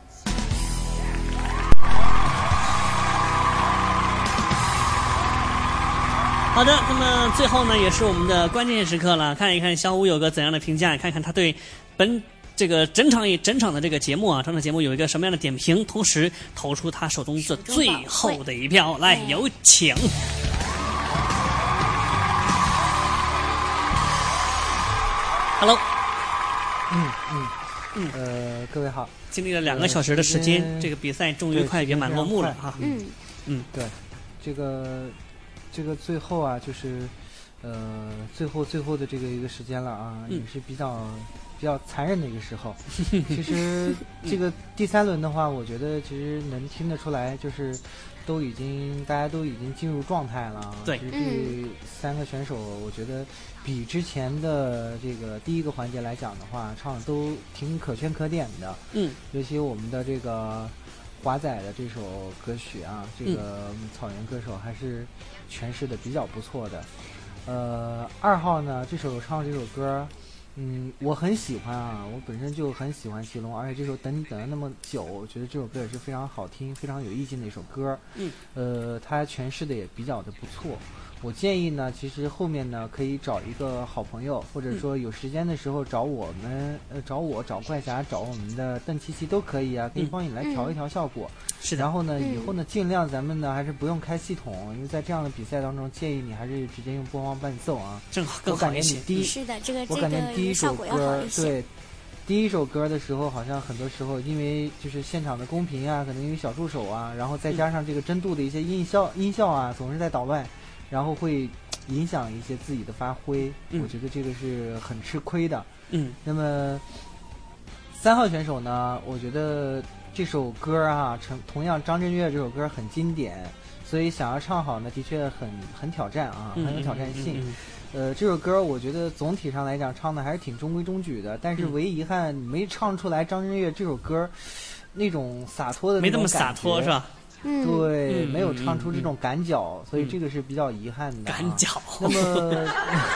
[SPEAKER 2] 好的，那么最后呢，也是我们的关键时刻了，看一看小五有个怎样的评价，看看他对本这个整场整场的这个节目啊，整场节目有一个什么样的点评，同时投出他手中这最后的一票，来有请。Hello，
[SPEAKER 3] 嗯嗯嗯，呃，各位好，
[SPEAKER 2] 经历了两个小时的时间，呃、这个比赛终于快圆满落幕了哈。
[SPEAKER 3] 嗯
[SPEAKER 2] 嗯，
[SPEAKER 3] 对，这个。这个最后啊，就是，呃，最后最后的这个一个时间了啊，嗯、也是比较比较残忍的一个时候。其实这个第三轮的话，我觉得其实能听得出来，就是都已经大家都已经进入状态了。
[SPEAKER 2] 对，
[SPEAKER 3] 其实这三个选手，我觉得比之前的这个第一个环节来讲的话，唱的都挺可圈可点的。
[SPEAKER 2] 嗯，
[SPEAKER 3] 尤其我们的这个华仔的这首歌曲啊，这个草原歌手还是诠释的比较不错的。呃，二号呢，这首唱这首歌，嗯，我很喜欢啊，我本身就很喜欢祁隆，而且这首等你等了那么久，我觉得这首歌也是非常好听、非常有意境的一首歌。
[SPEAKER 2] 嗯，
[SPEAKER 3] 呃，他诠释的也比较的不错。我建议呢，其实后面呢可以找一个好朋友，或者说有时间的时候找我们，呃，找我找怪侠，找我们的邓七七都可以啊，可以帮你来调一调效果。
[SPEAKER 2] 是的。
[SPEAKER 3] 然后呢，以后呢，尽量咱们呢还是不用开系统，因为在这样的比赛当中，建议你还是直接用播放伴奏啊。
[SPEAKER 2] 正好更好一些。
[SPEAKER 3] 我感觉你第一，
[SPEAKER 10] 是的，这个
[SPEAKER 3] 我感觉第一首歌，
[SPEAKER 10] 对，
[SPEAKER 3] 第一首歌的时候，好像很多时候因为就是现场的公屏啊，可能因为小助手啊，然后再加上这个真度的一些音效、嗯、音效啊，总是在捣乱，然后会影响一些自己的发挥，
[SPEAKER 2] 嗯、
[SPEAKER 3] 我觉得这个是很吃亏的。
[SPEAKER 2] 嗯，
[SPEAKER 3] 那么三号选手呢，我觉得这首歌啊，成同样张震岳这首歌很经典，所以想要唱好呢，的确很很挑战啊，很有挑战性。
[SPEAKER 2] 嗯嗯嗯嗯
[SPEAKER 3] 呃，这首歌我觉得总体上来讲唱的还是挺中规中矩的，但是唯一遗憾没唱出来张震岳这首歌那种洒脱的那种感觉，
[SPEAKER 2] 没那么洒脱是吧？
[SPEAKER 3] 对、
[SPEAKER 2] 嗯，
[SPEAKER 3] 没有唱出这种感脚、嗯，所以这个是比较遗憾的、啊。
[SPEAKER 2] 感脚。
[SPEAKER 3] 那么，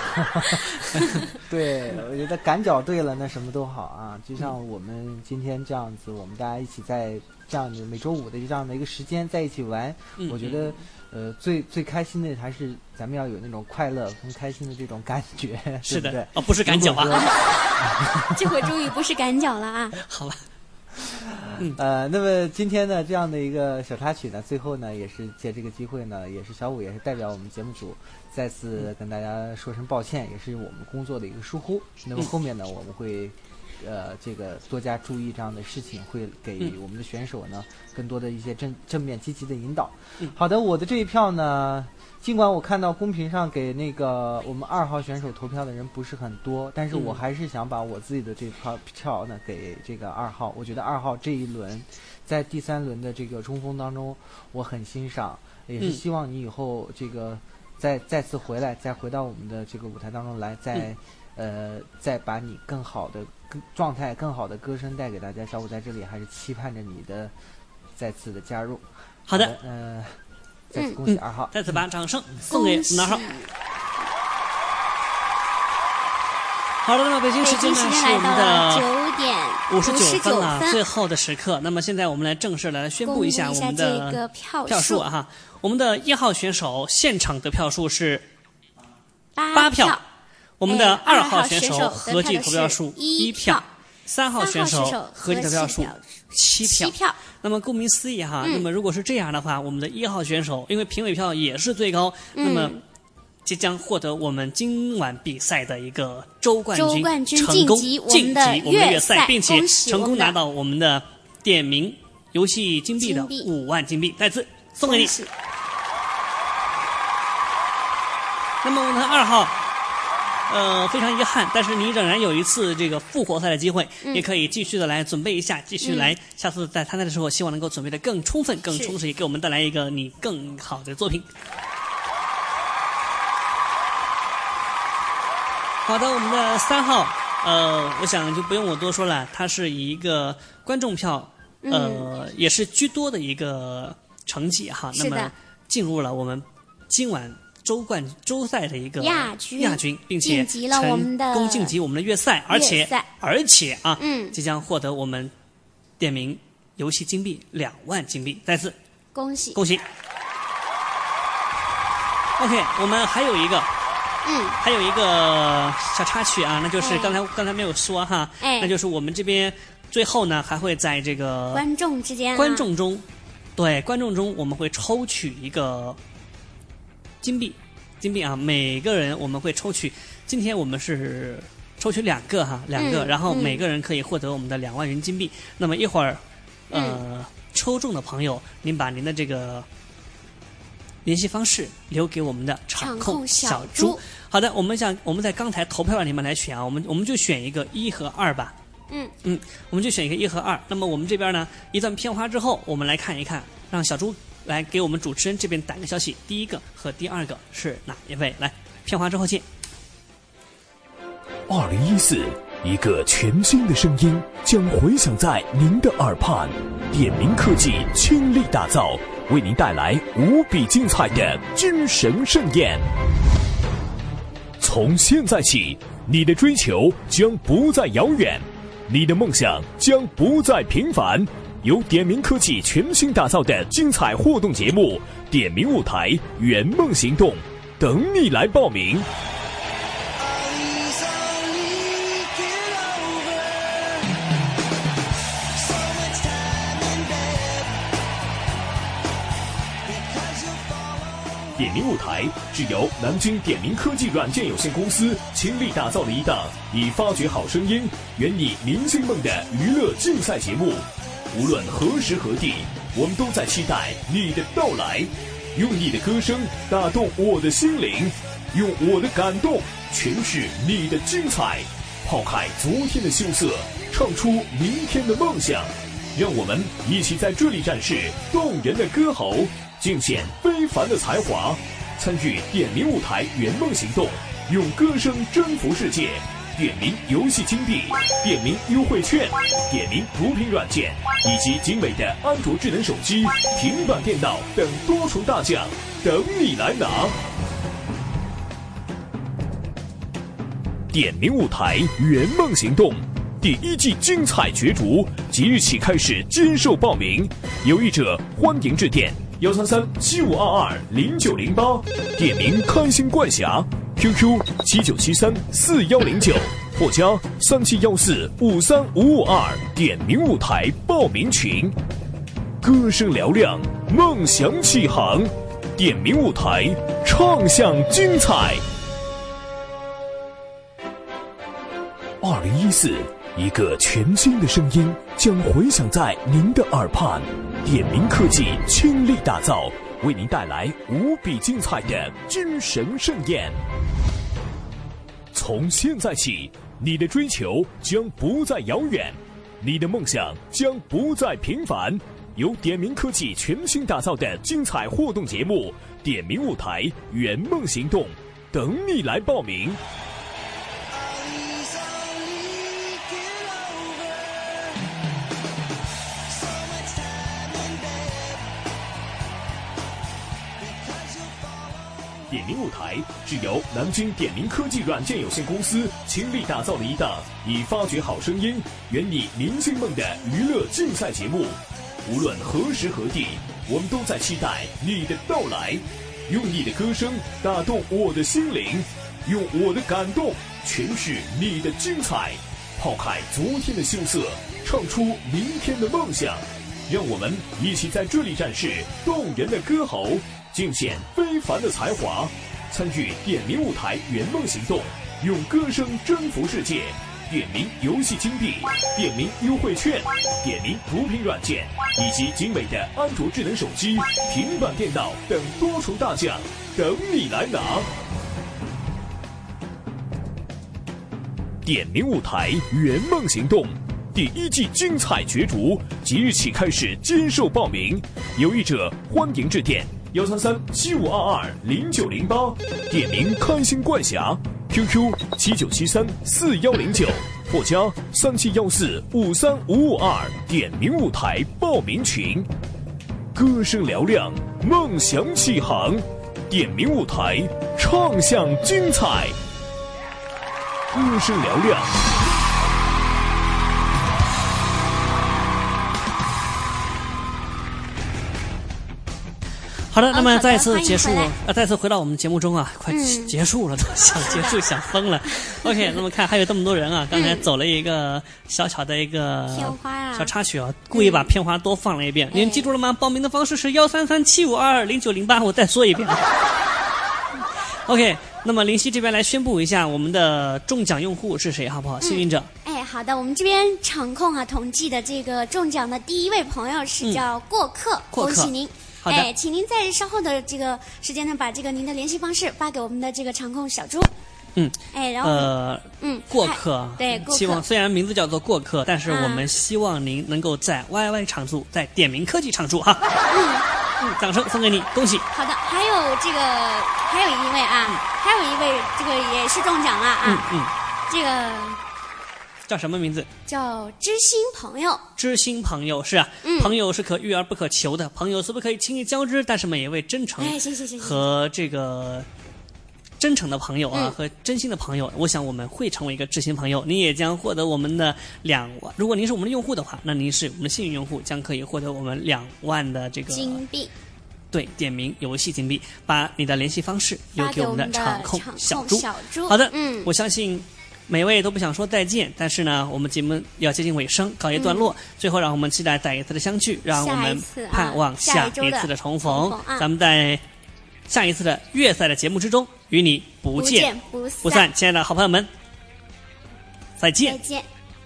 [SPEAKER 3] 对，我觉得感脚对了，那什么都好啊。就像我们今天这样子，我们大家一起在这样的每周五的这样的一个时间在一起玩，
[SPEAKER 2] 嗯、
[SPEAKER 3] 我觉得。呃，最最开心的还是咱们要有那种快乐跟开心的这种感觉，
[SPEAKER 2] 是的，
[SPEAKER 3] 对不对？
[SPEAKER 2] 哦，不是赶脚啊，
[SPEAKER 10] 这回终于不是赶脚了啊！
[SPEAKER 2] 好吧，
[SPEAKER 3] 嗯，呃，那么今天呢，这样的一个小插曲呢，最后呢，也是借这个机会呢，也是小五也是代表我们节目组再次跟大家说声抱歉，也是我们工作的一个疏忽。那么后面呢，我们会。呃，这个多加注意这样的事情，会给我们的选手呢、嗯、更多的一些正正面积极的引导。
[SPEAKER 2] 嗯、
[SPEAKER 3] 好的，我的这一票呢，尽管我看到公屏上给那个我们二号选手投票的人不是很多，但是我还是想把我自己的这票票呢给这个二号。我觉得二号这一轮在第三轮的这个冲锋当中，我很欣赏，也是希望你以后这个再再次回来，再回到我们的这个舞台当中来，再、嗯、呃再把你更好的。状态更好的歌声带给大家，小五在这里还是期盼着你的再次的加入。
[SPEAKER 2] 好的，
[SPEAKER 3] 呃，再次恭喜二号，
[SPEAKER 2] 嗯、再次把掌声送给二号。好了，那么北京时间呢是我们的
[SPEAKER 10] 九点
[SPEAKER 2] 五十九分了，最后的时刻。那么现在我们来正式来宣布一下我们的票数啊哈，我们的一号选手现场得票数是八票。我们的二号选手合计投票数一票，三号选手合计投票数七票。那么顾名思义哈，
[SPEAKER 10] 嗯、
[SPEAKER 2] 那么如果是这样的话，我们的一号选手因为评委票也是最高，
[SPEAKER 10] 嗯、
[SPEAKER 2] 那么即将获得我们今晚比赛的一个周冠
[SPEAKER 10] 军，
[SPEAKER 2] 冠
[SPEAKER 10] 军
[SPEAKER 2] 成功
[SPEAKER 10] 晋级
[SPEAKER 2] 我们的
[SPEAKER 10] 月
[SPEAKER 2] 赛，并且成功拿到我们的点名游戏金币的五万金币，再次送给你。那么我们的二号。呃，非常遗憾，但是你仍然有一次这个复活赛的机会，
[SPEAKER 10] 嗯、
[SPEAKER 2] 也可以继续的来准备一下，继续来，嗯、下次在参赛的时候，希望能够准备的更充分、更充实，也给我们带来一个你更好的作品。好的，我们的三号，呃，我想就不用我多说了，他是以一个观众票，呃，
[SPEAKER 10] 嗯、
[SPEAKER 2] 也是居多的一个成绩哈，那么进入了我们今晚。 周冠周赛的一个
[SPEAKER 10] 亚军，
[SPEAKER 2] 亚军，并且
[SPEAKER 10] 晋级了我们的
[SPEAKER 2] 成功晋级我们的月赛，而且而且啊，
[SPEAKER 10] 嗯，
[SPEAKER 2] 即将获得我们点名游戏金币两万金币，再次
[SPEAKER 10] 恭喜
[SPEAKER 2] 恭喜。OK， 我们还有一个。
[SPEAKER 10] 嗯，
[SPEAKER 2] 还有一个小插曲啊，那就是刚才、哎、刚才没有说哈，
[SPEAKER 10] 哎，
[SPEAKER 2] 那就是我们这边最后呢还会在这个
[SPEAKER 10] 观众之间、啊，
[SPEAKER 2] 观众中，对观众中我们会抽取一个金币，金币啊，每个人我们会抽取，今天我们是抽取两个哈，两个，
[SPEAKER 10] 嗯、
[SPEAKER 2] 然后每个人可以获得我们的两万元金币。嗯、那么一会儿，呃、嗯，抽中的朋友，您把您的这个联系方式留给我们的场控小猪。好的，我们想我们在刚才投票栏里面来选啊，我们我们就选一个一和二吧。
[SPEAKER 10] 嗯
[SPEAKER 2] 嗯，我们就选一个一和二。那么我们这边呢，一段片花之后，我们来看一看，让小猪来给我们主持人这边打个消息，第一个和第二个是哪一位？来，片花之后见。
[SPEAKER 5] 二零一四，一个全新的声音将回响在您的耳畔。点名科技倾力打造，为您带来无比精彩的精神盛宴。从现在起，你的追求将不再遥远，你的梦想将不再平凡。由点名科技全新打造的精彩互动节目《点名舞台圆梦行动》，等你来报名。点名舞台是由南京点名科技软件有限公司倾力打造的一档以发掘好声音、圆你明星梦的娱乐竞赛节目。无论何时何地，我们都在期待你的到来。用你的歌声打动我的心灵，用我的感动诠释你的精彩。抛开昨天的羞涩，唱出明天的梦想。让我们一起在这里展示动人的歌喉，尽显非凡的才华，参与点名舞台圆梦行动，用歌声征服世界。点名游戏金币、点名优惠券、点名毒品软件以及精美的安卓智能手机、平板电脑等多重大奖等你来拿。点名舞台圆梦行动第一季精彩角逐即日起开始接受报名，有意者欢迎致电幺三三七五二二零九零八，点名开心怪侠 Q Q 七九七三四幺零九或加三七幺四五三五五二点名舞台报名群。歌声嘹亮，梦想起航，点名舞台唱响精彩。二零一四，一个全新的声音将回响在您的耳畔。点名科技倾力打造，为您带来无比精彩的精神盛宴。从现在起，你的追求将不再遥远，你的梦想将不再平凡。由点名科技全新打造的精彩互动节目《点名舞台圆梦行动》，等你来报名。点名舞台是由南京点名科技软件有限公司倾力打造的一档以发掘好声音、圆你明星梦的娱乐竞赛节目。无论何时何地，我们都在期待你的到来。用你的歌声打动我的心灵，用我的感动诠释你的精彩。抛开昨天的羞涩，唱出明天的梦想。让我们一起在这里展示动人的歌喉，尽显非凡的才华，参与点名舞台圆梦行动，用歌声征服世界。点名游戏金币、点名优惠券、点名毒品软件以及精美的安卓智能手机、平板电脑等多重大奖等你来拿。点名舞台圆梦行动第一季精彩角逐即日起开始接受报名，有意者欢迎致电幺三三七五二二零九零八，点名开心怪侠 Q Q 七九七三四幺零九或加三七幺四五三五五二点名舞台报名群。歌声嘹亮，梦想起航， 点名舞台，唱响精彩，歌声嘹亮。
[SPEAKER 2] 好的，那么
[SPEAKER 10] 好的
[SPEAKER 2] 再次结束
[SPEAKER 10] 欢迎回来
[SPEAKER 2] 呃，再次回到我们节目中啊，快
[SPEAKER 10] 嗯
[SPEAKER 2] 结束了，都想结束想疯了。OK， 那么看还有这么多人啊，刚才走了一个小小的一个
[SPEAKER 10] 片花啊
[SPEAKER 2] 小插曲啊，故意把片花多放了一遍。您记住了吗？报名的方式是幺三三七五二二零九零八，我再说一遍。OK， 那么林夕这边来宣布一下我们的中奖用户是谁，好不好？幸运者。
[SPEAKER 10] 哎，好的，我们这边场控啊统计的这个中奖的第一位朋友是叫过客，
[SPEAKER 2] 过客
[SPEAKER 10] 恭喜您。
[SPEAKER 2] 好的
[SPEAKER 10] 哎，请您在稍后的这个时间呢，把这个您的联系方式发给我们的这个场控小猪。
[SPEAKER 2] 嗯，
[SPEAKER 10] 哎，然后
[SPEAKER 2] 呃，
[SPEAKER 10] 嗯，
[SPEAKER 2] 过客，
[SPEAKER 10] 对过客
[SPEAKER 2] 希望虽然名字叫做过客，但是
[SPEAKER 10] 啊
[SPEAKER 2] 我们希望您能够在 Y Y 常驻，在点名科技常驻哈。嗯，掌声送给你，恭喜。
[SPEAKER 10] 好的，还有这个还有一位啊，还有一位这个也是中奖了啊，
[SPEAKER 2] 嗯嗯，
[SPEAKER 10] 这个
[SPEAKER 2] 叫什么名字？
[SPEAKER 10] 叫知心朋友。
[SPEAKER 2] 知心朋友是啊，
[SPEAKER 10] 嗯
[SPEAKER 2] 朋友是可遇而不可求的，朋友虽不可以轻易交织，但是每一位真诚
[SPEAKER 10] 哎，行行行行，
[SPEAKER 2] 和这个真诚的朋友啊，
[SPEAKER 10] 嗯
[SPEAKER 2] 和真心的朋友，我想我们会成为一个知心朋友。您也将获得我们的两万，如果您是我们的用户的话，那您是我们的幸运用户，将可以获得我们两万的这个
[SPEAKER 10] 金币。
[SPEAKER 2] 对，点名游戏金币，把你的联系方式留给我们的场控小猪。
[SPEAKER 10] 小猪
[SPEAKER 2] 好的，
[SPEAKER 10] 嗯，
[SPEAKER 2] 我相信每位都不想说再见，但是呢，我们节目要接近尾声，告一段落。
[SPEAKER 10] 嗯、
[SPEAKER 2] 最后，让我们期待再一次的相聚，让我们盼望
[SPEAKER 10] 下
[SPEAKER 2] 一次的重逢。
[SPEAKER 10] 重逢啊、
[SPEAKER 2] 咱们在下一次的月赛的节目之中，与你不见
[SPEAKER 10] 不
[SPEAKER 2] 不散。亲爱的好朋友们，再见。
[SPEAKER 10] 再见。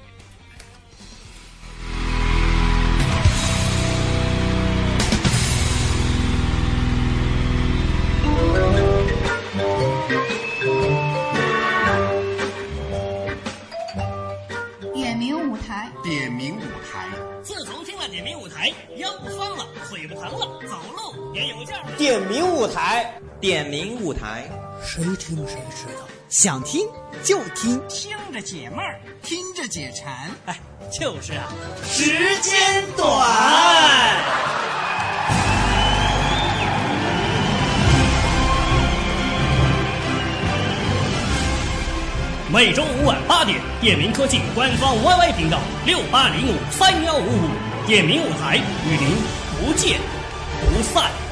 [SPEAKER 1] 点名舞台，
[SPEAKER 6] 点名舞台。
[SPEAKER 2] 自从听了点名舞台，腰不酸了，腿不疼了，走路也有劲儿。
[SPEAKER 6] 点名舞台，点名舞台，
[SPEAKER 1] 谁听谁知道，
[SPEAKER 6] 想听就听，
[SPEAKER 1] 听着解闷儿，听着解馋。
[SPEAKER 2] 哎，就是啊，
[SPEAKER 6] 时间短。
[SPEAKER 2] 每周五晚八点，点名科技官方 Y Y 频道六八零五三幺五五，点名舞台与您不见不散。